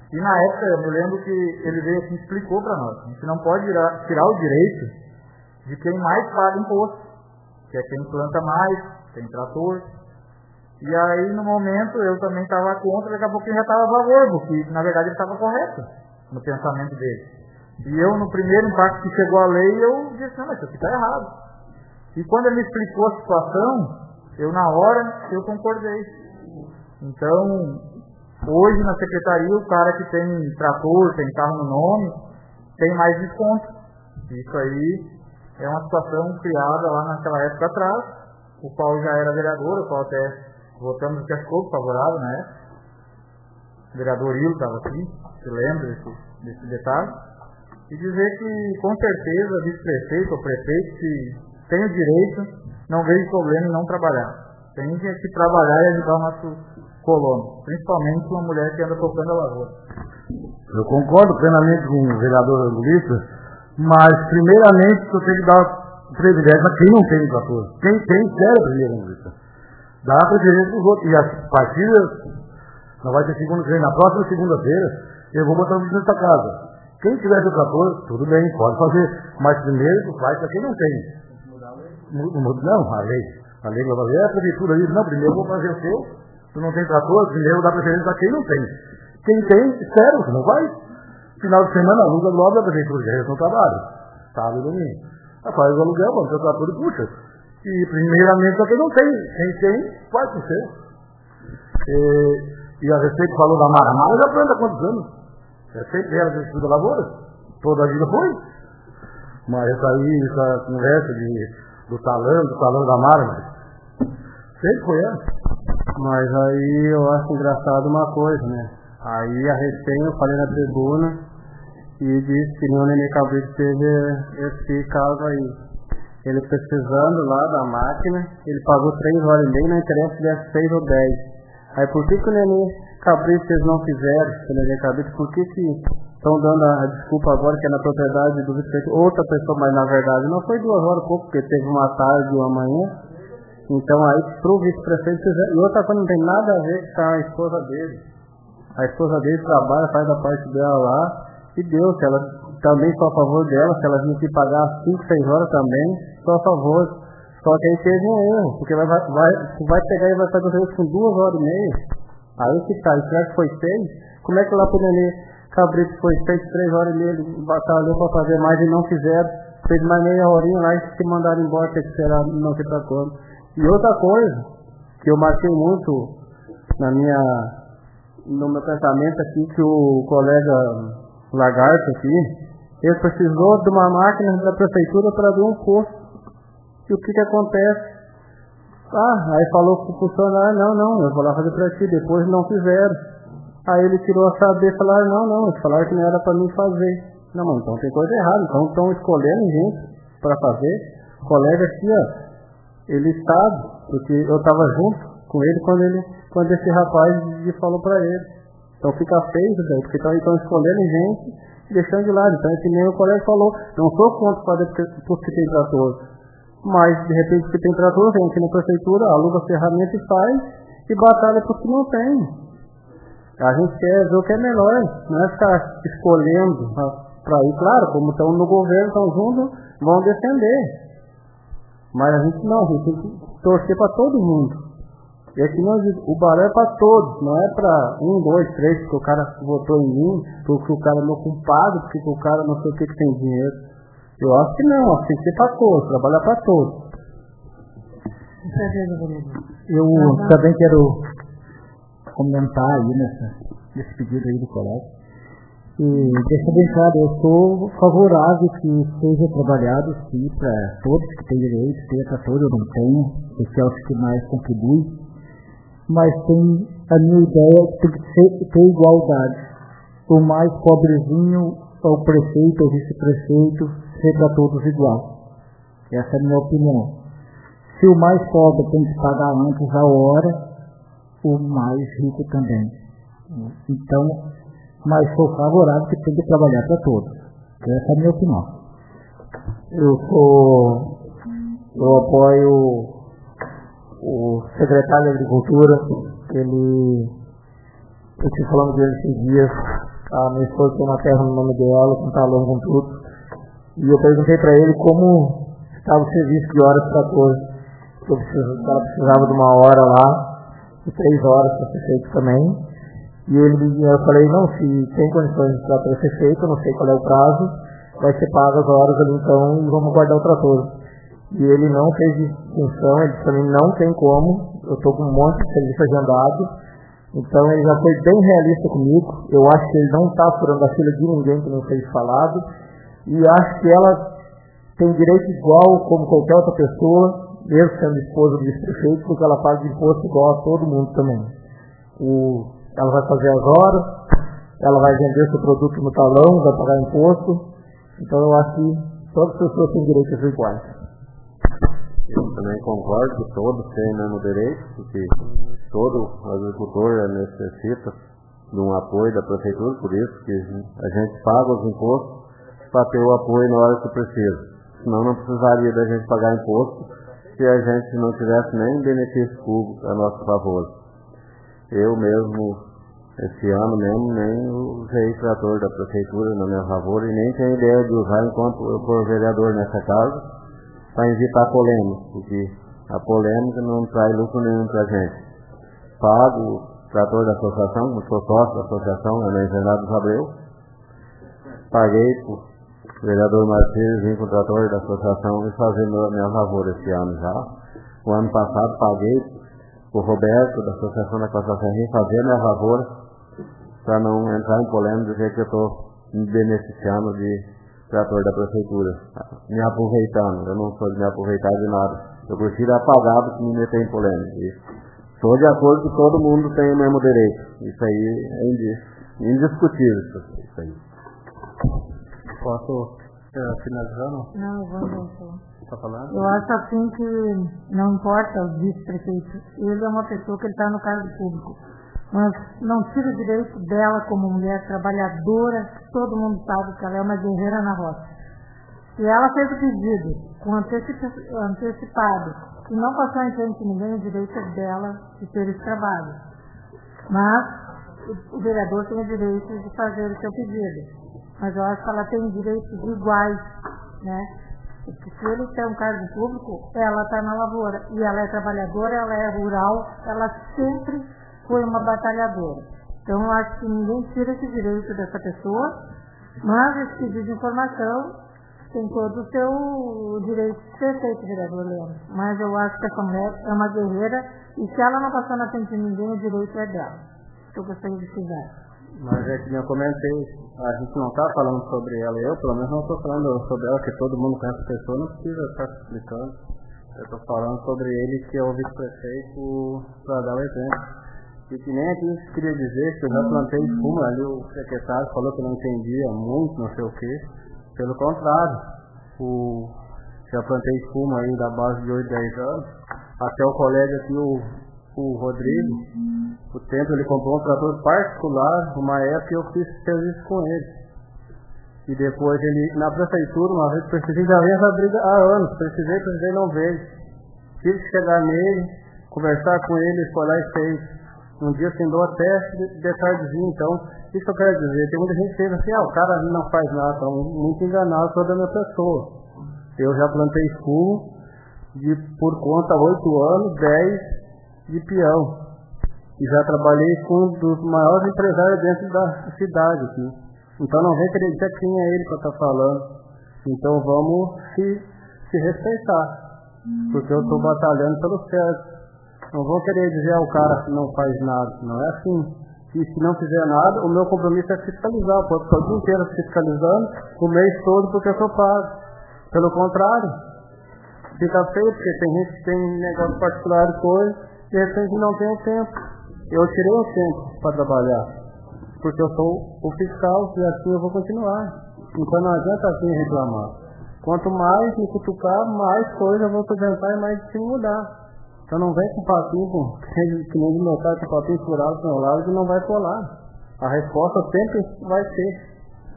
E na época, eu me lembro que ele veio assim e explicou para nós. A gente não pode tirar, tirar o direito de quem mais paga imposto, que é quem planta mais, tem trator. E aí, no momento, eu também estava contra, daqui a pouco ele já estava a favor, porque, na verdade, ele estava correto no pensamento dele. E eu, no primeiro impacto que chegou a lei, eu disse, não, mas isso aqui está errado. E quando ele me explicou a situação, eu, na hora, eu concordei. Então, hoje, na secretaria, o cara que tem trator, tem carro no nome, tem mais desconto. Isso aí é uma situação criada lá naquela época atrás, o qual já era vereador, o qual até votamos que ficou favorável na época. O vereador Ilo estava aqui, se lembra desse, desse detalhe. E dizer que, com certeza, vice-prefeito ou prefeito, se tem o direito, não vejo problema em não trabalhar. Tem que trabalhar e ajudar o nosso colono, principalmente uma mulher que anda tocando a lavoura. Eu concordo plenamente com o vereador Angulista, mas primeiramente você tem que dar privilégio a quem não tem trator. Quem tem, quer primeiro, Angulista. Dá preferência para os outros. E as partidas, não vai ter segunda-feira, na próxima segunda-feira, eu vou botar o vídeo nessa casa. Quem tiver seu trator, tudo bem, pode fazer. Mas primeiro faz para quem não tem. Não, a lei. A lei vai fazer, é a prefeitura diz, não, primeiro eu vou fazer o seu. Tu não tem trator, primeiro dá preferência a quem não tem. Quem tem, espera, você não vai. Final de semana, aluga logo a prefeitura, já no trabalho. Sábado e domingo. Ah, faz o aluguel, vamos ter o trator e puxa. E primeiramente para quem não tem. Quem tem, faz o seu. E, e a respeito falou da Mara. A Mara já planta há quantos anos? É sempre ela que estuda a lavoura. Toda a vida foi. Mas essa aí, essa conversa de, do talão, do talão da Mara, mas sempre foi ela. Mas aí eu acho engraçado uma coisa, né? Aí a recém eu falei na tribuna e disse que no Nenê Cabrito teve esse caso aí. Ele pesquisando lá da máquina, ele pagou três horas e meia, não interessa se é seis ou dez. Aí por que que o Nenê Cabrito vocês não fizeram, o Nenê Cabrito, por que que estão dando a desculpa agora que é na propriedade do vice-prefeito outra pessoa, mas na verdade não foi duas horas pouco, porque teve uma tarde e uma manhã. Então aí pro vice-prefeito fizeram. E outra coisa não tem nada a ver com a esposa dele. A esposa dele trabalha, faz a parte dela lá, e Deus, se ela também sou a favor dela, se ela vinha aqui pagar cinco, seis horas também, sou a favor. Só que aí teve um erro, porque vai, vai, vai pegar e vai fazer isso com duas horas e meia. Aí que tá, será que foi seis? Como é que lá pro Nenê Cabrito foi seis, três horas e meia, ele batalhou pra fazer mais e não fizeram, fez mais meia horinha lá e se mandaram embora, tem que esperar não ter pra quando. E outra coisa, que eu marquei muito na minha, no meu pensamento aqui, que o colega Lagarto aqui, ele precisou de uma máquina da prefeitura para abrir um posto. E o que que acontece? Ah, aí falou com o funcionário, não, não, eu vou lá fazer para ti, depois não fizeram. Aí ele tirou a saber e falaram, não, não, eles falaram que não era para mim fazer. Não, mas então tem coisa errada, então estão escolhendo gente para fazer. O colega aqui, ó, ele sabe, porque eu estava junto com ele quando ele, quando esse rapaz falou para ele. Então fica feio, daí, porque estão escolhendo gente e deixando de lado. Então esse nem o colega falou, não sou contra fazer porque, porque tem trator. Mas de repente que tem trator, vem aqui na prefeitura, aluga ferramenta e faz, e batalha porque não tem. A gente quer ver o que é melhor, não é ficar escolhendo para ir. Claro, como estão no governo, estão juntos, vão defender. Mas a gente não, a gente tem que torcer para todo mundo. E aqui nós, o barulho é para todos, não é para um, dois, três, porque o cara votou em mim, porque o cara é meu compadre, porque o cara não sei o que, que tem dinheiro. Eu acho que não, acho que tem que ser para todos, trabalhar para todos. Eu também quero comentar aí nessa, nesse pedido aí do colega. E deixa bem claro, eu sou favorável que seja trabalhado sim para todos que têm direito, seja para todos, eu não tenho, esse é o que mais contribui. Mas tem a minha ideia que tem que ser, ter igualdade. O mais pobrezinho ao prefeito, ao vice-prefeito, ser para todos igual. Essa é a minha opinião. Se o mais pobre tem que pagar antes a hora, o mais rico também. Então, mas sou favorável que tem que trabalhar para todos. Essa é a minha opinião. Eu sou, eu apoio o secretário de Agricultura, ele, eu estive falando dele esses dias, A minha esposa tem uma terra no nome dela, com talão, com tudo. E eu perguntei para ele como estava o serviço de horas trator. Eu precisava, ela precisava de uma hora lá, de três horas para ser feito também. E ele, eu falei, não, se tem condições de trator ser feito, eu não sei qual é o prazo, vai ser pago as horas ali então e vamos guardar o trator. E ele não fez distinção, ele disse para mim, não tem como, eu estou com um monte de serviço agendado. Então ele já foi bem realista comigo. Eu acho que ele não está furando a fila de ninguém que não fez falado. E acho que ela tem direito igual como qualquer outra pessoa, mesmo sendo esposa do vice-prefeito, porque ela paga imposto igual a todo mundo também. O, ela vai fazer as horas, ela vai vender seu produto no talão, vai pagar imposto. Então eu acho que todas as pessoas têm direitos iguais. Eu também concordo que todos têm o mesmo direito, porque todo agricultor necessita de um apoio da prefeitura, por isso que a gente paga os impostos para ter o apoio na hora que precisa. Senão não precisaria da gente pagar imposto se a gente não tivesse nem benefício público a nosso favor. Eu mesmo, esse ano mesmo, nem usei trator da prefeitura na minha favor e nem tenho ideia de usar enquanto eu for vereador nessa casa, para evitar polêmica, porque a polêmica não traz lucro nenhum para a gente. Pago o trator da associação, como sou sócio da associação, na Engenharia dos Abreu. Paguei para o vereador Martins vir com o trator da associação e fazer meu, minha lavoura esse ano já. O ano passado paguei para o Roberto da Associação da Costa Serra fazer minha lavoura, para não entrar em polêmica do jeito que eu estou me beneficiando de trator da prefeitura, me aproveitando. Eu não sou de me aproveitar de nada. Eu prefiro apagar do que me meter em polêmica. Estou de acordo que todo mundo tem o mesmo direito. Isso aí é indiscutível. Isso aí. Posso uh, finalizar? Não, não vamos. Tá falando? Eu acho assim que não importa o vice-prefeito. Ele é uma pessoa que está no cargo público. Mas não tira o direito dela como mulher trabalhadora, todo mundo sabe que ela é uma guerreira na roça. Se ela fez o pedido com antecipado e não passou em frente a ninguém, o direito é dela de ter esse trabalho. Mas o vereador tem o direito de fazer o seu pedido. Mas eu acho que ela tem direitos iguais, né? Porque se ele tem um cargo público, ela está na lavoura. E ela é trabalhadora, ela é rural, ela sempre foi uma batalhadora. Então eu acho que ninguém tira esse direito dessa pessoa, mas esse pedido de informação tem todo o seu direito de ser feito, vereador Leandro. Mas eu acho que essa mulher é uma guerreira e se ela não passar na frente de ninguém, o direito é dela. Eu gostaria de ficar. Mas é que eu comentei, a gente não está falando sobre ela, eu pelo menos não estou falando sobre ela, que todo mundo conhece a pessoa, não precisa estar explicando. Eu estou falando sobre ele, que é o vice-prefeito, para dar o exemplo. E que nem aqui queria dizer que eu já plantei espuma ali, o secretário falou que não entendia muito, não sei o quê. Pelo contrário, o, já plantei espuma aí da base de oito, dez anos, até o colega aqui, o, o Rodrigo, o tempo ele comprou um trator particular, uma época eu fiz serviço com ele. E depois ele, na prefeitura, uma vez precisei, já veio essa briga há anos, precisei, precisei, não veio. Tive que chegar nele, conversar com ele, ele foi lá e fez. Um dia assim, dou até de, de tardezinho, então, isso que eu quero dizer, tem muita gente que fez assim, ah, o cara ali não faz nada, então, muito enganado toda a minha pessoa. Eu já plantei espuma de, por conta, oito anos, dez de peão. E já trabalhei com um dos maiores empresários dentro da cidade aqui. Então não vem querer dizer quem é ele que eu estou falando. Então vamos se, se respeitar. Porque eu estou batalhando pelo certo. Não vou querer dizer ao cara que não faz nada. Não é assim. E se não fizer nada, o meu compromisso é fiscalizar. Pode ficar o dia inteiro fiscalizando, o mês todo, porque eu sou pago. Pelo contrário, fica feio, porque tem gente que tem negócio particular e coisa, e de repente não tem o tempo. Eu tirei o tempo para trabalhar, porque eu sou o fiscal e assim eu vou continuar. Então não adianta assim reclamar. Quanto mais me cutucar, mais coisa eu vou apresentar e mais sem mudar. Então não vem com papinho, que nem de meu pai, com papinho furado do meu lado, que não vai colar. A resposta sempre vai ter.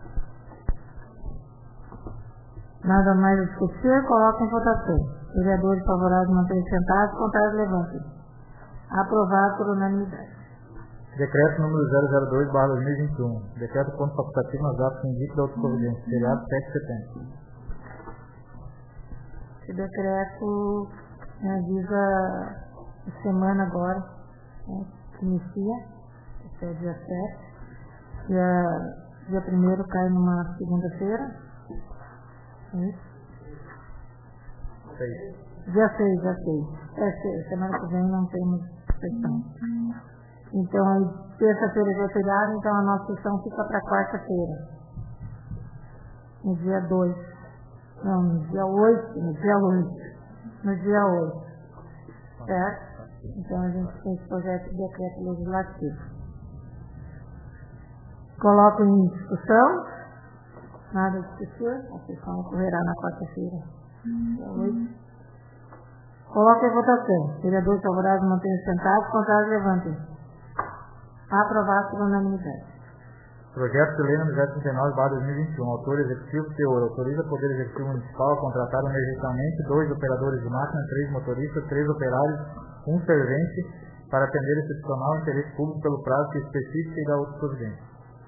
Nada mais a discutir, coloca em votação. Vereadores favoráveis mantêm sentados, contrários levantem. Aprovado por unanimidade. Decreto número zero zero dois barra dois mil e vinte e um. Decreto ponto facultativo nas datas que indica da outra providência. Feriado sete de setembro. Esse decreto né, visa a semana agora, né, que inicia, até dia sete. Dia, dia primeiro cai numa segunda-feira. É isso? Seis. Dia seis, dia seis. É, seis. Semana que vem não temos sessão. Então, aí, terça-feira é feriado, então a nossa sessão fica para quarta-feira. No dia dois. Não, no dia oito. No dia oito. No dia oito. Certo? Então, a gente tem esse projeto de decreto legislativo. Coloco em discussão. Nada de discussão. A sessão ocorrerá na quarta-feira. Dia oito. Coloque em votação. Vereadores favoráveis mantenham sentados, contrários levantem. Aprovado por unanimidade. Projeto de lei número zero trinta e nove barra dois mil e vinte e um. Autor executivo, teor. Autoriza o Poder Executivo Municipal a contratar emergencialmente dois operadores de máquina, três motoristas, três operários, um servente, para atender excepcional interesse público pelo prazo que especifica e da outra providência.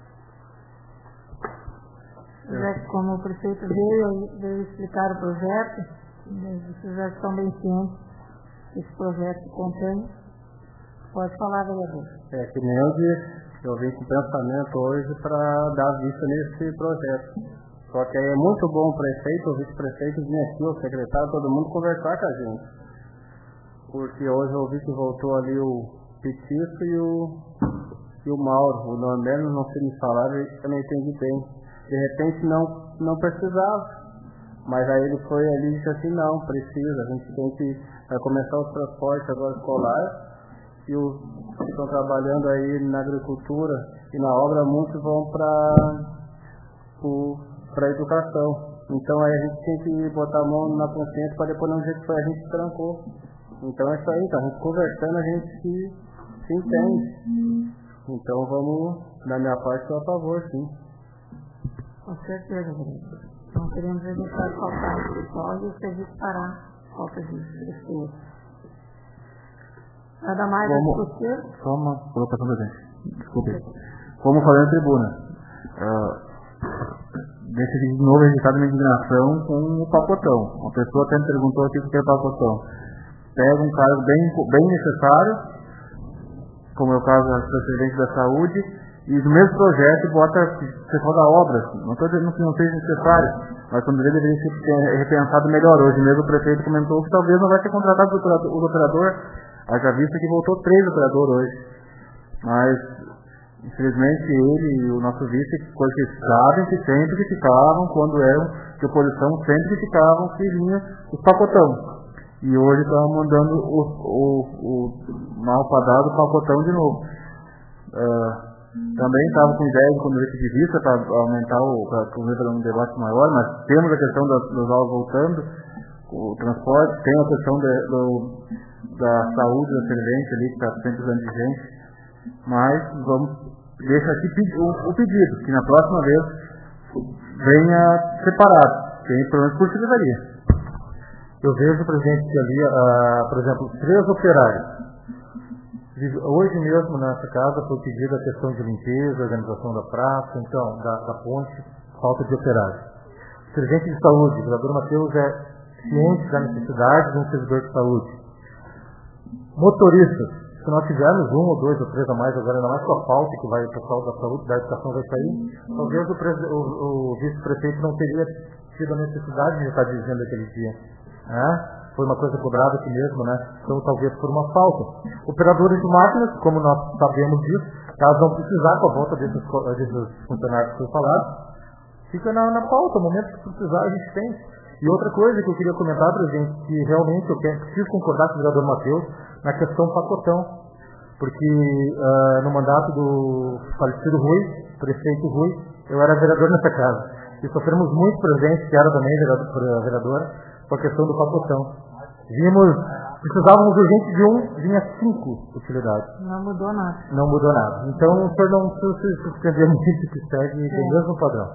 Já que como o prefeito veio, veio explicar o projeto, vocês já estão bem cientes que esse projeto contém. Pode falar, vereador. É, que nem eu disse, eu vim com pensamento hoje para dar vista nesse projeto. Só que aí é muito bom o prefeito, o vice-prefeito vir aqui, o secretário, todo mundo conversar com a gente. Porque hoje eu vi que voltou ali o Petisco e o, e o Mauro. O Norberto não sei me falar, eu também entendi bem. De repente não, não precisava. Mas aí ele foi ali e disse assim, não, precisa, a gente tem que vai começar os transportes agora escolar. E os que estão trabalhando aí na agricultura e na obra, muitos vão para a educação. Então aí a gente tem que botar a mão na consciência para depois não dizer que foi a gente que trancou. Então é isso aí, tá? A gente conversando, a gente se, se entende. Então vamos, da minha parte, eu a favor, sim. Com certeza, vereador. Não queremos deixar de faltar o pessoal e o serviço parar falta de pessoas. Nada mais a discutir? Só uma colocação da gente. Desculpe. Como falei na tribuna, uh, deixa de novo registrado minha indignação com o pacotão. Uma pessoa até me perguntou aqui o que é pacotão. Pega um cargo bem, bem necessário, como é o caso do presidente da saúde, e no mesmo projeto bota o pessoal da obra. Não estou dizendo que não seja necessário, mas quando ele deveria ser repensado melhor. Hoje mesmo o prefeito comentou que talvez não vai ser contratado o operador. Haja vista que voltou três operadores hoje. Mas, infelizmente, ele e o nosso vice, coisa que sabem que sempre criticavam, quando eram de oposição, sempre criticavam que vinha os pacotão. E hoje estão mandando o, o, o mal padado pacotão de novo. Uh, também estava com ideia de quando de vista para aumentar o para um debate maior, mas temos a questão das, dos aulas voltando, o transporte, tem a questão de, do da saúde da servente ali, que está sempre usando de gente, mas vamos deixar aqui o, o pedido, que na próxima vez venha separado, tem pelo menos por secretaria. Eu vejo, presidente, que ali, uh, por exemplo, três operários. Hoje mesmo nessa casa foi pedida a questão de limpeza, organização da praça, então, da, da ponte, falta de operários. Servente de saúde, o vereador Matheus é ciente da necessidade de um servidor de saúde. Motoristas, se nós tivermos um ou dois ou três a mais, agora ainda mais com a falta que vai, o pessoal da saúde, da educação vai sair, talvez o, o, o vice-prefeito não teria tido a necessidade de estar dizendo aquele dia. Né? Foi uma coisa cobrada aqui mesmo, né? Então talvez por uma falta. Operadores de máquinas, como nós sabemos disso, caso não precisar com a volta desses, desses funcionários que eu falaram, fica na, na pauta, no momento que precisar a gente tem. E outra coisa que eu queria comentar, presidente, que realmente eu quero, preciso concordar com o vereador Matheus na questão pacotão, porque uh, no mandato do falecido Rui, prefeito Rui, eu era vereador nessa casa, e sofremos muito presente, que era também vereador, vereadora, com a questão do pacotão. Vimos, precisávamos urgente de um, vinha cinco utilidades. Não mudou nada. Não mudou nada. Então o senhor não precisa se surpreender muito que segue é. o mesmo padrão.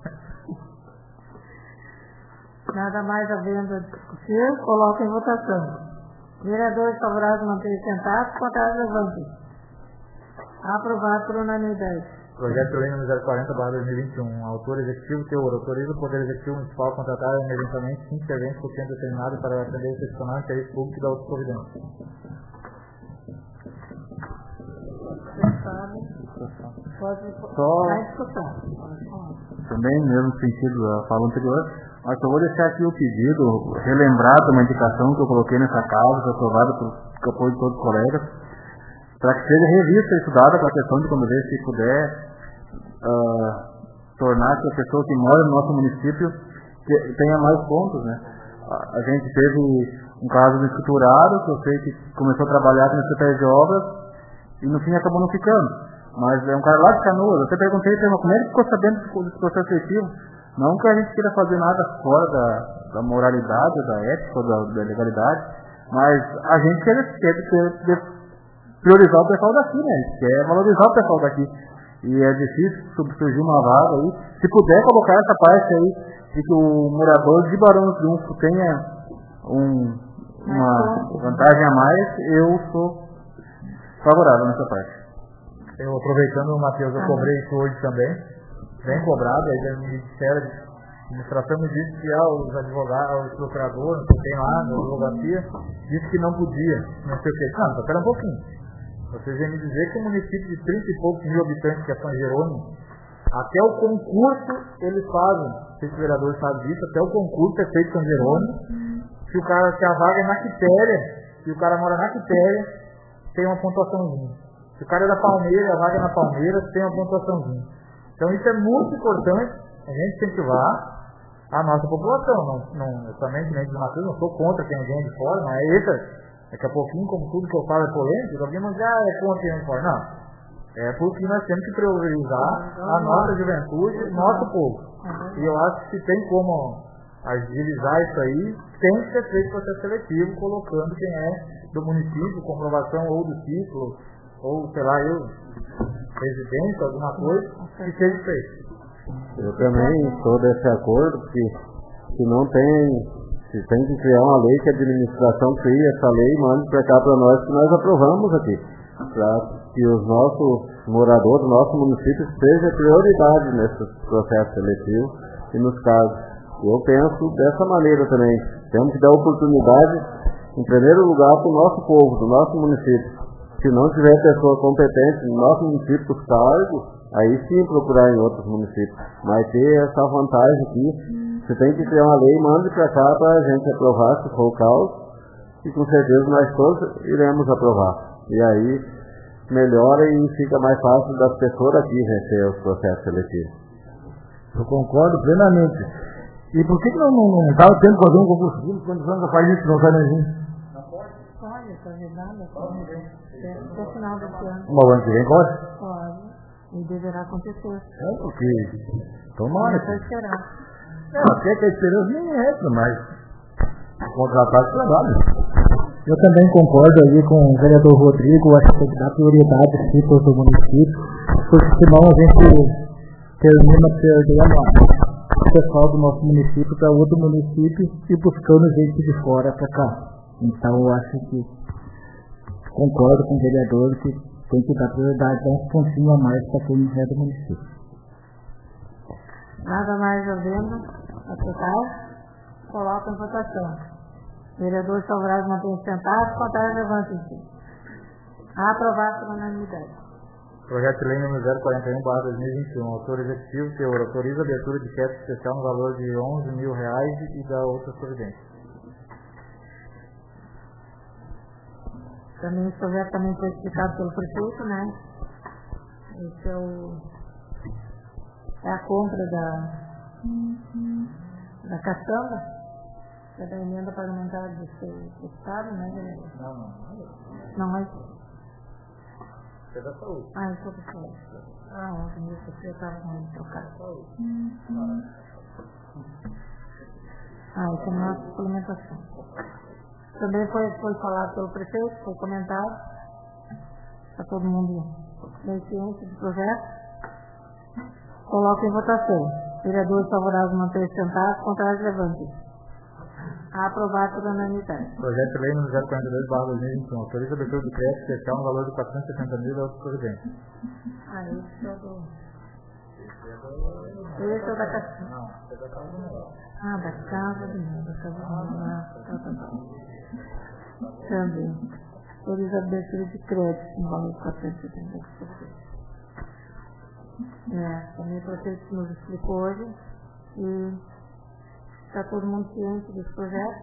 Nada mais havendo a discutir, coloca em votação. Vereadores favoráveis manterem sentados, contrários levantem. Aprovado por unanimidade. Projeto de lei número zero quarenta barra dois mil e vinte e um. Autor executivo, teor. Autoriza o Poder Executivo Municipal a contratar emergencialmente cinco serventes por tempo determinado para atender o excepcional interesse público da outra providência. Pode Só discussão. também, no mesmo sentido da fala anterior, mas eu vou deixar aqui o pedido, relembrar uma indicação que eu coloquei nessa causa, que foi aprovada por com apoio de todos os colegas, para que seja revista e estudada para a questão de quando ver se puder uh, tornar que a pessoa que mora no nosso município que tenha mais pontos, né? A, a gente teve um caso do escriturado, que eu sei que começou a trabalhar com a Secretaria de Obras e no fim acabou não ficando. Mas é um cara lá de Canoas. Eu até perguntei para ele, como é que ficou sabendo desse processo seletivo? Não que a gente queira fazer nada fora da, da moralidade, da ética, da, da legalidade, mas a gente quer, quer, quer priorizar o pessoal daqui, né? A gente quer valorizar o pessoal daqui. E é difícil surgir uma vaga aí. Se puder colocar essa parte aí, de que o morador de Barão do Triunfo tenha um, uma vantagem a mais, eu sou favorável nessa parte. Eu, aproveitando, Matheus, eu cobrei isso hoje também, bem cobrado, aí a Ministério de Administração me disse que ah, os advogados, os procuradores, que tem lá na advocacia, disse que não podia, não sei o que. Não, espera um pouquinho. Vocês vêm me dizer que o município de trinta e poucos mil habitantes, que é São Jerônimo, até o concurso eles fazem, não sei se o vereador sabe disso, até o concurso é feito em São Jerônimo, se o cara, se a vaga é na Quitéria, se o cara mora na Quitéria, tem uma pontuaçãozinha. Se o cara é da Palmeira, a vaga é na Palmeiras, tem uma pontuaçãozinha. Então isso é muito importante, a gente incentivar a nossa população. Não, não, eu também, que nem de Matheus, não sou contra quem vem de fora, não é essa. Daqui a pouquinho, como tudo que eu falo é polêmico, alguém vai dizer, ah, é contra quem vem de fora. Não. É porque nós temos que priorizar a nossa juventude, o nosso povo. E eu acho que se tem como agilizar isso aí, tem que ser feito processo seletivo, colocando quem é do município, comprovação ou do título, ou, sei lá, eu, residência, alguma coisa, que seja feito. Eu também estou desse acordo, porque se não tem, se tem que criar uma lei que a administração crie essa lei e mande para cá para nós, que nós aprovamos aqui, para que os nossos moradores do nosso município sejam prioridade nesse processo seletivo e nos casos. Eu penso dessa maneira também. Temos que dar oportunidade, em primeiro lugar, para o nosso povo, do nosso município. Se não tiver pessoa competente no nosso município dos cargos, aí sim procurar em outros municípios. Mas ter essa vantagem aqui, você tem que criar uma lei, mande para cá para a gente aprovar, se for o caso, e com certeza nós todos iremos aprovar. E aí melhora e fica mais fácil das pessoas aqui vencer os processos seletivos. Eu concordo plenamente. E por que que não estava tendo que fazer um concurso público quando o faz isso, não sai nem? Pode, pode dar, até o final desse ano. Mas o ano que vem pode? Pode. E deverá acontecer. É, porque tomara. Vamos esperar. É, até que a esperança nem é essa, mas contratar de trabalho. Eu também concordo aí com o vereador Rodrigo, acho que tem que dar prioridade às pessoas do município, porque senão a gente termina perdendo o pessoal do nosso município para outro município e buscando gente de fora para cá. Então eu acho que concordo com o vereador que tem que dar prioridade, dar um pontinho a mais para quem é do município. Nada mais havendo a total, coloca em votação. Vereador Salvrado mantém sentado, contrário levante-se. Aprovado por unanimidade. Projeto de lei número zero quarenta e um barra dois mil e vinte e um. Autor executivo, teor. Autoriza a abertura de crédito especial no valor de onze mil reais e da outra providência. Também esse projeto também foi explicado pelo prefeito, né? Esse é o é a compra da da caçamba, que é da emenda parlamentar do Estado, né? Não, não. Não, mas é da saúde. Ah, isso é da saúde. Ah, ontem eu estava com ele trocado. Ah, isso é a nossa suplementação. Também foi, foi falado pelo prefeito, foi comentado para todo mundo bem ciente do projeto. Coloca em votação. Vereadores favoráveis manter sentados, contrários levante. Aprovado por unanimidade. Projeto de lei número zero quarenta e dois barra dois mil e vinte e um. Autoriza a abertura do crédito especial no valor de quatrocentos e sessenta mil da Providência. Ah, esse é do... Esse é da casa... Não, esse é da casa do Menor. Ah, da casa do Menor. Da casa do Menor. Tá, tá, tá. Também. Autoriza a abertura de crédito no valor de quatrocentos e setenta mil. É, também o prefeito nos explicou hoje. E está todo mundo ciente desse projeto.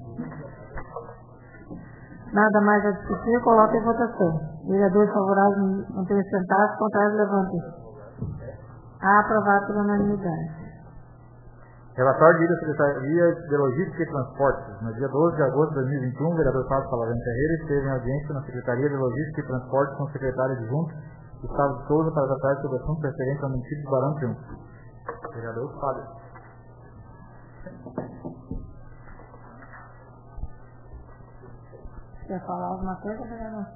Nada mais a discutir, coloca em votação. Vereadores favoráveis não tenham sentados, contrários levantem. Aprovado por unanimidade. Relatório de Secretaria de Logística e Transportes. No dia doze de agosto de dois mil e vinte e um, o vereador Fábio Salavente Ferreira esteve em audiência na Secretaria de Logística e Transportes com o secretário adjunto Gustavo de Souza para tratar sobre o assunto referente ao município de Barão Triunfo. Vereador Fábio. Quer falar alguma coisa, vereador?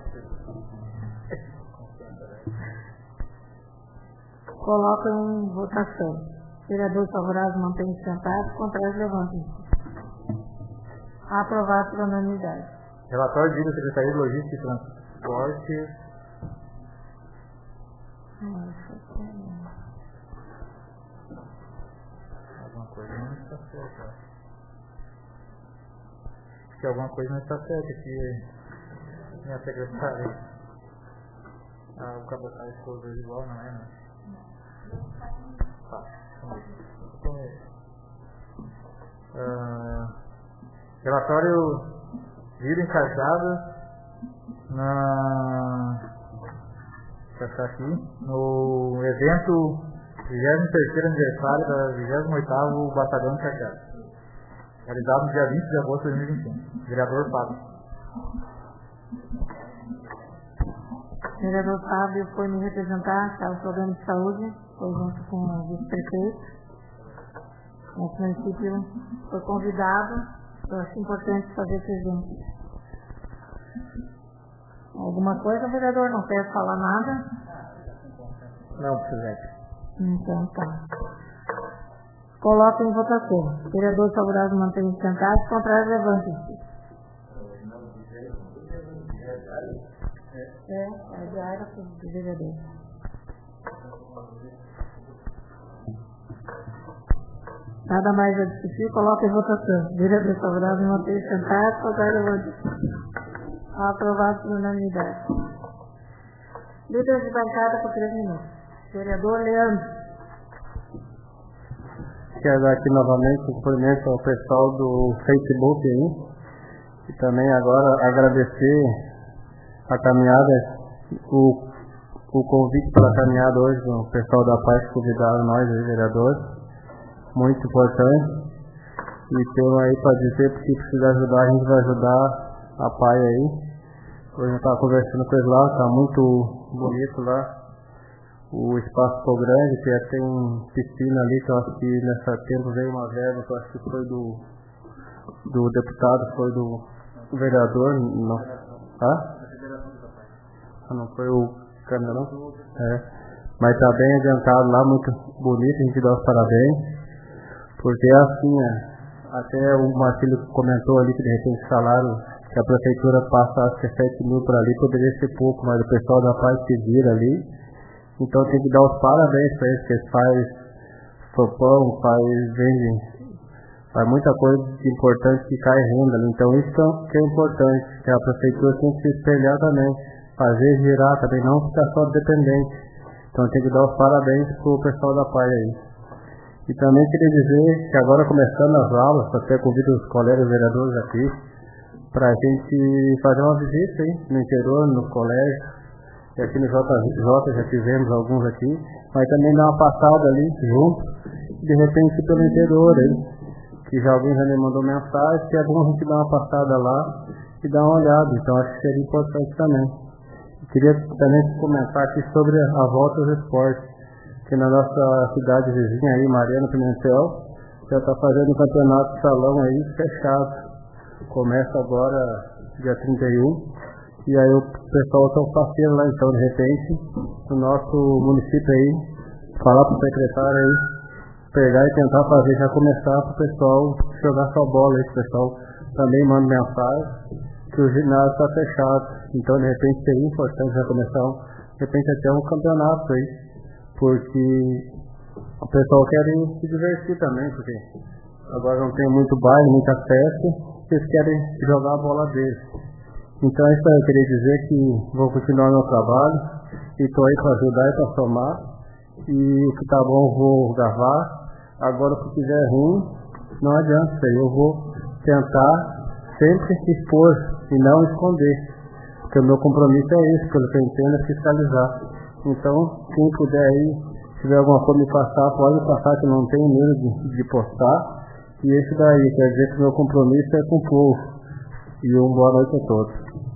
Coloca em votação. Vereadores favoráveis mantêm-se sentados, contrários levantem. Aprovado por unanimidade. Relatório de Secretaria de Logística e Transportes. Alguma coisa não está certa. Acho que alguma coisa não está certa aqui. Minha secretária. Ah, o cabotagem ficou igual, não é, não? Tá. Uh, relatório vida encaixada na está aqui no evento vigésimo terceiro aniversário da vigésimo oitavo Batalhão de Cachaça, realizado no dia vinte de agosto de dois mil e vinte e um. Vereador Fábio. Vereador Fábio foi me representar, estava no programa de saúde, foi junto com o vice-prefeito. Nosso município foi convidado, eu acho importante fazer presente. Alguma coisa, vereador? Não quer falar nada? Não, presidente. Então tá. Coloca em votação. Vereador favorável mantém-se sentados, contrário levante-se. É, a diária do vereador. Nada mais a discutir, coloca em votação. Vereador favorável mantém-se sentados, contrário levante-se. Aprovado por unanimidade. Líder de bancada por três minutos. Vereador Leandro. Quero dar aqui novamente um cumprimento ao pessoal do Facebook aí. E também agora agradecer a caminhada, o, o convite para a caminhada hoje do pessoal da Paz que convidaram nós, os vereadores. Muito importante. E temos aí para dizer que se precisar ajudar, a gente vai ajudar a Pai aí. Hoje eu estava conversando com eles lá, está muito bonito lá. O espaço ficou grande, que tem piscina ali, que eu acho que nessa tempo veio uma verba, que eu acho que foi do, do deputado, foi do, do vereador, não. Ah? Ah, não foi o câmera não? É. Mas está bem adiantado lá, muito bonito, a gente dá os parabéns. Porque é assim, é, até o Marcelo comentou ali que de repente o salário que a prefeitura passa, acho que é sete mil por ali, poderia ser pouco, mas o pessoal da Paz se vira ali. Então tem que dar os parabéns para eles, que eles fazem sopão, faz, vende, faz muita coisa importante que cai renda ali. Então isso que é importante, que a prefeitura tem que se espelhar também, fazer girar também, não ficar só dependente. Então tem que dar os parabéns pro pessoal da Paz aí. E também queria dizer que agora começando as aulas, até convido os colegas vereadores aqui, para a gente fazer uma visita aí no interior, nos colégios, e aqui no J J já tivemos alguns aqui, mas também dar uma passada ali junto, de repente pelo interior aí, que já alguém já me mandou mensagem, que é bom a gente dar uma passada lá e dar uma olhada, então acho que seria importante também. Eu queria também comentar aqui sobre a volta aos esportes, que na nossa cidade vizinha aí, Mariana Pimentel, já está fazendo um campeonato de salão aí fechado. Começa agora dia trinta e um, e aí o pessoal está parceiro lá, então de repente o nosso município aí, falar para o secretário aí, pegar e tentar fazer, já começar para o pessoal jogar sua bola aí, que o pessoal também manda mensagem que o ginásio está fechado. Então, de repente, seria importante já começar, de repente, até um campeonato aí, porque o pessoal quer se divertir também, porque agora não tem muito baile, muita festa, eles querem jogar a bola deles. Então, é isso aí, eu queria dizer que vou continuar meu trabalho e estou aí para ajudar e para somar. E o que tá bom eu vou gravar. Agora, o que tiver ruim, não adianta isso aí. Eu vou tentar sempre expor e não esconder. Porque o meu compromisso é esse, pelo que eu entendo, é fiscalizar. Então, quem puder aí, se tiver alguma coisa me passar, pode passar, que eu não tenho medo de, de postar. E esse daí, quer dizer que o meu compromisso é com o povo. E uma boa noite a todos.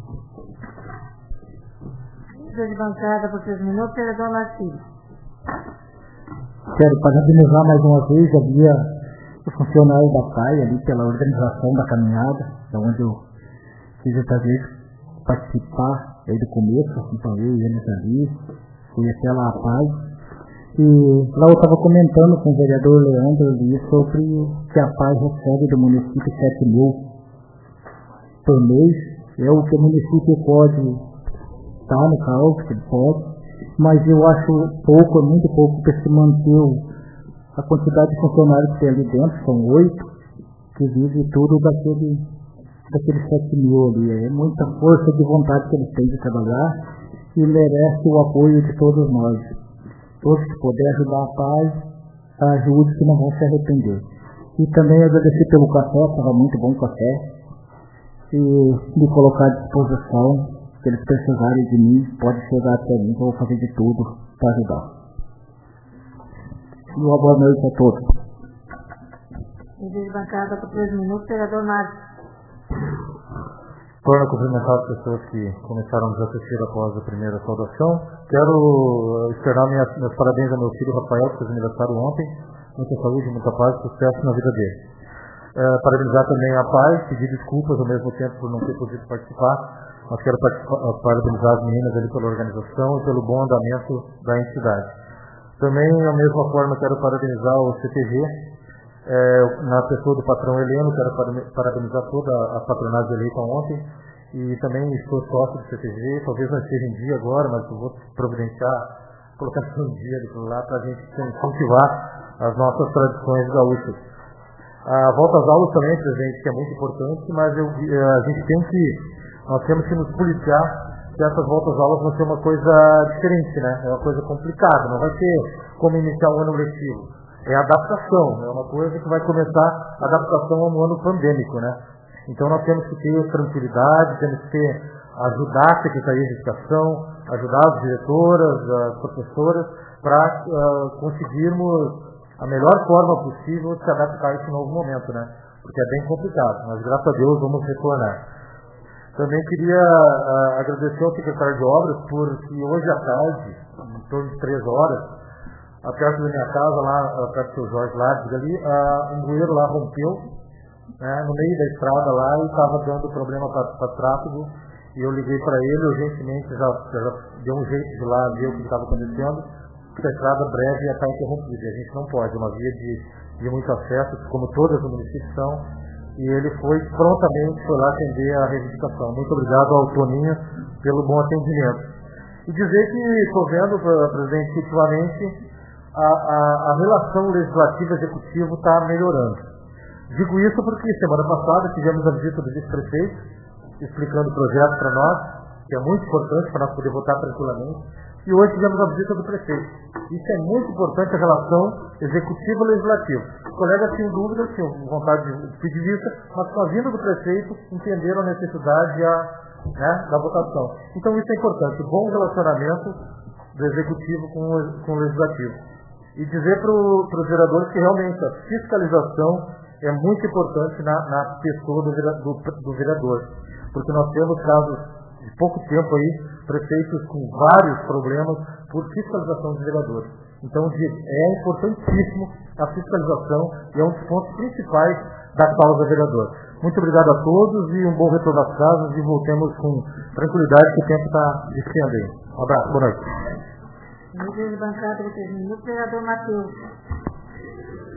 De bancada por três minutos, vereador Martins. Quero parabenizar mais uma vez a via os funcionários da P A I ali pela organização da caminhada, da onde eu fiz essa vez participar desde o começo, acompanhei eles ali, fui até lá a P A I. E lá eu estava comentando com o vereador Leandro ali sobre que a P A I recebe do município sete mil por mês, é o que o município pode estar no caos, que ele pode, mas eu acho pouco, é muito pouco para se manter a quantidade de funcionários que tem ali dentro, são oito, que vivem tudo daquele, daqueles sete mil ali. É muita força de vontade que eles têm de trabalhar e merece o apoio de todos nós. Todos que puderem ajudar a paz, ajude, que não vão se arrepender. E também agradecer pelo café, estava muito bom o café, e me colocar à disposição. Se eles precisarem de mim, pode chegar até mim, que eu vou fazer de tudo para ajudar. E uma boa noite a todos. Líder de bancada por três minutos, vereador Márcio. Torno a cumprimentar as pessoas que começaram a nos assistir após a primeira saudação. Quero externar minha, meus parabéns ao meu filho Rafael, que fez aniversário ontem. Muita saúde, muita paz e sucesso na vida dele. É, parabenizar também a Paz, pedir desculpas ao mesmo tempo por não ter podido participar. Mas quero parabenizar as meninas ali pela organização e pelo bom andamento da entidade. Também, da mesma forma, quero parabenizar o C T G, é, na pessoa do patrão Heleno, quero parabenizar toda a patronagem eleita ontem, e também estou sócio do C T G, talvez não esteja em dia agora, mas eu vou providenciar, colocar em dia lá para a gente cultivar as nossas tradições gaúchas. A volta às aulas também, presidente, que é muito importante, mas eu, a gente tem que Nós temos que nos policiar que essas voltas às aulas vão ser uma coisa diferente, né? É uma coisa complicada, não vai ser como iniciar o ano letivo. É adaptação, é uma coisa que vai começar a adaptação ao ano pandêmico, né? Então nós temos que ter tranquilidade, temos que ter, ajudar a Secretaria de Educação, ajudar as diretoras, as professoras, para uh, conseguirmos a melhor forma possível de se adaptar a esse novo momento, né? Porque é bem complicado, mas graças a Deus vamos retornar. Também queria uh, agradecer ao secretário de obras, porque hoje à tarde, em torno de três horas, a perto da minha casa, lá, perto do seu Jorge Lades, ali, uh, um bueiro lá rompeu, né, no meio da estrada lá, e estava dando problema para tráfego, e eu liguei para ele, urgentemente, já, já deu um jeito de lá ver o que estava acontecendo, porque a estrada breve ia estar interrompida, a gente não pode, é uma via de, de muito acesso, como todas no município são, e ele foi prontamente foi lá atender a reivindicação. Muito obrigado ao Toninho pelo bom atendimento. E dizer que estou vendo, presidente, efetivamente a, a, a relação legislativa-executivo está melhorando. Digo isso porque semana passada tivemos a visita do vice-prefeito explicando o projeto para nós, que é muito importante para nós poder votar tranquilamente. E hoje tivemos a visita do prefeito. Isso é muito importante, a relação executivo-legislativo. Os colegas tinham dúvidas, tinham vontade de pedir vista, mas com a vinda do prefeito entenderam a necessidade a, né, da votação. Então isso é importante, bom relacionamento do executivo com o, com o legislativo. E dizer para os vereadores que realmente a fiscalização é muito importante na, na pessoa do, do, do vereador. Porque nós temos casos de pouco tempo aí, prefeitos com vários problemas por fiscalização dos vereadores. Então, é importantíssimo a fiscalização e é um dos pontos principais da causa vereador. Muito obrigado a todos e um bom retorno às casas e voltemos com tranquilidade, que o tempo está descendo aí. Um abraço, boa noite. Líder de bancada, três minutos, vereador Matheus.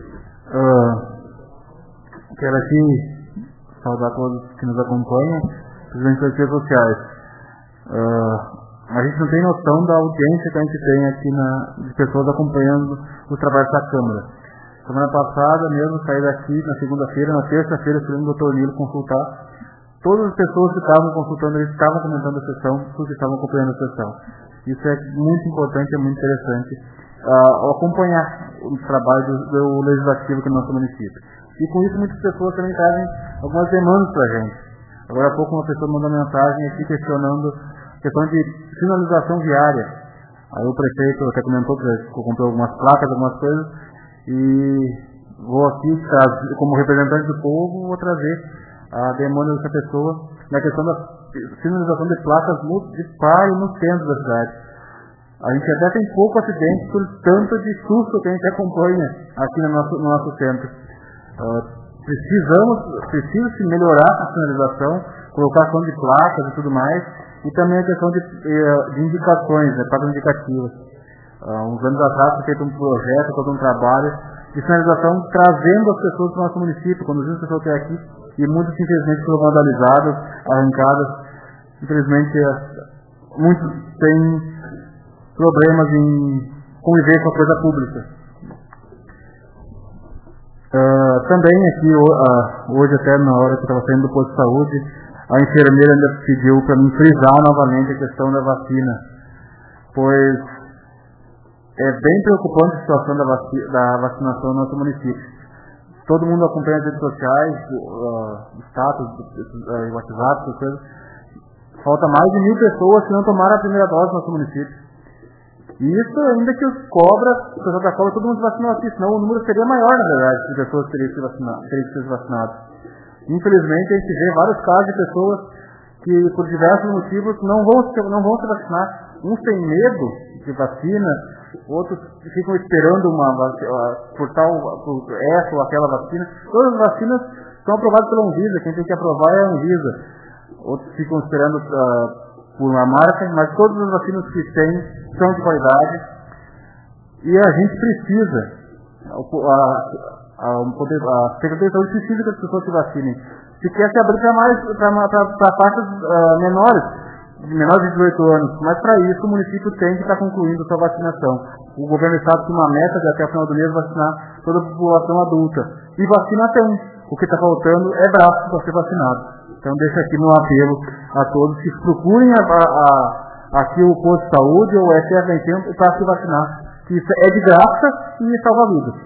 Uh, quero aqui saudar todos que nos acompanham, principalmente nas redes sociais. Uh, a gente não tem noção da audiência que a gente tem aqui na, de pessoas acompanhando o trabalho da Câmara. Semana passada mesmo, saí daqui na segunda-feira, na terça-feira, fui no doutor Nilo consultar. Todas as pessoas que estavam consultando, eles estavam comentando a sessão, porque estavam acompanhando a sessão. Isso é muito importante, é muito interessante, uh, acompanhar o trabalho do, do legislativo aqui no nosso município. E com isso muitas pessoas também trazem algumas demandas para a gente. Agora há pouco uma pessoa mandou mensagem aqui questionando a questão de sinalização viária. Aí o prefeito até comentou que eu comprei algumas placas, algumas coisas, e vou aqui, como representante do povo, vou trazer a demanda dessa pessoa na questão da sinalização de placas no, de pare no centro da cidade. A gente até tem pouco acidente por tanto de susto que a gente acompanha aqui no nosso, no nosso centro. Uh, precisamos, precisa-se melhorar a sinalização, colocação de placas e tudo mais, e também a questão de, de indicações, né, placas indicativas. Uh, uns anos atrás foi feito um projeto, todo um trabalho de sinalização, trazendo as pessoas para o nosso município, conduzindo as pessoas até aqui, e muitas infelizmente foram vandalizadas, arrancadas. Infelizmente muitos têm problemas em conviver com a coisa pública. Uh, também aqui uh, hoje, até na hora que eu estava saindo do posto de saúde, a enfermeira ainda pediu para mim frisar novamente a questão da vacina, pois é bem preocupante a situação da, vaci da vacinação no nosso município. Todo mundo acompanha as redes sociais, uh, status, uh, WhatsApp, essas coisas. Falta mais de mil pessoas que não tomaram a primeira dose no nosso município. E isso ainda que os cobras, o pessoal da cobra, todo mundo se vacinou aqui, senão o número seria maior, na verdade, de pessoas que teriam que ser vacinadas. Infelizmente, a gente vê vários casos de pessoas que, por diversos motivos, não vão se, não vão se vacinar. Uns têm medo de vacina, outros ficam esperando uma por tal, por essa ou aquela vacina. Todas as vacinas são aprovadas pela Anvisa, quem tem que aprovar é a Anvisa. Outros ficam esperando uh, por uma marca, mas todas as vacinas que tem são de qualidade. E a gente precisa, a, a, a, a Secretaria de Saúde precisa que as pessoas se vacinem. Se quer se abrir para mais para faixas uh, menores, menores de dezoito anos, mas para isso o município tem que estar concluindo a sua vacinação. O governo do estado tem uma meta de até o final do mês vacinar toda a população adulta. E vacina tem. O que está faltando é braço para ser vacinado. Então deixo aqui no apelo a todos que procurem a, a, a, aqui o posto de saúde ou o S F em tempo para se vacinar. Que isso é de graça e salva vidas.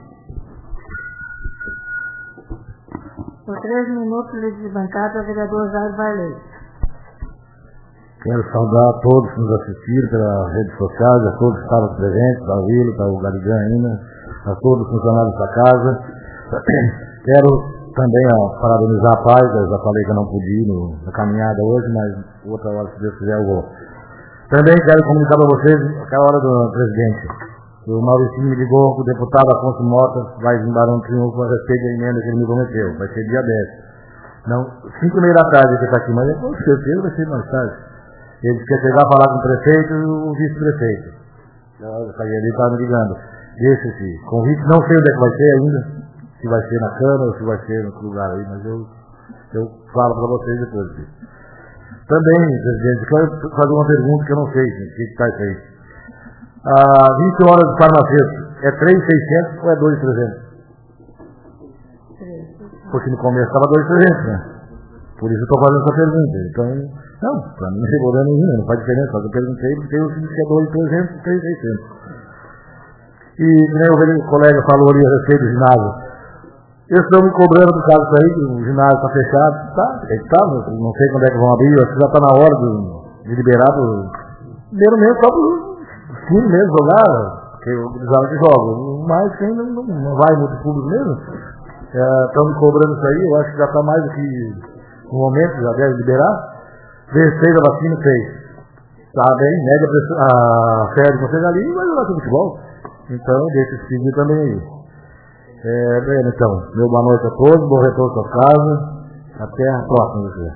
Por três minutos, líder de bancada, vereador Jair Varley. Quero saudar a todos que nos assistiram pelas redes sociais, a todos que estavam presentes, ao Wilo, ao Garigã ainda, a todos os funcionários da casa. Quero também ó, parabenizar a paz, eu já falei que eu não pude ir no, na caminhada hoje, mas outra hora, se Deus quiser, eu vou. Também quero comunicar para vocês, aquela hora do presidente, o Maurício me ligou, o deputado Afonso Mota vai em Barão Triunfo a respeito da emenda que ele me prometeu, vai ser dia dez. Não, cinco e meia da tarde que está aqui, mas com certeza vai ser mais tarde. Ele quer chegar a falar com o prefeito e o vice-prefeito. Ele está me ligando. Deixa esse convite, não sei onde é que vai ser ainda. Se vai ser na Câmara ou se vai ser em outro lugar aí, mas eu, eu falo para vocês depois disso. Também, presidente, quero fazer uma pergunta que eu não sei, gente, o que está isso aí. Ah, vinte horas de farmacêutico, é três mil e seiscentos ou é dois mil e trezentos? Porque no começo estava dois mil e trezentos, né? Por isso eu estou fazendo essa pergunta. Então, não, para mim não tem problema nenhum, não faz diferença, mas eu perguntei porque eu disse que é dois mil e trezentos e três mil e seiscentos. E, como o colega falou ali a respeito do ginásio, eles estão me cobrando por causa disso aí, que o ginásio está fechado, tá, é que tá, não sei quando é que vão abrir, acho que já está na hora de, de liberar pro primeiro mesmo, só para os times mesmo jogar, porque eles já jogam, mas quem não, não, não vai muito público mesmo, estão é, me cobrando isso aí, eu acho que já está mais do que no momento, já deve liberar, fez a vacina, fez, tá bem, média a férias de vocês ali e vai jogar com futebol, então deixa esse time também aí. É, bem, então, meu boa noite a todos, bom retorno para casa, até a próxima. Você.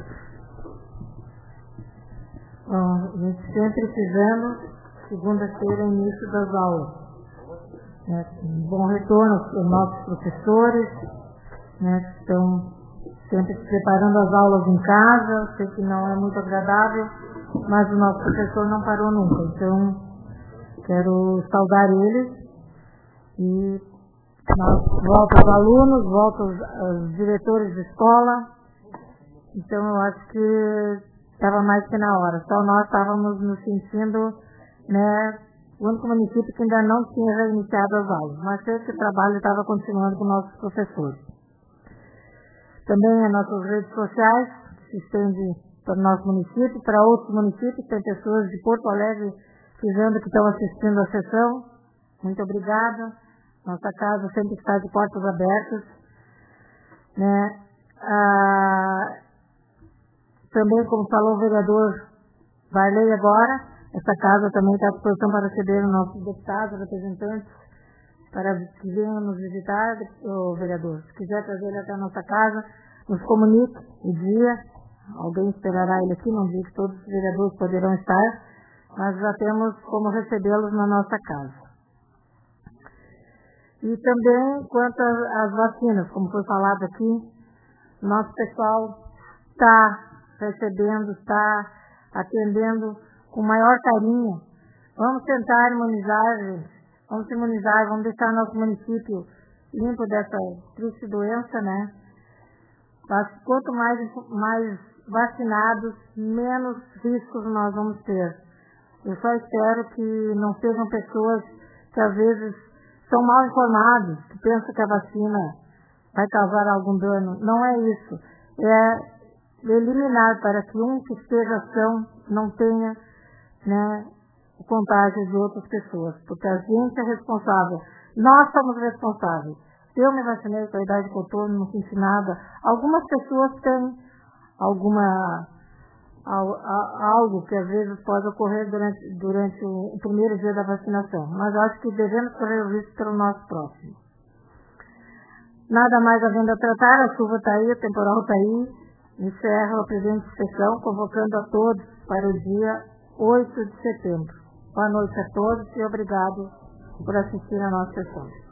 Bom, a gente sempre fizemos segunda-feira início das aulas. né, um bom retorno aos nossos professores, né, que estão sempre preparando as aulas em casa. Sei que não é muito agradável, mas o nosso professor não parou nunca. Então, quero saudar eles e nós, volta aos alunos, volta aos, aos diretores de escola. Então, eu acho que estava mais que na hora. Só nós estávamos nos sentindo, né, o único município que ainda não tinha reiniciado as aulas, mas sei que o trabalho estava continuando com nossos professores. Também as nossas redes sociais, que se estende para o nosso município, para outros municípios. Tem pessoas de Porto Alegre dizendo que estão assistindo a sessão. Muito obrigada. Nossa casa sempre está de portas abertas, né? Ah, também, como falou o vereador Varley agora, essa casa também está à disposição para receber os nossos deputados, representantes, para que venham nos visitar. O vereador, se quiser trazer ele até a nossa casa, nos comunique o dia. Alguém esperará ele aqui, não digo que todos os vereadores poderão estar, mas já temos como recebê-los na nossa casa. E também, quanto às vacinas, como foi falado aqui, nosso pessoal está recebendo, está atendendo com maior carinho. Vamos tentar imunizar, gente. Vamos imunizar, vamos deixar nosso município limpo dessa triste doença, né? Mas quanto mais, mais vacinados, menos riscos nós vamos ter. Eu só espero que não sejam pessoas que às vezes são mal informados, que pensam que a vacina vai causar algum dano. Não é isso. É eliminar para que um que esteja são não tenha, né, o contágio de outras pessoas. Porque a gente é responsável. Nós somos responsáveis. Eu me vacinei com a idade que eu estou, não senti nada. Algumas pessoas têm alguma, algo que às vezes pode ocorrer durante, durante o primeiro dia da vacinação. Mas eu acho que devemos correr o risco pelo nosso próximo. Nada mais havendo a tratar, a chuva está aí, o temporal está aí. Encerro a presente sessão, convocando a todos para o dia oito de setembro. Boa noite a todos e obrigado por assistir a nossa sessão.